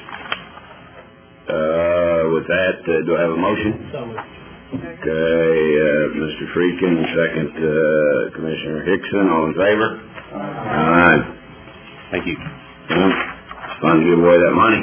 With that, do I have a motion? Okay, Mr. Friedkin, second Commissioner Hickson, all in favor? All right. Thank you. It's fun to give away that money.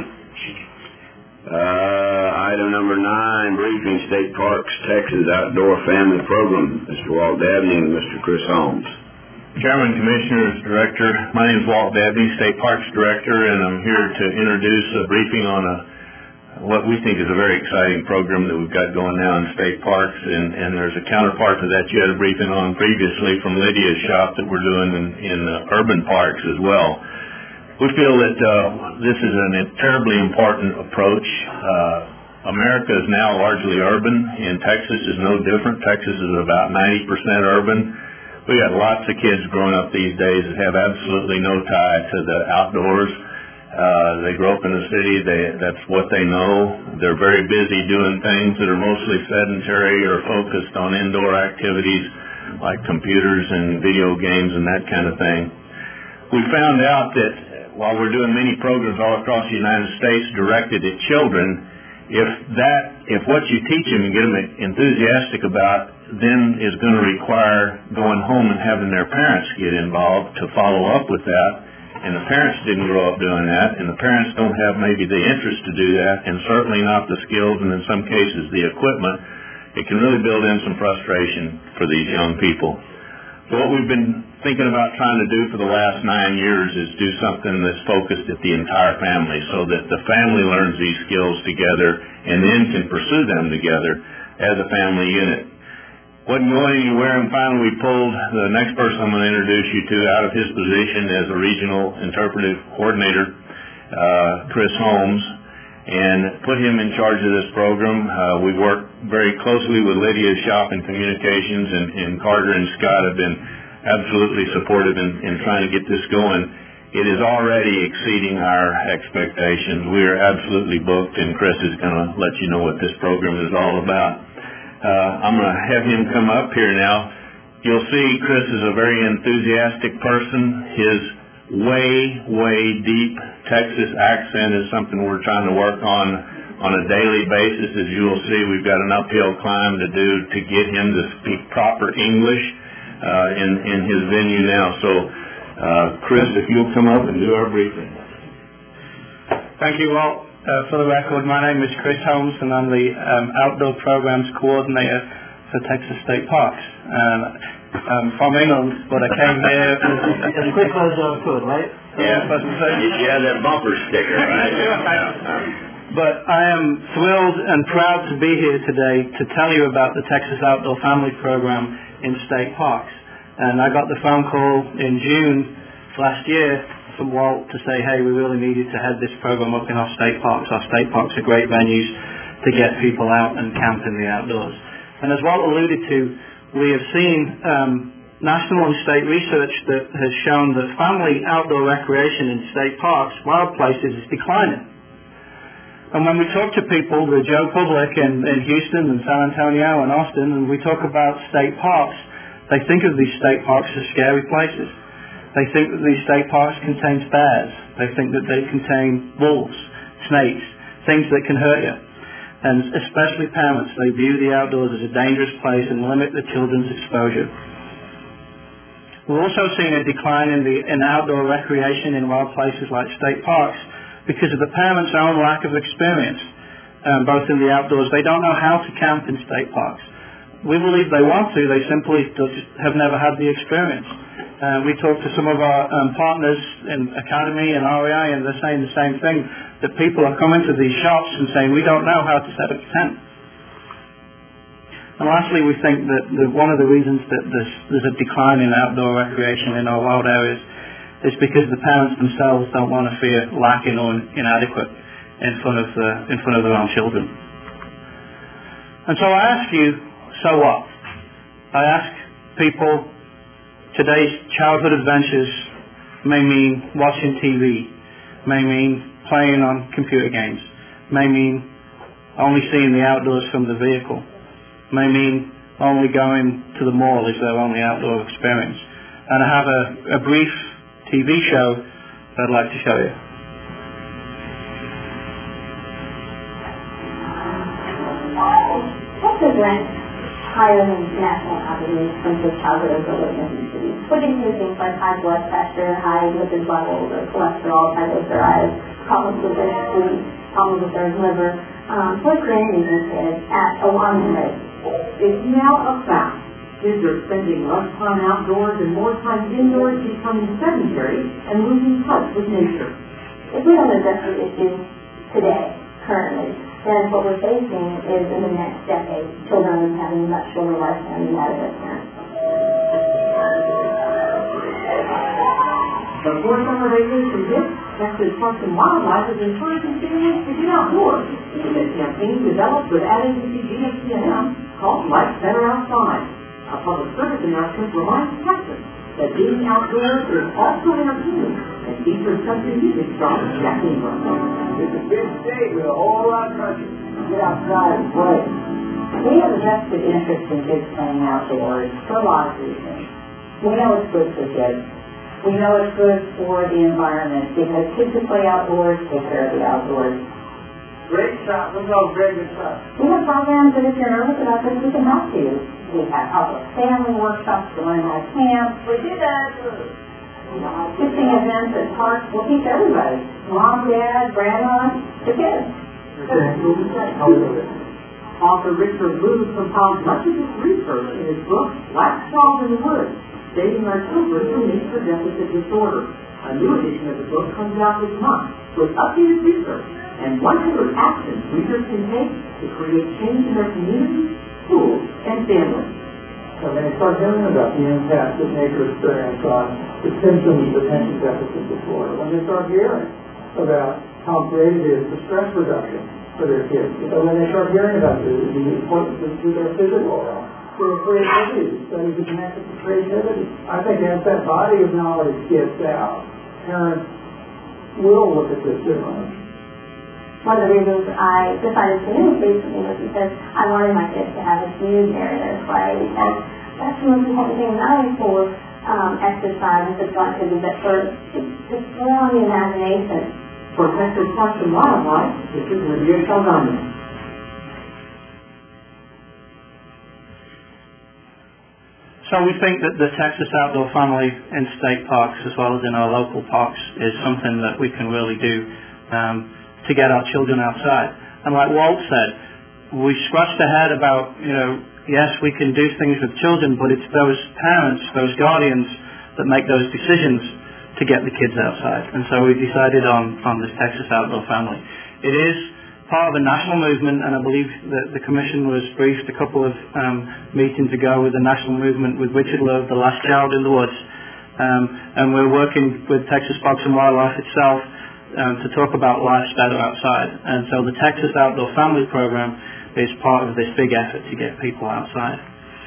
Item number 9, briefing State Parks Texas Outdoor Family Program. Mr. Walt Dabney and Mr. Chris Holmes. Chairman, Commissioners, Director, my name is Walt Dabney, State Parks Director, and I'm here to introduce a briefing on what we think is a very exciting program that we've got going now in state parks, and there's a counterpart to that you had a briefing on previously from Lydia's shop that we're doing in urban parks as well. We feel that this is a terribly important approach. America is now largely urban, and Texas is no different. Texas is about 90% urban. We got lots of kids growing up these days that have absolutely no tie to the outdoors. They grow up in the city, that's what they know. They're very busy doing things that are mostly sedentary or focused on indoor activities like computers and video games and that kind of thing. We found out that while we're doing many programs all across the United States directed at children, if what you teach them and get them enthusiastic about then is going to require going home and having their parents get involved to follow up with that, and the parents didn't grow up doing that, and the parents don't have maybe the interest to do that, and certainly not the skills, and in some cases the equipment, it can really build in some frustration for these young people. So what we've been thinking about trying to do for the last 9 years is do something that's focused at the entire family so that the family learns these skills together and then can pursue them together as a family unit. Wasn't going anywhere, and finally we pulled the next person I'm going to introduce you to out of his position as a regional interpretive coordinator, Chris Holmes, and put him in charge of this program. We work very closely with Lydia Shop in Communications, and Carter and Scott have been absolutely supportive in trying to get this going. It is already exceeding our expectations. We are absolutely booked, and Chris is going to let you know what this program is all about. I'm going to have him come up here now. You'll see Chris is a very enthusiastic person. His way deep Texas accent is something we're trying to work on a daily basis. As you will see, we've got an uphill climb to do to get him to speak proper English in his venue now. So, Chris, if you'll come up and do our briefing. Thank you, Walt. For the record, my name is Chris Holmes, and I'm the Outdoor Programs Coordinator for Texas State Parks. I'm from England, but I came here as quick as I could, right? Yeah, you had that bumper sticker, right? But I am thrilled and proud to be here today to tell you about the Texas Outdoor Family Program in state parks. And I got the phone call in June last year from Walt to say, hey, we really needed to head this program up in our state parks. Our state parks are great venues to get people out and camp in the outdoors. And as Walt alluded to, we have seen national and state research that has shown that family outdoor recreation in state parks, wild places, is declining. And when we talk to people, the Joe Public in Houston and San Antonio and Austin, and we talk about state parks, they think of these state parks as scary places. They think that these state parks contain bears. They think that they contain wolves, snakes, things that can hurt you. And especially parents, they view the outdoors as a dangerous place and limit the children's exposure. We're also seeing a decline in outdoor recreation in wild places like state parks because of the parents' own lack of experience, both in the outdoors. They don't know how to camp in state parks. We believe they want to, they simply have never had the experience. We talked to some of our partners in Academy and REI, and they're saying the same thing, that people are coming to these shops and saying, we don't know how to set up a tent. And lastly, we think that one of the reasons that there's a decline in outdoor recreation in our wild areas is because the parents themselves don't want to fear lacking or inadequate in front of their own children. And so I ask you, so what? I ask people, today's childhood adventures may mean watching TV, may mean playing on computer games, may mean only seeing the outdoors from the vehicle, may mean only going to the mall as their only outdoor experience. And I have a brief TV show that I'd like to show you. Texas ranks higher than national averages in terms of childhood overload in cities. We're getting into things like high blood pressure, high lipid levels, or cholesterol, triglycerides, problems with their sleep, problems with their liver. We're creating these kids at alarming rates. It's now a fact. Kids are spending less time outdoors and more time indoors, becoming sedentary and losing touch with nature. If we don't address the issue today, currently, then what we're facing is in the next decade, children having a much shorter lifespan than that of their parents. Before summer vacation hits, Texas Parks and Wildlife is encouraging families to get outdoors. In a campaign developed with ad agency GXCM called Life Better Outside. A public service announcement reminds Texas that being outdoors is also entertaining, and features country music star Jack Ingram. It's a big state with a whole lot of country. Get outside and play. We have a vested interest in kids playing outdoors for a lot of reasons. We know it's good for kids. We know it's good for the environment because kids who play outdoors take care of the outdoors. Great shot. Look how great good shot. We have programs that if you're nervous about this, we can help you. We have public family workshops to learn how to camp. We do that. Kissing events at parks will teach everybody. Mom, Dad, Grandma, the kids. Author Richard Bluth compiles much of his research in his book, Black Swans in the Woods, Saving Our Children from Nature Deficit Disorder. A new edition of the book comes out this month with updated research and 100 actions readers can take to create change in their communities, schools, and families. So when they start hearing about the impact that nature experience on the symptoms of attention deficit disorder, when they start hearing about how great it is for stress reduction for their kids, so when they start hearing about the importance to their physical health, for creativity, studies are connected to creativity. I think as that body of knowledge gets out, parents will look at this differently. One of the reasons I decided to move recently was because I wanted my kids to have a huge area to play, because that's the most important thing, not only for exercise and physical activity, but for just growing the imagination. For Texas Parks and Wildlife, this is Lydia Saldana. So we think that the Texas Outdoor Family in state parks as well as in our local parks is something that we can really do to get our children outside. And like Walt said, we scratched our head about, yes, we can do things with children, but it's those parents, those guardians that make those decisions to get the kids outside. And so we decided on this Texas Outdoor Family. It is part of a national movement, and I believe that the Commission was briefed a couple of meetings ago with the national movement with Richard Love, The Last Child in the Woods. And we're working with Texas Parks and Wildlife itself to talk about life better outside. And so the Texas Outdoor Family Program is part of this big effort to get people outside.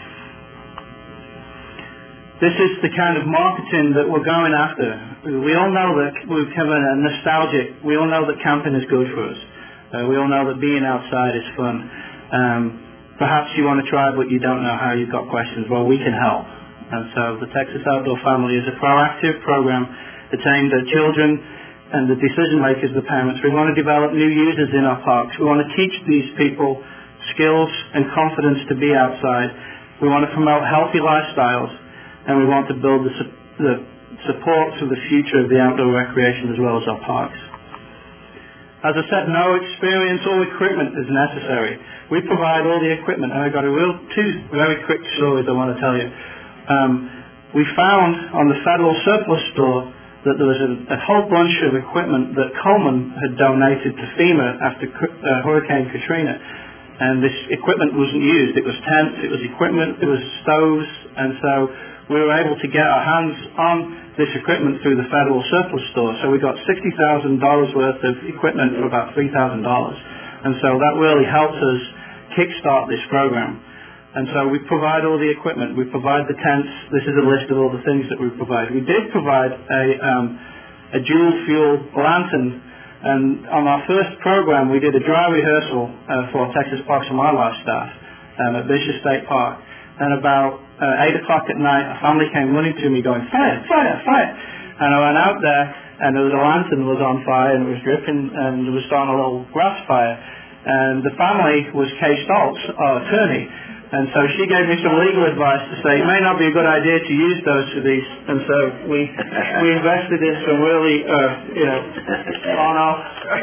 This is the kind of marketing that we're going after. We all know that we've have a nostalgic, we all know that camping is good for us. We all know that being outside is fun. Perhaps you want to try but you don't know how, you've got questions. Well, we can help. And so the Texas Outdoor Family is a proactive program that's aimed at children and the decision makers, the parents. We want to develop new users in our parks. We want to teach these people skills and confidence to be outside. We want to promote healthy lifestyles, and we want to build the support for the future of the outdoor recreation as well as our parks. As I said, no experience or equipment is necessary. We provide all the equipment, and I've got two very quick stories I want to tell you. We found on the Federal Surplus Store that there was a whole bunch of equipment that Coleman had donated to FEMA after Hurricane Katrina. And this equipment wasn't used. It was tents, it was equipment, it was stoves, and so we were able to get our hands on this equipment through the Federal Surplus Store. So we got $60,000 worth of equipment for about $3,000. And so that really helped us kickstart this program. And so we provide all the equipment. We provide the tents. This is a list of all the things that we provide. We did provide a dual fuel lantern. And on our first program, we did a dry rehearsal for Texas Parks and Wildlife staff at Bishop State Park. And about 8 o'clock at night, a family came running to me going, "Fire, fire, fire." And I went out there, and the lantern was on fire, and it was dripping, and it was starting a little grass fire. And the family was Kay Stoltz, our attorney. And so she gave me some legal advice to say it may not be a good idea to use those for these. And so we invested in some really, on-off.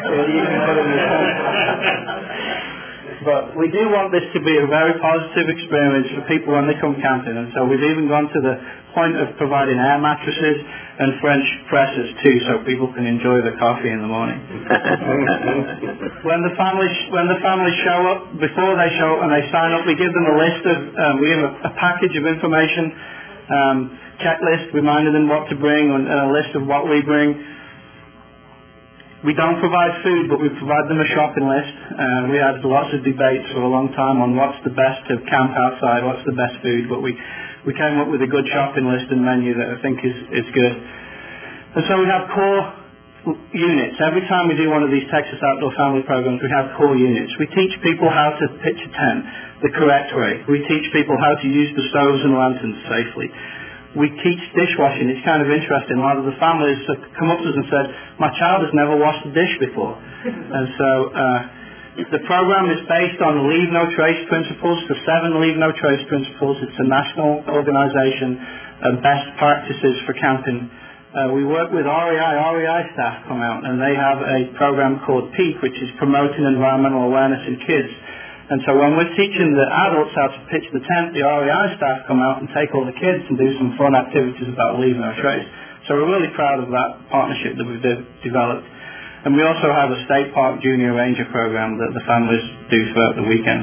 But we do want this to be a very positive experience for people when they come camping. And so we've even gone to the point of providing air mattresses and French presses too, so people can enjoy their coffee in the morning. When the families show up, before they show up and they sign up, we give them a list of, we give a package of information, checklist, reminding them what to bring, and a list of what we bring. We don't provide food, but we provide them a shopping list. We had lots of debates for a long time on what's the best to camp outside, what's the best food, but we came up with a good shopping list and menu that I think is good. And so we have core units. Every time we do one of these Texas Outdoor Family Programs, we have core units. We teach people how to pitch a tent the correct way. We teach people how to use the stoves and lanterns safely. We teach dishwashing. It's kind of interesting. A lot of the families have come up to us and said, my child has never washed a dish before. And so the program is based on Leave No Trace principles, the 7 Leave No Trace principles. It's a national organization of best practices for camping. We work with REI staff come out, and they have a program called PEAK, which is Promoting Environmental Awareness in Kids. And so when we're teaching the adults how to pitch the tent, the REI staff come out and take all the kids and do some fun activities about Leave No Trace. So we're really proud of that partnership that we've developed. And we also have a State Park Junior Ranger program that the families do throughout the weekend.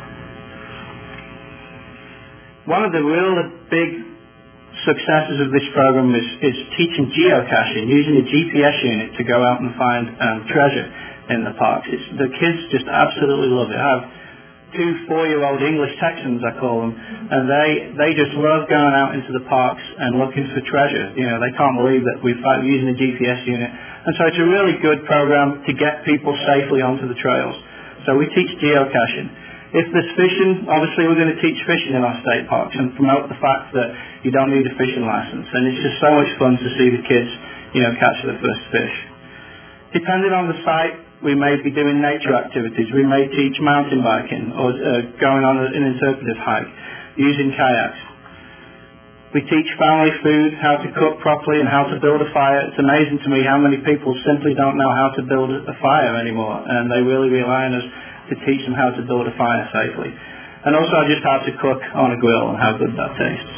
One of the real big successes of this program is teaching geocaching, using a GPS unit to go out and find treasure in the parks. The kids just absolutely love it. I have 2 4-year-old English Texans, I call them, and they just love going out into the parks and looking for treasure. You know, they can't believe that we're using a GPS unit. And so it's a really good program to get people safely onto the trails. So we teach geocaching. If there's fishing, obviously we're going to teach fishing in our state parks and promote the fact that you don't need a fishing license. And it's just so much fun to see the kids, catch their first fish. Depending on the site, we may be doing nature activities. We may teach mountain biking or going on an interpretive hike, using kayaks. We teach family food, how to cook properly and how to build a fire. It's amazing to me how many people simply don't know how to build a fire anymore, and they really rely on us to teach them how to build a fire safely. And also just how to cook on a grill and how good that tastes.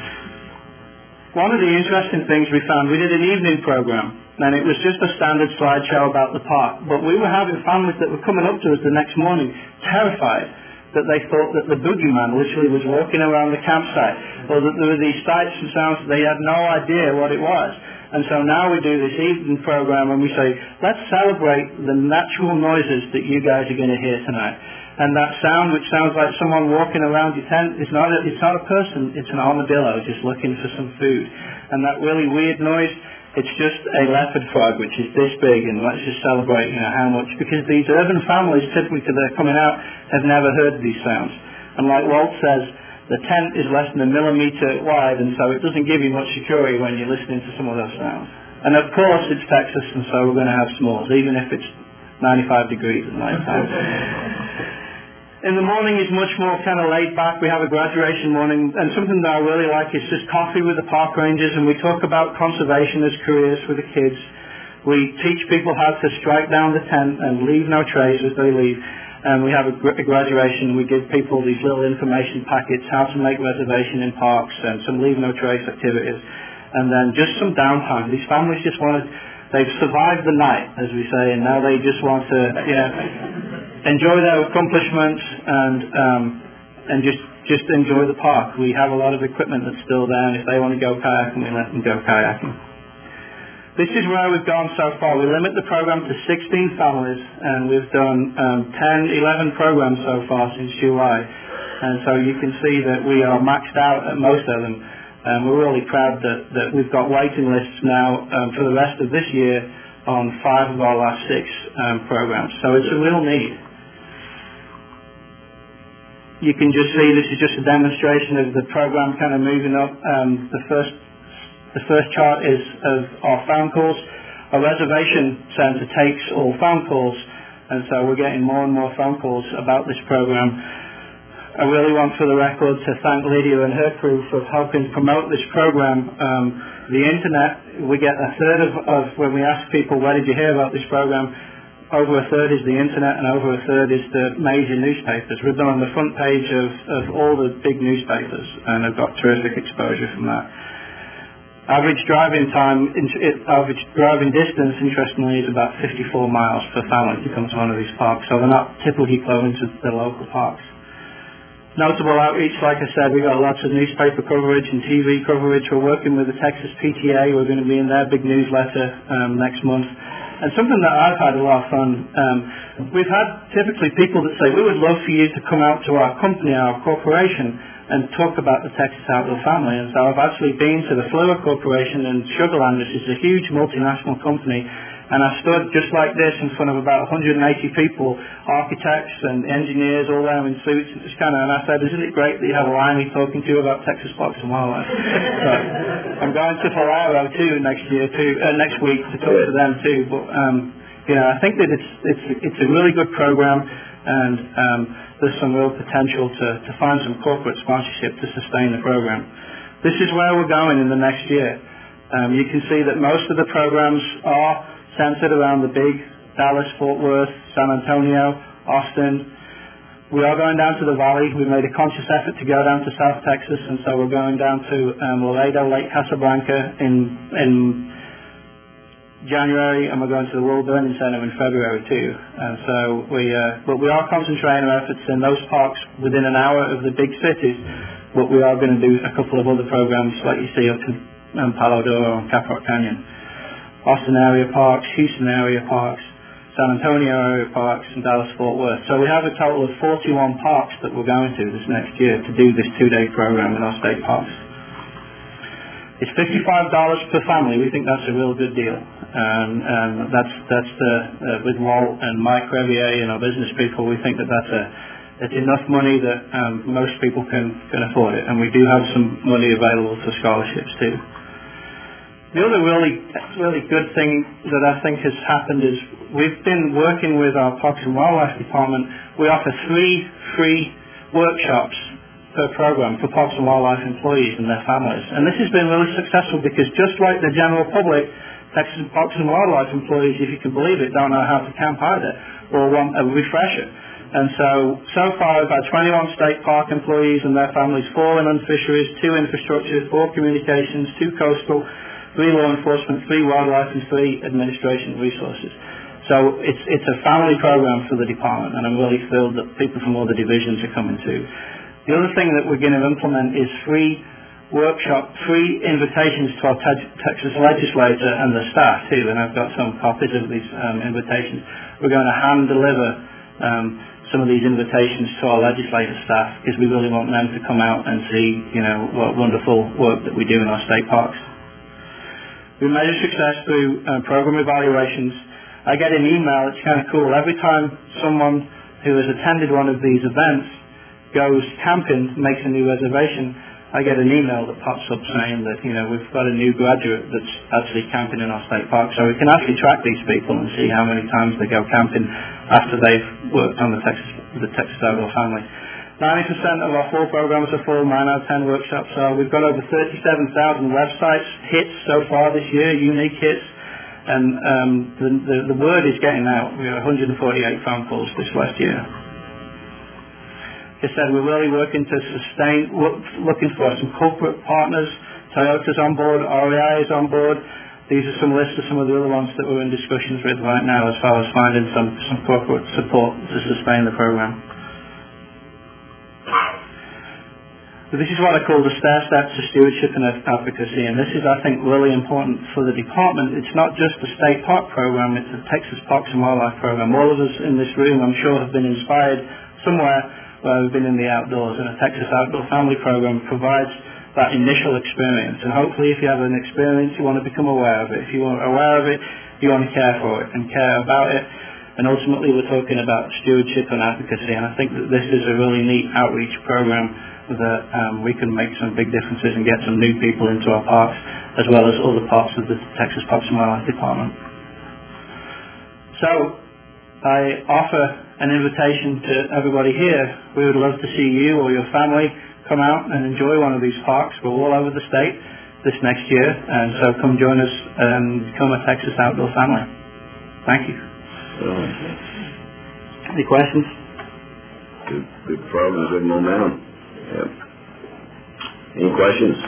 One of the interesting things we found, we did an evening program, and it was just a standard slideshow about the park, but we were having families that were coming up to us the next morning terrified that they thought that the boogeyman literally was walking around the campsite, or that there were these sights and sounds that they had no idea what it was. And so now we do this evening program and we say, let's celebrate the natural noises that you guys are going to hear tonight. And that sound, which sounds like someone walking around your tent, it's not a person, it's an armadillo just looking for some food. And that really weird noise, it's just a leopard frog, which is this big, and let's just celebrate, how much, because these urban families, typically they're coming out, have never heard these sounds. And like Walt says, the tent is less than 1 millimeter wide, and so it doesn't give you much security when you're listening to some of those sounds. And of course, it's Texas, and so we're going to have s'mores, even if it's 95 degrees at night time. In the morning is much more kind of laid back. We have a graduation morning, and something that I really like is just coffee with the park rangers, and we talk about conservation as careers with the kids. We teach people how to strike down the tent and leave no trace as they leave. And we have a graduation. We give people these little information packets, how to make reservation in parks, and some leave no trace activities. And then just some downtime. These families just they've survived the night, as we say, and now they just want to, enjoy their accomplishments and just enjoy the park. We have a lot of equipment that's still there, and if they want to go kayaking, we let them go kayaking. This is where we've gone so far. We limit the program to 16 families, and we've done 11 programs so far since July. And so you can see that we are maxed out at most of them. We're really proud that we've got waiting lists now for the rest of this year on 5 of our last 6 programs. So it's a real need. You can just see this is just a demonstration of the program kind of moving up. The first chart is of our phone calls. Our reservation center takes all phone calls, and so we're getting more and more phone calls about this program. I really want for the record to thank Lydia and her crew for helping promote this program. The internet, we get a third of when we ask people, where did you hear about this program? Over a third is the internet, and over a third is the major newspapers. We've been on the front page of all the big newspapers, and have got terrific exposure from that. Average driving distance, interestingly, is about 54 miles per family to come to one of these parks, so they're not typically close to the local parks. Notable outreach, like I said, we got lots of newspaper coverage and TV coverage. We're working with the Texas PTA. We're going to be in their big newsletter next month. And something that I've had a lot of fun, we've had typically people that say, we would love for you to come out to our company, our corporation, and talk about the Texas Outdoor Family. And so I've actually been to the Fluor Corporation in Sugar Land, which is a huge multinational company, And I stood just like this in front of about 180 people, architects and engineers, all there in suits, and and I said, isn't it great that you have a line talking to you about Texas Parks and Wildlife? So I'm going to Valero too next week to talk to them too. But I think that it's a really good program, and there's some real potential to find some corporate sponsorship to sustain the program. This is where we're going in the next year. You can see that most of the programs are centered around the big Dallas, Fort Worth, San Antonio, Austin. We are going down to the valley. We made a conscious effort to go down to South Texas, and so we're going down to Laredo, Lake Casablanca in January, and we're going to the World Burning Center in February too. And so but we are concentrating our efforts in those parks within an hour of the big cities, but we are going to do a couple of other programs like you see up in Palo Duro and Caprock Canyon. Austin area parks, Houston area parks, San Antonio area parks, and Dallas-Fort Worth. So we have a total of 41 parks that we're going to this next year to do this 2-day program in our state parks. It's $55 per family. We think that's a real good deal. And that's with Walt and Mike Revier and our business people, we think that that's enough money that most people can afford it. And we do have some money available for scholarships too. The other really good thing that I think has happened is we've been working with our Parks and Wildlife Department. We offer 3 free workshops per program for Parks and Wildlife employees and their families. And this has been really successful because just like the general public, Texas Parks and Wildlife employees, if you can believe it, don't know how to camp either or want a refresher. And so far we've had 21 state park employees and their families, 4 inland fisheries, 2 infrastructure, 4 communications, 2 coastal, 3 law enforcement, 3 wildlife, and 3 administration resources. So it's a family program for the department, and I'm really thrilled that people from all the divisions are coming too. The other thing that we're going to implement is free invitations to our Texas legislature and the staff too, and I've got some copies of these invitations. We're going to hand deliver some of these invitations to our legislative staff because we really want them to come out and see, what wonderful work that we do in our state parks. We measure success through program evaluations. I get an email, it's kind of cool. Every time someone who has attended one of these events goes camping, makes a new reservation, I get an email that pops up saying that, we've got a new graduate that's actually camping in our state park. So we can actually track these people and see how many times they go camping after they've worked on the Texas Outdoor Family. 90% of our full programs are full, 9 out of 10 workshops. So we've got over 37,000 websites hits so far this year, unique hits, and the word is getting out. We had 148 phone calls this last year. Like I said, we're really working to looking for some corporate partners. Toyota's on board, REI is on board. These are some lists of some of the other ones that we're in discussions with right now as far as finding some corporate support to sustain the program. So this is what I call the stair steps to stewardship and advocacy, and this is, I think, really important for the department. It's not just the state park program, it's the Texas Parks and Wildlife program. All of us in this room, I'm sure, have been inspired somewhere where we've been in the outdoors, and a Texas Outdoor Family program provides that initial experience. And hopefully if you have an experience, you want to become aware of it. If you are aware of it, you want to care for it and care about it. And ultimately we're talking about stewardship and advocacy, and I think that this is a really neat outreach program that we can make some big differences and get some new people into our parks as well as other parts of the Texas Parks and Wildlife Department. So I offer an invitation to everybody here. We would love to see you or your family come out and enjoy one of these parks. We're all over the state this next year, and so come join us and become a Texas Outdoor Family. Thank you. Any questions? Good program, good momentum. Yep. Any questions?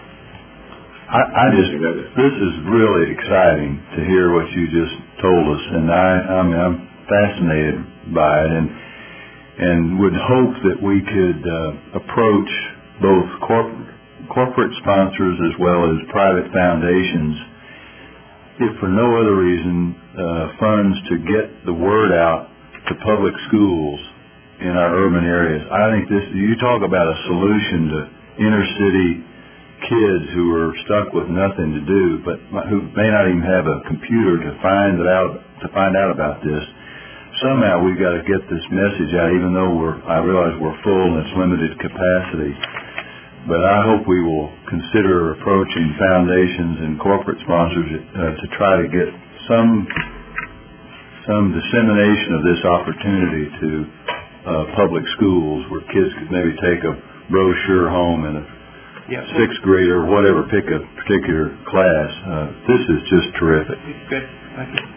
This is really exciting to hear what you just told us, and I'm fascinated by it, and would hope that we could approach both corporate sponsors as well as private foundations, if for no other reason, funds to get the word out to public schools in our urban areas. I think you talk about a solution to inner city kids who are stuck with nothing to do, but who may not even have a computer to find out about this. Somehow we've got to get this message out, even though I realize we're full and it's limited capacity. But I hope we will consider approaching foundations and corporate sponsors to try to get some dissemination of this opportunity to public schools, where kids could maybe take a brochure home and a sixth grader or whatever, pick a particular class. This is just terrific. Good. Thank you.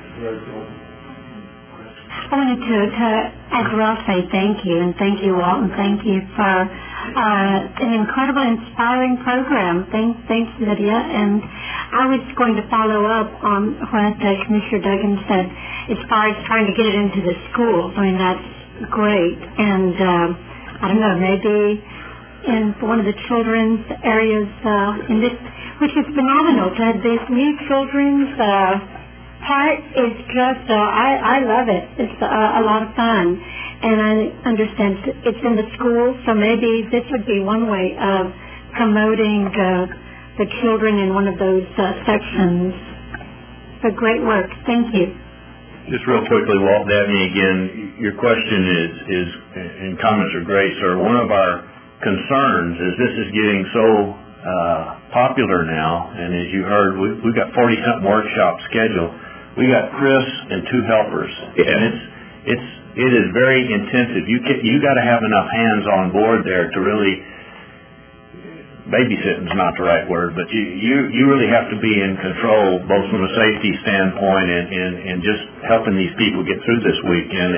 I wanted to as well say thank you, and thank you, Walt, and thank you for an incredible, inspiring program. Thanks, Lydia. And I was going to follow up on what Commissioner Duggan said as far as trying to get it into the schools. I mean, that's great. And I don't know, maybe in one of the children's areas in this, which is phenomenal to have this new children's part is just, I love it. It's a lot of fun. And I understand it's in the schools, so maybe this would be one way of promoting the children in one of those sections. So great work. Thank you. Just real quickly, Walt Dabney again, your question is and comments are great, sir. One of our concerns is this is getting so popular now, and as you heard, we've got 40-something workshops scheduled. We got Chris and 2 helpers, and it is very intensive. You got to have enough hands on board there to really, babysitting's not the right word, but you really have to be in control, both from a safety standpoint and just helping these people get through this weekend,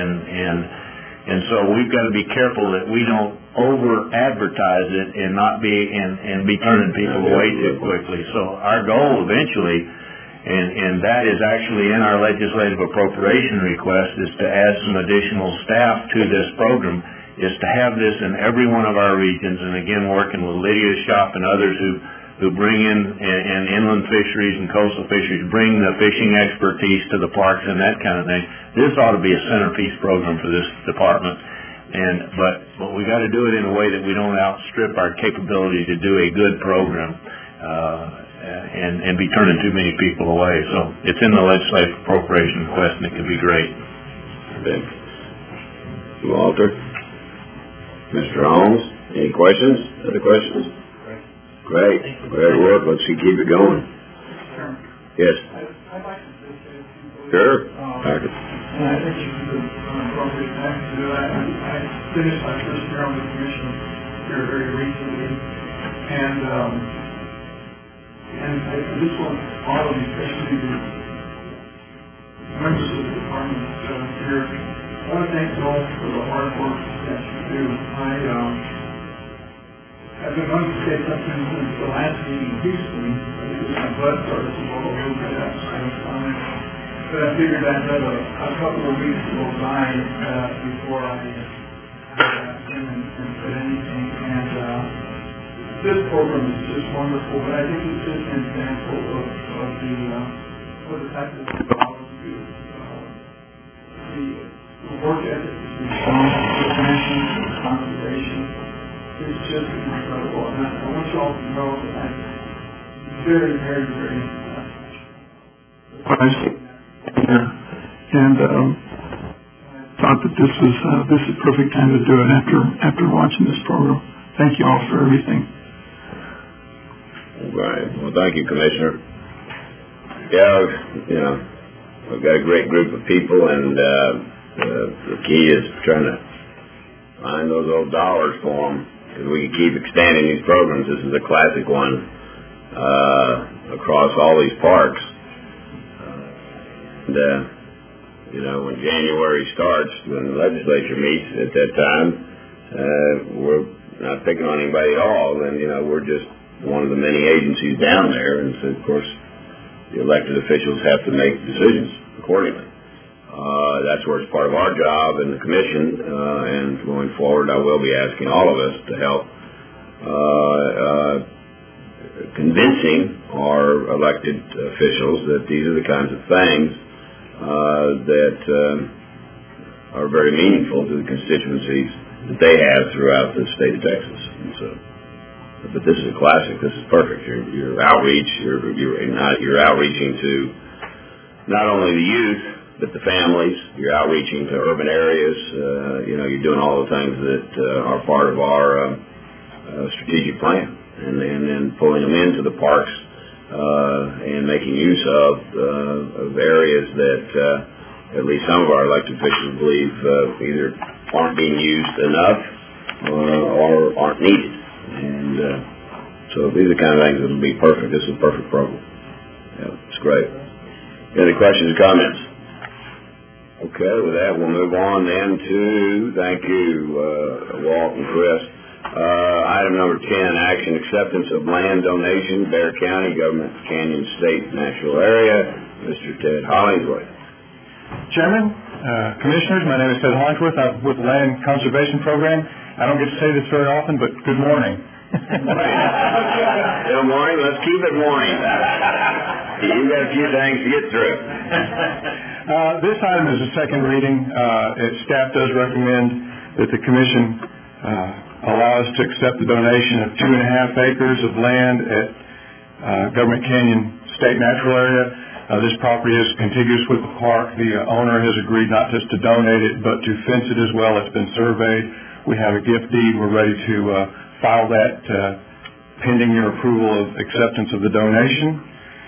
and so we've got to be careful that we don't over advertise it and not be and be turning people away too quickly. So our goal eventually, and that is actually in our legislative appropriation request, is to add some additional staff to this program, is to have this in every one of our regions, and again working with Lydia's shop and others who bring in and inland fisheries and coastal fisheries, bring the fishing expertise to the parks and that kind of thing. This ought to be a centerpiece program for this department, but we got to do it in a way that we don't outstrip our capability to do a good program and be turning too many people away. So it's in the legislative appropriation request, and it could be great. Okay. Walter? Mr. Holmes? Any questions? Other questions? Great. Great work. Let's keep it going. Yes. I'd like to say a few words. Sure. And I think you can appropriate time to do that. I finished my first year on the commission here very recently, and I just want all of you, especially the members of the department here, I want to thank you all for the hard work that you do. I've been wanting to say something since the last meeting in Houston, because my blood started to roll over at that same time. But I figured I'd let a couple of weeks go by before I asked him and said anything. And this program is just wonderful, but I think it's just an example of the type of problems we do. The work ethic is responsible, the conservation. It's just incredible. And I want you all to know that I'm very, very, very surprised. And thought that this is the perfect time to do it after watching this program. Thank you all for everything. Right. Well, thank you, Commissioner. Yeah, we've got a great group of people, and the key is trying to find those old dollars for them, because we can keep expanding these programs. This is a classic one across all these parks. And when January starts, when the legislature meets at that time, we're not picking on anybody at all, and we're just one of the many agencies down there, and so of course the elected officials have to make decisions accordingly. That's where it's part of our job in the commission, and going forward I will be asking all of us to help convincing our elected officials that these are the kinds of things that are very meaningful to the constituencies that they have throughout the state of Texas. And so But this is a classic. This is perfect. Your outreach, you're outreaching to not only the youth, but the families. You're outreaching to urban areas. You're doing all the things that are part of our strategic plan, and then pulling them into the parks and making use of areas that at least some of our elected officials believe either aren't being used enough or aren't needed. And so these are the kind of things that will be perfect. This is a perfect program. Yeah, it's great. Any questions or comments? Okay, with that, we'll move on then to, thank you, Walt and Chris. Item number 10, action acceptance of land donation, Bexar County, Government Canyon State Natural Area. Mr. Ted Hollingsworth. Chairman, Commissioners, my name is Ted Hollingsworth. I'm with the Land Conservation Program. I don't get to say this very often, but good morning. Good morning. Let's keep it morning. You've got a few things to get through. This item is a second reading. Staff does recommend that the Commission allow us to accept the donation of 2.5 acres of land at Government Canyon State Natural Area. This property is contiguous with the park. The owner has agreed not just to donate it, but to fence it as well. It's been surveyed. We have a gift deed. We're ready to file that pending your approval of acceptance of the donation.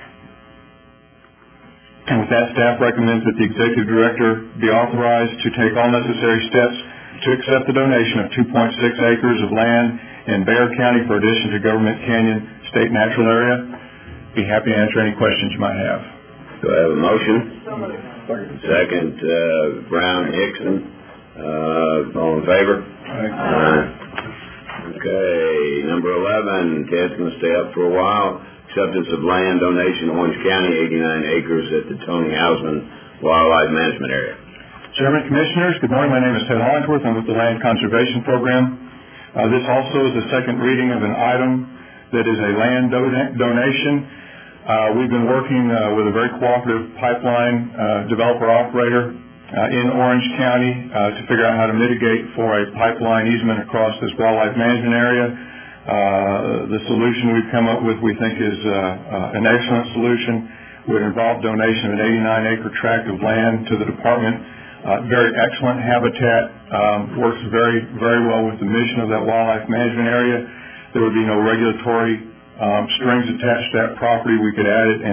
And with that, staff recommends that the Executive Director be authorized to take all necessary steps to accept the donation of 2.6 acres of land in Bexar County for addition to Government Canyon State Natural Area. Be happy to answer any questions you might have. Do I have a motion? Second, Brown Hickson. All in favor? Aye. Okay, number 11, Ted's going to stay up for a while. Acceptance of land donation, Orange County, 89 acres at the Tony Hausman Wildlife Management Area. Chairman, Commissioners, good morning. My name is Ted Hollingsworth. I'm with the Land Conservation Program. This also is a second reading of an item that is a land donation. We've been working with a very cooperative pipeline developer-operator in Orange County to figure out how to mitigate for a pipeline easement across this wildlife management area. The solution we've come up with we think is an excellent solution. Would involve donation of an 89-acre tract of land to the department. Very excellent habitat, works very, very well with the mission of that wildlife management area. There would be no regulatory strings attached to that property. We could add it in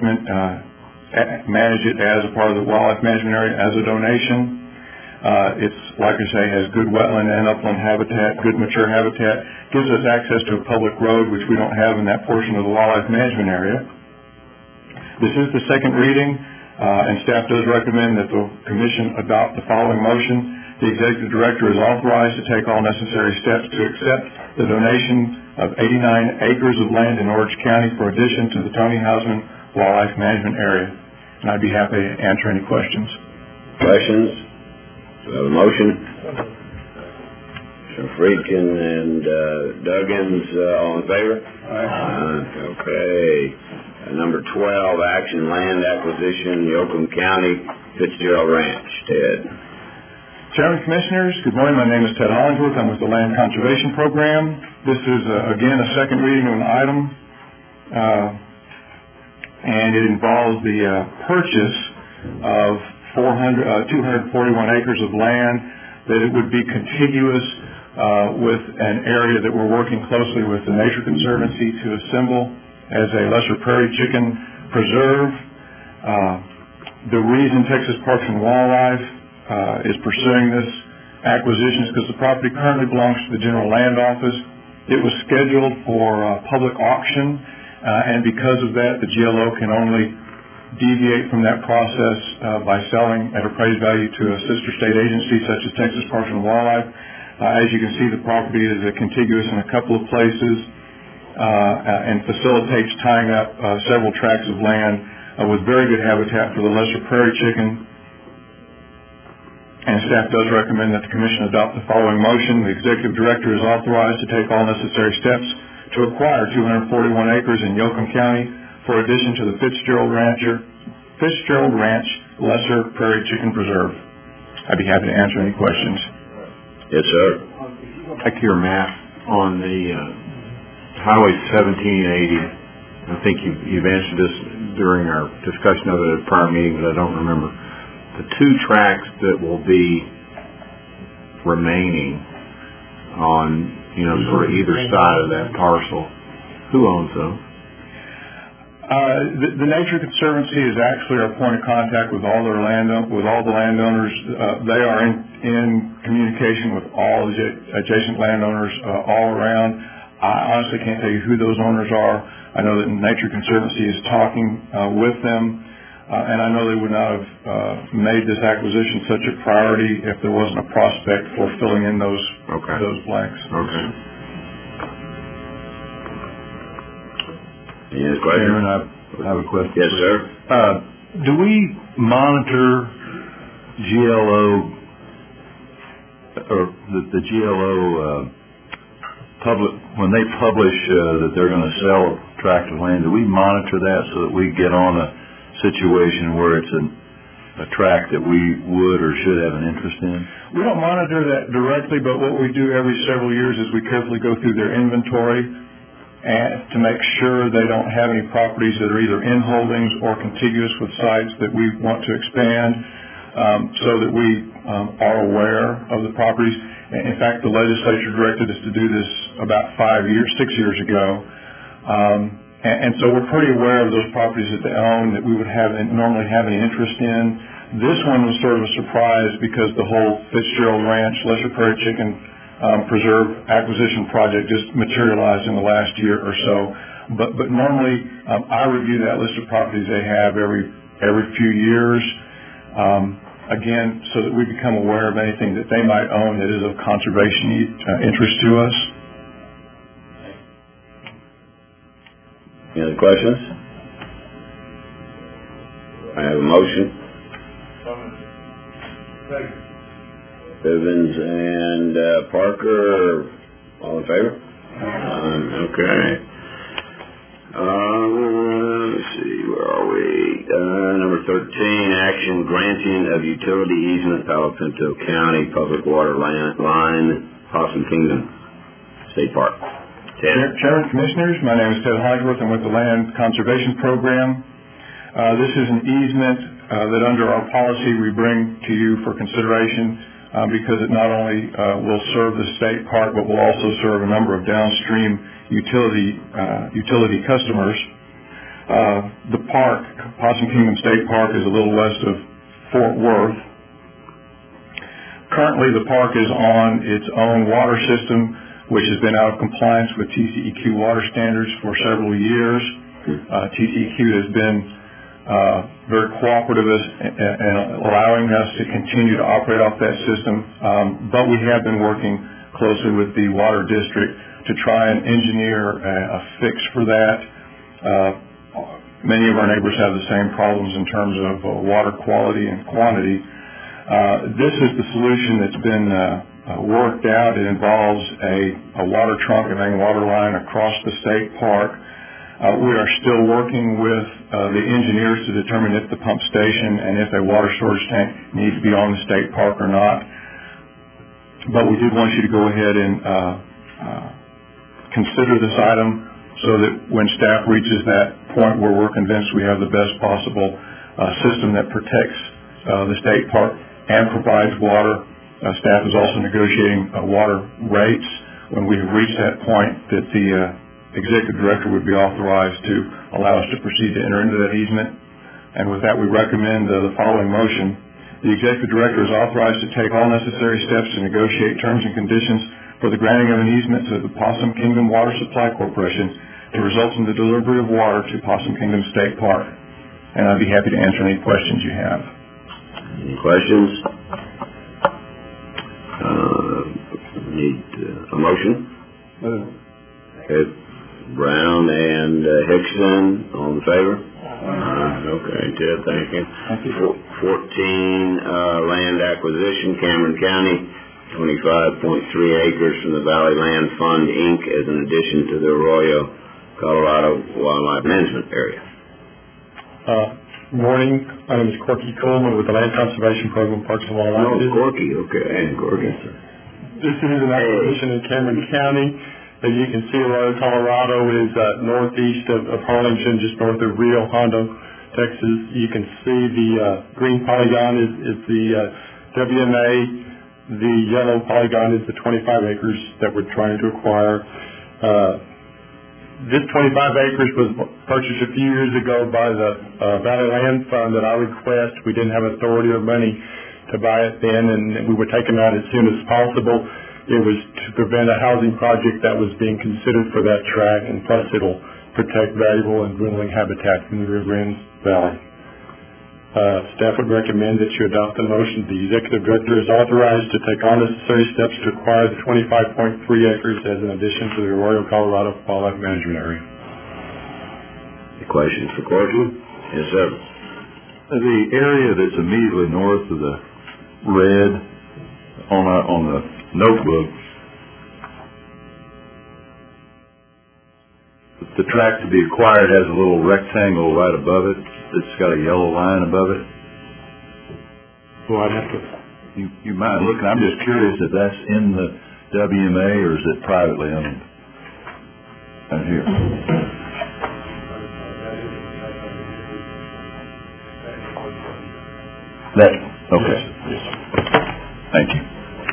manage it as a part of the wildlife management area as a donation. It's, like I say, has good wetland and upland habitat, good mature habitat, gives us access to a public road, which we don't have in that portion of the wildlife management area. This is the second reading, and staff does recommend that the Commission adopt the following motion. The Executive Director is authorized to take all necessary steps to accept the donation of 89 acres of land in Orange County for addition to the Tony Hausman Wildlife Management Area. And I'd be happy to answer any questions. Questions? Do I have a motion? Mr. Friedkin and Duggins, all in favor? Aye. Okay. Number 12, action land acquisition, Yoakum County, Fitzgerald Ranch. Ted. Chairman, Commissioners, good morning. My name is Ted Hollingsworth. I'm with the Land Conservation Program. This is, again, a second reading of an item, and it involves the purchase of 241 acres of land, that it would be contiguous with an area that we're working closely with the Nature Conservancy to assemble as a lesser prairie chicken preserve. The reason Texas Parks and Wildlife is pursuing this acquisition is because the property currently belongs to the General Land Office. It was scheduled for public auction, and because of that, the GLO can only deviate from that process by selling at appraised value to a sister state agency such as Texas Parks and Wildlife. As you can see, the property is contiguous in a couple of places and facilitates tying up several tracts of land with very good habitat for the lesser prairie chicken. And staff does recommend that the Commission adopt the following motion. The Executive Director is authorized to take all necessary steps to acquire 241 acres in Yoakum County for addition to the Fitzgerald Ranch Lesser Prairie Chicken Preserve. I'd be happy to answer any questions. Yes, sir. Back to your map on the Highway 1780, I think you've answered this during our discussion of it at a prior meeting, but I don't remember. The two tracks that will be remaining on, sort of either side of that parcel, who owns those? The Nature Conservancy is actually our point of contact with all the landowners. They are in communication with all the adjacent landowners all around. I honestly can't tell you who those owners are. I know that Nature Conservancy is talking with them, and I know they would not have made this acquisition such a priority if there wasn't a prospect for filling in those blanks. Okay. Any other questions? Chairman, I have a question. Yes, sir. Do we monitor GLO or the GLO public when they publish that they're going to sell a tract of land? Do we monitor that so that we get on a situation where it's a tract that we would or should have an interest in? We don't monitor that directly, but what we do every several years is we carefully go through their inventory and to make sure they don't have any properties that are either in holdings or contiguous with sites that we want to expand, so that we are aware of the properties. In fact, the legislature directed us to do this about 6 years ago. And so we're pretty aware of those properties that they own that we would normally have any interest in. This one was sort of a surprise because the whole Fitzgerald Ranch, Lesser Prairie Chicken Preserve acquisition project just materialized in the last year or so. But normally I review that list of properties they have every few years, again, so that we become aware of anything that they might own that is of conservation interest to us. Any other questions? I have a motion. Bivens and Parker, all in favor? Okay. Let's see, where are we? Number 13, action granting of utility easement, Palo Pinto County Public Water Line, Possum Kingdom State Park. Chairman, Commissioners, my name is Ted Highsworth. I'm with the Land Conservation Program. This is an easement that under our policy we bring to you for consideration because it not only will serve the state park but will also serve a number of downstream utility customers. The park, Possum Kingdom State Park, is a little west of Fort Worth. Currently the park is on its own water system, which has been out of compliance with TCEQ water standards for several years. TCEQ has been very cooperative in allowing us to continue to operate off that system, but we have been working closely with the water district to try and engineer a fix for that. Many of our neighbors have the same problems in terms of water quality and quantity. This is the solution that's been worked out. It involves a water trunk and main water line across the state park. We are still working with the engineers to determine if the pump station and if a water storage tank needs to be on the state park or not. But we did want you to go ahead and consider this item so that when staff reaches that point where we're convinced we have the best possible system that protects the state park and provides water. Staff is also negotiating water rates. When we have reached that point, that the executive director would be authorized to allow us to proceed to enter into that easement. And with that, we recommend the following motion. The executive director is authorized to take all necessary steps to negotiate terms and conditions for the granting of an easement to the Possum Kingdom Water Supply Corporation to result in the delivery of water to Possum Kingdom State Park. And I'd be happy to answer any questions you have. Any questions? Need a motion? Okay. Brown and Hickson, all in favor? Okay, Ted, thank you. 14, land acquisition, Cameron County, 25.3 acres from the Valley Land Fund, Inc., as an addition to the Arroyo, Colorado Wildlife Management Area. Good morning. My name is Corky Coleman with the Land Conservation Program, Parks and Wildlife. Oh, Corky, okay. Corky. This is an acquisition in Cameron County. As you can see, Arroyo, Colorado is northeast of Harlingen, just north of Rio Hondo, Texas. You can see the green polygon is the WMA. The yellow polygon is the 25 acres that we're trying to acquire. This 25 acres was purchased a few years ago by the Valley Land Fund at our request. We didn't have authority or money to buy it then, and we were taking that as soon as possible. It was to prevent a housing project that was being considered for that tract, and plus it'll protect valuable and dwindling habitat in the Rio Grande Valley. Staff would recommend that you adopt the motion. The Executive Director is authorized to take all necessary steps to acquire the 25.3 acres as an addition to the Arroyo, Colorado Wildlife Management Area. Any questions for Corky? Yes, sir. The area that's immediately north of the red on the notebook, the tract to be acquired has a little rectangle right above it. It's got a yellow line above it. Well, I'd have to... You mind looking? I'm just curious if that's in the WMA or is it privately owned? Right here. That, okay. Thank you.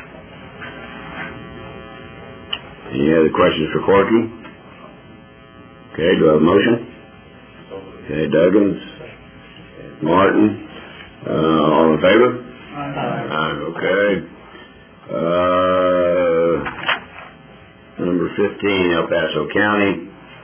Any other questions for Corky? Okay, do I have a motion? Okay, Duggins, Martin, all in favor? Aye. Okay. Number 15, El Paso County,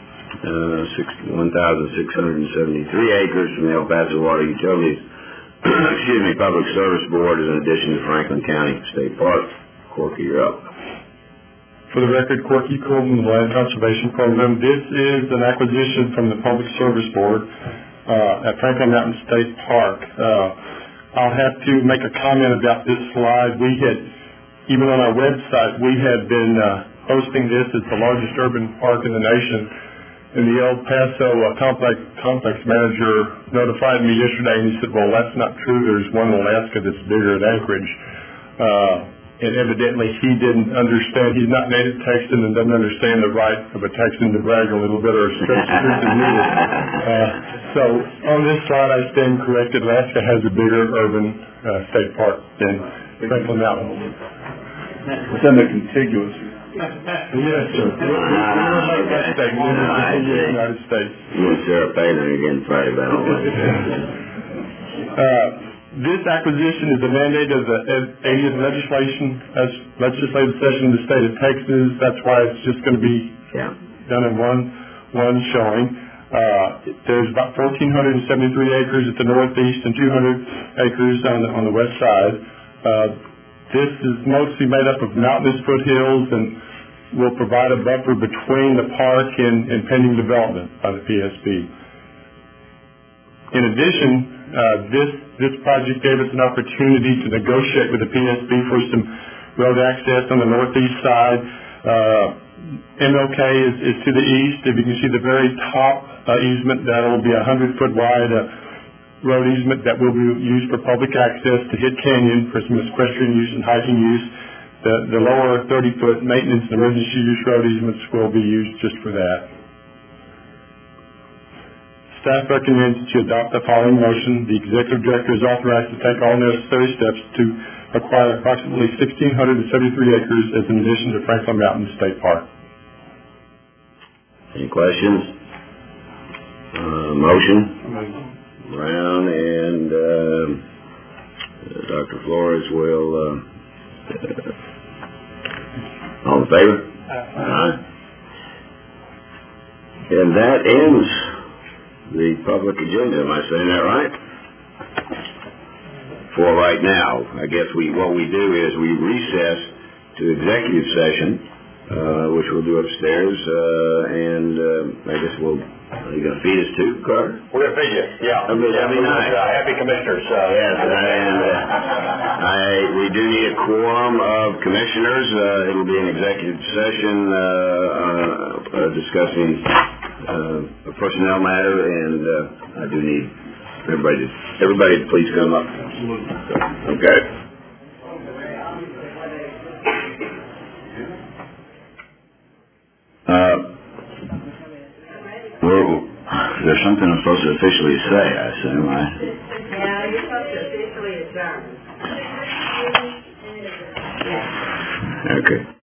1,673 acres from the El Paso Water Utilities, Public Service Board as an addition to Franklin County State Park. Corky, you're up. For the record, Corky Coleman, the Land Conservation Program. This is an acquisition from the Public Service Board at Franklin Mountain State Park. I'll have to make a comment about this slide. We had, even on our website, we had been hosting this as the largest urban park in the nation. And the El Paso complex manager notified me yesterday, and he said, well, that's not true. There's one in Alaska that's bigger at Anchorage. And evidently he didn't understand. He's not native Texan and doesn't understand the right of a Texan to brag a little bit or stretch as needed. So on this slide I stand corrected. Alaska has a bigger urban state park than Franklin Mountain. Within the contiguous. Yes, sir. United States. You and Sarah Palin are getting fighting about all that. This acquisition is a mandate of the 80th legislative session of the state of Texas. That's why it's just going to be done in one showing. There's about 1,473 acres at the northeast and 200 acres on the west side. This is mostly made up of mountainous foothills and will provide a buffer between the park and pending development by the PSB. In addition, this project gave us an opportunity to negotiate with the PSB for some road access on the northeast side. MLK is to the east. If you can see the very top easement, that will be a 100-foot wide road easement that will be used for public access to Hit Canyon for some equestrian use and hiking use. The lower 30-foot maintenance and emergency use road easements will be used just for that. Staff recommends that you adopt the following motion. The Executive Director is authorized to take all necessary steps to acquire approximately 1,673 acres as an addition to Franklin Mountain State Park. Any questions? Motion? Brown and Dr. Flores will... all in favor? Aye. And that ends the public agenda. Am I saying that right? For right now. I guess what we do is we recess to executive session, which we'll do upstairs, and I guess are you going to feed us too, Carter? We're going to feed you, yeah. That'd be nice. Happy commissioners. Yes, and we do need a quorum of commissioners. It'll be an executive session discussing a personnel matter, and I do need everybody to please come up. Okay. Well, there's something I'm supposed to officially say, I assume, right? Yeah, you're supposed to officially adjourn. Okay.